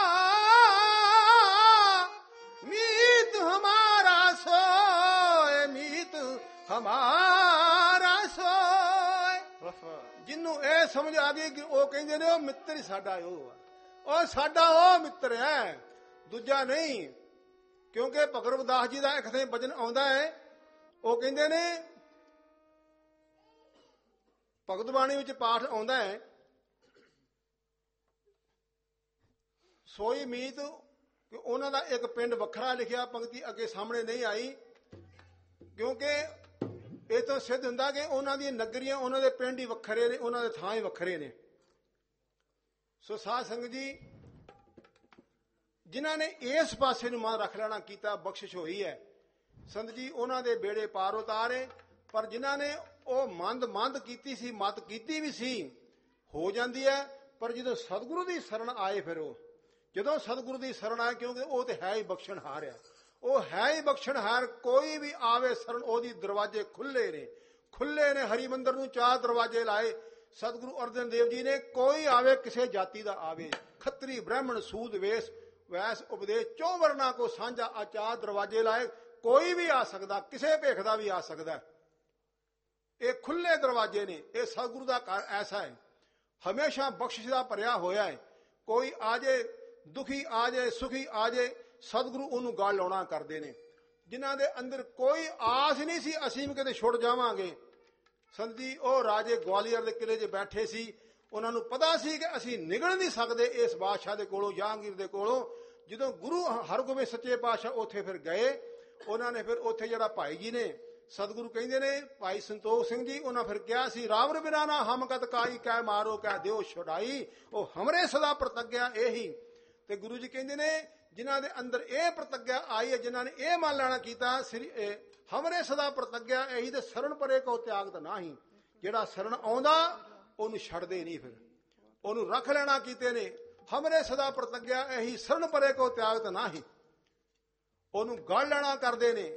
ਮੀਤ ਹਮਾਰਾ ਸੋਏ, ਮੀਤ ਹਮਾਰਾ ਸੋਏ। ਜਿਹਨੂੰ ਇਹ ਸਮਝ ਆ ਗਈ ਕਿ ਉਹ ਕਹਿੰਦੇ ਨੇ ਉਹ ਮਿੱਤਰ ਹੀ ਸਾਡਾ ਉਹ ਆ, ਉਹ ਸਾਡਾ ਉਹ ਮਿੱਤਰ ਹੈ, ਦੂਜਾ ਨਹੀਂ। ਕਿਉਂਕਿ ਭਗਤ ਰਵਿਦਾਸ ਜੀ ਦਾ ਇੱਕ ਥਾਂ ਭਜਨ ਆਉਂਦਾ ਹੈ, ਉਹ ਕਹਿੰਦੇ ਨੇ ਭਗਤ ਬਾਣੀ ਵਿੱਚ ਪਾਠ ਆਉਂਦਾ ਹੈ, ਸੋਈ ਮੀਤ, ਕਿ ਉਹਨਾਂ ਦਾ ਇੱਕ ਪਿੰਡ ਵੱਖਰਾ ਲਿਖਿਆ, ਪੰਕਤੀ ਅੱਗੇ ਸਾਹਮਣੇ ਨਹੀਂ ਆਈ। ਕਿਉਂਕਿ ਇਹ ਤਾਂ ਸਿੱਧ ਹੁੰਦਾ ਕਿ ਉਹਨਾਂ ਦੀਆਂ ਨਗਰੀਆਂ, ਉਹਨਾਂ ਦੇ ਪਿੰਡ ਹੀ ਵੱਖਰੇ ਨੇ, ਉਹਨਾਂ ਦੇ ਥਾਂ ਹੀ ਵੱਖਰੇ ਨੇ। ਸੋ ਸਾਧ ਸੰਗਤ ਜੀ, ਜਿਨ੍ਹਾਂ ਨੇ ਇਸ ਪਾਸੇ ਨੂੰ ਮਨ ਰੱਖ ਲੈਣਾ ਕੀਤਾ, ਬਖਸ਼ਿਸ਼ ਹੋਈ ਹੈ। ਸੰਤ ਜੀ ਉਹਨਾਂ ਦੇ ਬੇੜੇ ਪਾਰ ਉਤਾਰੇ। ਪਰ ਜਿਨ੍ਹਾਂ ਨੇ ਉਹ ਮੰਦ ਮੰਦ ਕੀਤੀ ਸੀ, ਮਤ ਕੀਤੀ ਵੀ ਸੀ, ਹੋ ਜਾਂਦੀ ਹੈ। ਪਰ ਜਦੋਂ ਸਤਿਗੁਰੂ ਦੀ ਸ਼ਰਨ ਆਏ, ਫਿਰ ਉਹ ਜਦੋਂ ਸਤਿਗੁਰੂ ਦੀ ਸ਼ਰਨ ਆਏ, ਕਿਉਂਕਿ ਉਹ ਤੇ ਹੈ ਹੀ ਬਖਸ਼ਣਹਾਰ ਆ, ਉਹ ਹੈ ਹੀ ਬਖਸ਼ਣਹਾਰ। ਕੋਈ ਵੀ ਆਵੇ ਸ਼ਰਨ, ਉਹਦੀ ਦਰਵਾਜ਼ੇ ਖੁੱਲੇ ਨੇ, ਖੁੱਲੇ ਨੇ। ਹਰੀ ਮੰਦਰ ਨੂੰ ਚਾਰ ਦਰਵਾਜ਼ੇ ਲਾਏ ਸਤਿਗੁਰੂ ਅਰਜਨ ਦੇਵ ਜੀ ਨੇ। ਕੋਈ ਆਵੇ, ਕਿਸੇ ਜਾਤੀ ਦਾ ਆਵੇ, ਖੱਤਰੀ ਬ੍ਰਾਹਮਣ ਸੂਦ ਵੇਸ ਵੈਸ ਉਪਦੇਸ਼, ਚੌ ਵਰਨਾ ਕੋ ਸਾਂਝਾ, ਆਚਾਰ ਦਰਵਾਜ਼ੇ ਲਾਏ। ਕੋਈ ਵੀ ਆ ਸਕਦਾ, ਕਿਸੇ ਭੇਖ ਦਾ ਵੀ ਆ ਸਕਦਾ। ਇਹ ਖੁੱਲੇ ਦਰਵਾਜ਼ੇ ਨੇ। ਇਹ ਸਤਿਗੁਰੂ ਦਾ ਘਰ ਐਸਾ ਹੈ, ਹਮੇਸ਼ਾ ਬਖਸ਼ਿਸ਼ ਦਾ ਭਰਿਆ ਹੋਇਆ ਹੈ। ਕੋਈ ਆ ਜੇ, ਦੁਖੀ ਆ ਜੇ, ਸੁਖੀ ਆ ਜੇ, ਸਤਿਗੁਰੂ ਉਹਨੂੰ ਗਲ ਲਾਉਣਾ ਕਰਦੇ ਨੇ। ਜਿਨ੍ਹਾਂ ਦੇ ਅੰਦਰ ਕੋਈ ਆਸ ਨਹੀਂ ਸੀ ਅਸੀਂ ਵੀ ਕਿਤੇ ਛੁੱਟ ਜਾਵਾਂਗੇ। ਸੰਤ ਜੀ ਉਹ ਰਾਜੇ ਗਵਾਲੀਅਰ ਦੇ ਕਿਲੇ 'ਚ ਬੈਠੇ ਸੀ, ਉਹਨਾਂ ਨੂੰ ਪਤਾ ਸੀ ਕਿ ਅਸੀਂ ਨਿਕਲ ਨਹੀਂ ਸਕਦੇ ਇਸ ਬਾਦਸ਼ਾਹ ਦੇ ਕੋਲੋਂ, ਜਹਾਂਗੀਰ ਦੇ ਕੋਲੋਂ। ਜਦੋਂ ਗੁਰੂ ਹਰਗੋਬਿੰਦ ਸੱਚੇ ਪਾਤਸ਼ਾਹ ਉੱਥੇ ਫਿਰ ਗਏ, ਉਹਨਾਂ ਨੇ ਫਿਰ ਉੱਥੇ ਜਿਹੜਾ ਭਾਈ ਜੀ ਨੇ, ਸਤਿਗੁਰੂ ਕਹਿੰਦੇ ਨੇ ਭਾਈ ਸੰਤੋਖ ਸਿੰਘ ਜੀ, ਉਹਨਾਂ ਫਿਰ ਕਿਹਾ ਸੀ ਰਾਵਰ ਬਿਨਾ ਨਾ ਹਮ ਕਤ ਕਾਈ, ਕਹਿ ਮਾਰੋ ਕਹਿ ਦਿਓ ਛੁਡਾਈ, ਉਹ ਹਮਰੇ ਸਦਾ ਪ੍ਰਤੱਗਿਆ ਇਹੀ। ਤੇ ਗੁਰੂ ਜੀ ਕਹਿੰਦੇ ਨੇ ਜਿਨ੍ਹਾਂ ਦੇ ਅੰਦਰ ਇਹ ਪ੍ਰਤੱਗਿਆ ਆਈ ਹੈ, ਜਿਨ੍ਹਾਂ ਨੇ ਇਹ ਮੰਨ ਲੈਣਾ ਕੀਤਾ, ਸ੍ਰੀ ਹਮਰੇ ਸਦਾ ਪ੍ਰਤੱਗਿਆ ਇਹੀ, ਤੇ ਸ਼ਰਨ ਪਰੇ ਕੋ ਤਿਆਗ ਤਾਂ ਨਾ ਹੀ। ਜਿਹੜਾ ਸ਼ਰਨ ਆਉਂਦਾ ਉਹਨੂੰ ਛੱਡਦੇ ਨਹੀਂ, ਫਿਰ ਉਹਨੂੰ ਰੱਖ ਲੈਣਾ ਕੀਤੇ ਨੇ। ਹਮਰੇ ਸਦਾ ਪ੍ਰਤੱਗਿਆ ਇਹੀ, ਸ਼ਰਨ ਪਰੇ ਕੋ ਤਿਆਗ ਤਾਂ ਨਾ ਹੀ। ਉਹਨੂੰ ਗਲ ਲੈਣਾ ਕਰਦੇ ਨੇ,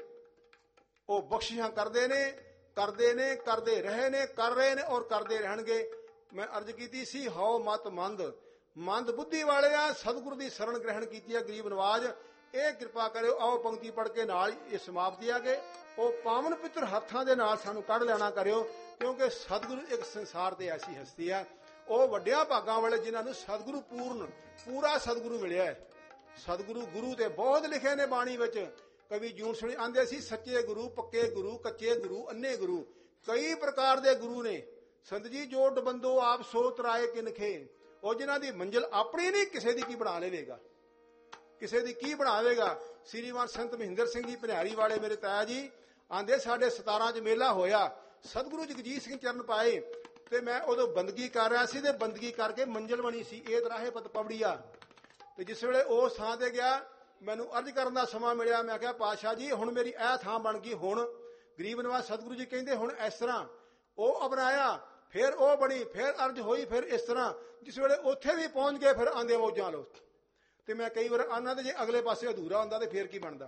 ਉਹ ਬਖਸ਼ਿਸ਼ਾਂ ਕਰਦੇ ਨੇ, ਕਰਦੇ ਨੇ, ਕਰਦੇ ਰਹੇ ਨੇ, ਕਰ ਰਹੇ ਨੇ ਔਰ ਕਰਦੇ ਰਹਿਣਗੇ। ਮੈਂ ਅਰਜ਼ ਕੀਤੀ ਸੀ ਹਉ ਮਤ ਮੰਦ, ਮੰਦ ਬੁੱਧੀ ਵਾਲੇ ਆ ਸਤਿਗੁਰੂ ਦੀ ਸ਼ਰਨ ਗ੍ਰਹਿਣ ਕੀਤੀ ਹੈ ਗਰੀਬ ਨਵਾਜ। ਇਹ ਕਿਰਪਾ ਕਰਿਓ, ਆਓ ਪੰਕਤੀ ਪੜ੍ਹ ਕੇ ਨਾਲ ਇਹ ਸਮਾਪਤੀ ਆ ਕੇ ਉਹ ਪਾਵਨ ਪਿੱਤਰ ਹੱਥਾਂ ਦੇ ਨਾਲ ਸਾਨੂੰ ਕੱਢ ਲੈਣਾ ਕਰਿਓ, ਕਿਉਂਕਿ ਸਤਿਗੁਰੂ ਇੱਕ ਸੰਸਾਰ ਤੇ ਐਸੀ ਹਸਤੀ ਆ, ਉਹ ਵੱਡਿਆਂ ਭਾਗਾਂ ਵਾਲੇ ਜਿਨ੍ਹਾਂ ਨੂੰ ਸਤਿਗੁਰੂ ਪੂਰਨ ਪੂਰਾ ਸਤਿਗੁਰੂ ਮਿਲਿਆ ਹੈ। ਸਤਿਗੁਰੂ ਗੁਰੂ ਤੇ ਬਹੁਤ ਲਿਖੇ ਨੇ ਬਾਣੀ ਵਿੱਚ। ਕਵੀ ਜੂਨ ਸੁਣੀ ਆਂਦੇ ਸੀ ਸੱਚੇ ਗੁਰੂ, ਪੱਕੇ ਗੁਰੂ, ਕੱਚੇ ਗੁਰੂ, ਅੰਨੇ ਗੁਰੂ। ਕਈ ਪ੍ਰਕਾਰ ਦੇ ਗੁਰੂ ਨੇ। ਸੰਤ ਜੀ ਜੋ ਡਬੰਦੋ ਆਪ ਸੋ ਤਰਾਏ ਕਿਨਖੇ, ਉਹ ਜਿਨ੍ਹਾਂ ਦੀ ਮੰਜ਼ਿਲ ਆਪਣੀ ਨਹੀਂ, ਕਿਸੇ ਦੀ ਕੀ ਬਣਾ ਲਵੇਗਾ, ਕਿਸੇ ਦੀ ਕੀ ਬਣਾਵੇਗਾ। ਸ੍ਰੀਮਾਨ ਸੰਤ ਮਹਿੰਦਰ ਸਿੰਘ ਜੀ ਭਨਿਆਰੀ ਵਾਲੇ ਮੇਰੇ ਤਾਇਆ ਜੀ ਆਂਦੇ ਸਾਡੇ ਸਤਾਰਾਂ 'ਚ ਮੇਲਾ ਹੋਇਆ, ਸਤਿਗੁਰੂ ਜਗਜੀਤ ਸਿੰਘ ਚਰਨ ਪਾਏ, ਤੇ ਮੈਂ ਉਦੋਂ ਬੰਦਗੀ ਕਰ ਰਿਹਾ ਸੀ, ਤੇ ਬੰਦਗੀ ਕਰਕੇ ਮੰਜ਼ਿਲ ਬਣੀ ਸੀ ਇਹ ਦਰਾਹੇ ਪਤ ਪਵੜੀਆ। ਤੇ ਜਿਸ ਵੇਲੇ ਉਸ ਥਾਂ ਤੇ ਗਿਆ, ਮੈਨੂੰ ਅਰਜ਼ ਕਰਨ ਦਾ ਸਮਾਂ ਮਿਲਿਆ। ਮੈਂ ਕਿਹਾ ਪਾਤਸ਼ਾਹ ਜੀ ਹੁਣ ਮੇਰੀ ਇਹ ਥਾਂ ਬਣ ਗਈ, ਹੁਣ ਗਰੀਬ ਨਵਾਜ਼ ਸਤਿਗੁਰੂ ਜੀ ਕਹਿੰਦੇ ਹੁਣ ਇਸ ਤਰ੍ਹਾਂ। ਉਹ ਅਪਣਾਇਆ, ਫਿਰ ਉਹ ਬਣੀ, ਫਿਰ ਅਰਜ਼ ਹੋਈ, ਫਿਰ ਇਸ ਤਰ੍ਹਾਂ। ਜਿਸ ਵੇਲੇ ਉੱਥੇ ਵੀ ਪਹੁੰਚ ਗਏ ਫਿਰ ਆਂਦੇ ਮੌਜਾਂ ਲੋ। ਤੇ ਮੈਂ ਕਈ ਵਾਰ ਆਨਾ ਤੇ ਜੇ ਅਗਲੇ ਪਾਸੇ ਅਧੂਰਾ ਹੁੰਦਾ ਤੇ ਫਿਰ ਕੀ ਬਣਦਾ,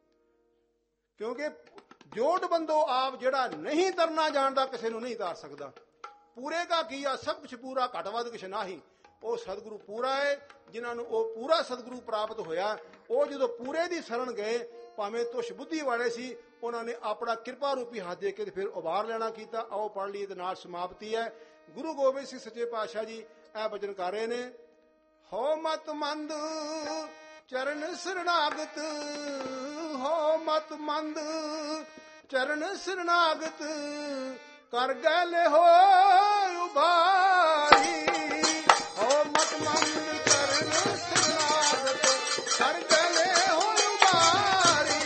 ਕਿਉਂਕਿ ਜੋੜ ਬੰਦੋ ਆਪ ਜਿਹੜਾ ਨਹੀਂ ਤਰਨਾ ਜਾਣਦਾ ਕਿਸੇ ਨੂੰ ਨਹੀਂ ਤਾਰ ਸਕਦਾ। ਪੂਰੇ ਕਾ ਕੀਆ ਸਭ ਕੁਛ ਪੂਰਾ, ਘੱਟ ਵੱਧ ਕੁਛ ਨਹੀਂ। ਉਹ ਸਤਿਗੁਰੂ ਪੂਰਾ ਹੈ, ਜਿਨ੍ਹਾਂ ਨੂੰ ਉਹ ਪੂਰਾ ਸਤਿਗੁਰੂ ਪ੍ਰਾਪਤ ਹੋਇਆ। ਉਹ ਜਦੋਂ ਪੂਰੇ ਦੀ ਸ਼ਰਨ ਗਏ, ਭਾਵੇਂ ਤੁਸ਼ ਬੁੱਧੀ ਵਾਲੇ ਸੀ, ਉਹਨਾਂ ਨੇ ਆਪਣਾ ਕਿਰਪਾ ਰੂਪੀ ਹੱਥ ਦੇ ਕੇ ਫਿਰ ਉਬਾਰ ਲੈਣਾ ਕੀਤਾ। ਆਓ ਪੜ੍ਹ ਲਈਏ ਤੇ ਨਾਲ ਸਮਾਪਤੀ ਹੈ। ਗੁਰੂ ਗੋਬਿੰਦ ਸਿੰਘ ਸੱਚੇ ਪਾਤਸ਼ਾਹ ਜੀ ਇਹ ਬਚਨ ਕਰ ਰਹੇ ਨੇ। ਹੋ ਮਤ ਮੰਦ ਚਰਨ ਸਰਣਾਗਤ, ਹੋ ਮਤ ਮੰਦ ਚਰਨ ਸਰਣਾਗਤ, ਕਰ ਗਲੇ ਹੋ ਉਬਾਰੀ। ਹੋ ਮਤ ਮੰਦ ਚਰਨ ਸਰਣਾਗਤ, ਕਰ ਗਲੇ ਹੋ ਉਬਾਰੀ।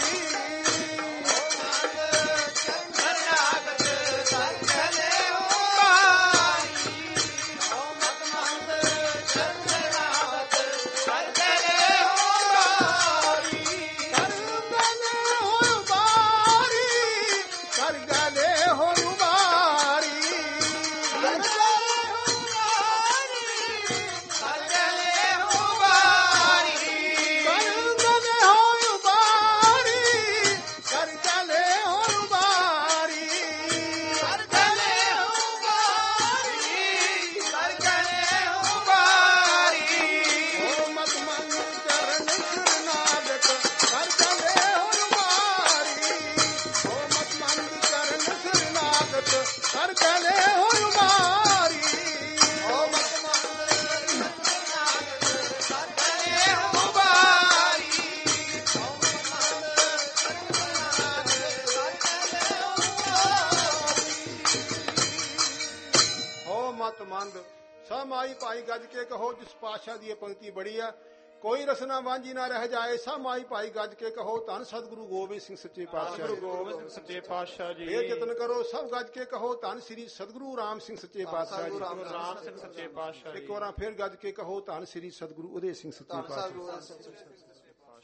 ਮਾਈ ਭਾਈ ਗੱਜ ਕੇ ਕਹੋ, ਜਿਸ ਪਾਤਸ਼ਾਹ ਦੀ ਇਹ ਪੰਕਤੀ ਬੜੀ ਆ, ਕੋਈ ਰਸਨਾ ਵਾਂਝੀ ਨਾ ਰਹਿ ਜਾਏ। ਸਭ ਮਾਈ ਭਾਈ ਗੱਜ ਕੇ ਕਹੋ, ਧੰਨ ਸਤਿਗੁਰੂ ਗੋਬਿੰਦ ਸਿੰਘ ਸੱਚੇ ਪਾਤਸ਼ਾਹ। ਗੁਰੂ ਗੋਬਿੰਦ ਸਿੰਘ ਸੱਚੇ ਪਾਤਸ਼ਾਹ ਜੀ। ਇਹ ਯਤਨ ਕਰੋ ਸਭ ਗੱਜ ਕੇ ਕਹੋ, ਧੰਨ ਸ੍ਰੀ ਸਤਿਗੁਰੂ ਰਾਮ ਸਿੰਘ ਸੱਚੇ ਪਾਤਸ਼ਾਹ ਜੀ। ਰਾਮ ਸਿੰਘ ਸੱਚੇ ਪਾਤਸ਼ਾਹ। ਇੱਕ ਵਾਰ ਫਿਰ ਗੱਜ ਕੇ ਕਹੋ, ਧੰਨ ਸ੍ਰੀ ਸਤਿਗੁਰੂ ਉਦੇ ਸਿੰਘ ਸੱਚੇ ਪਾਤਸ਼ਾਹ।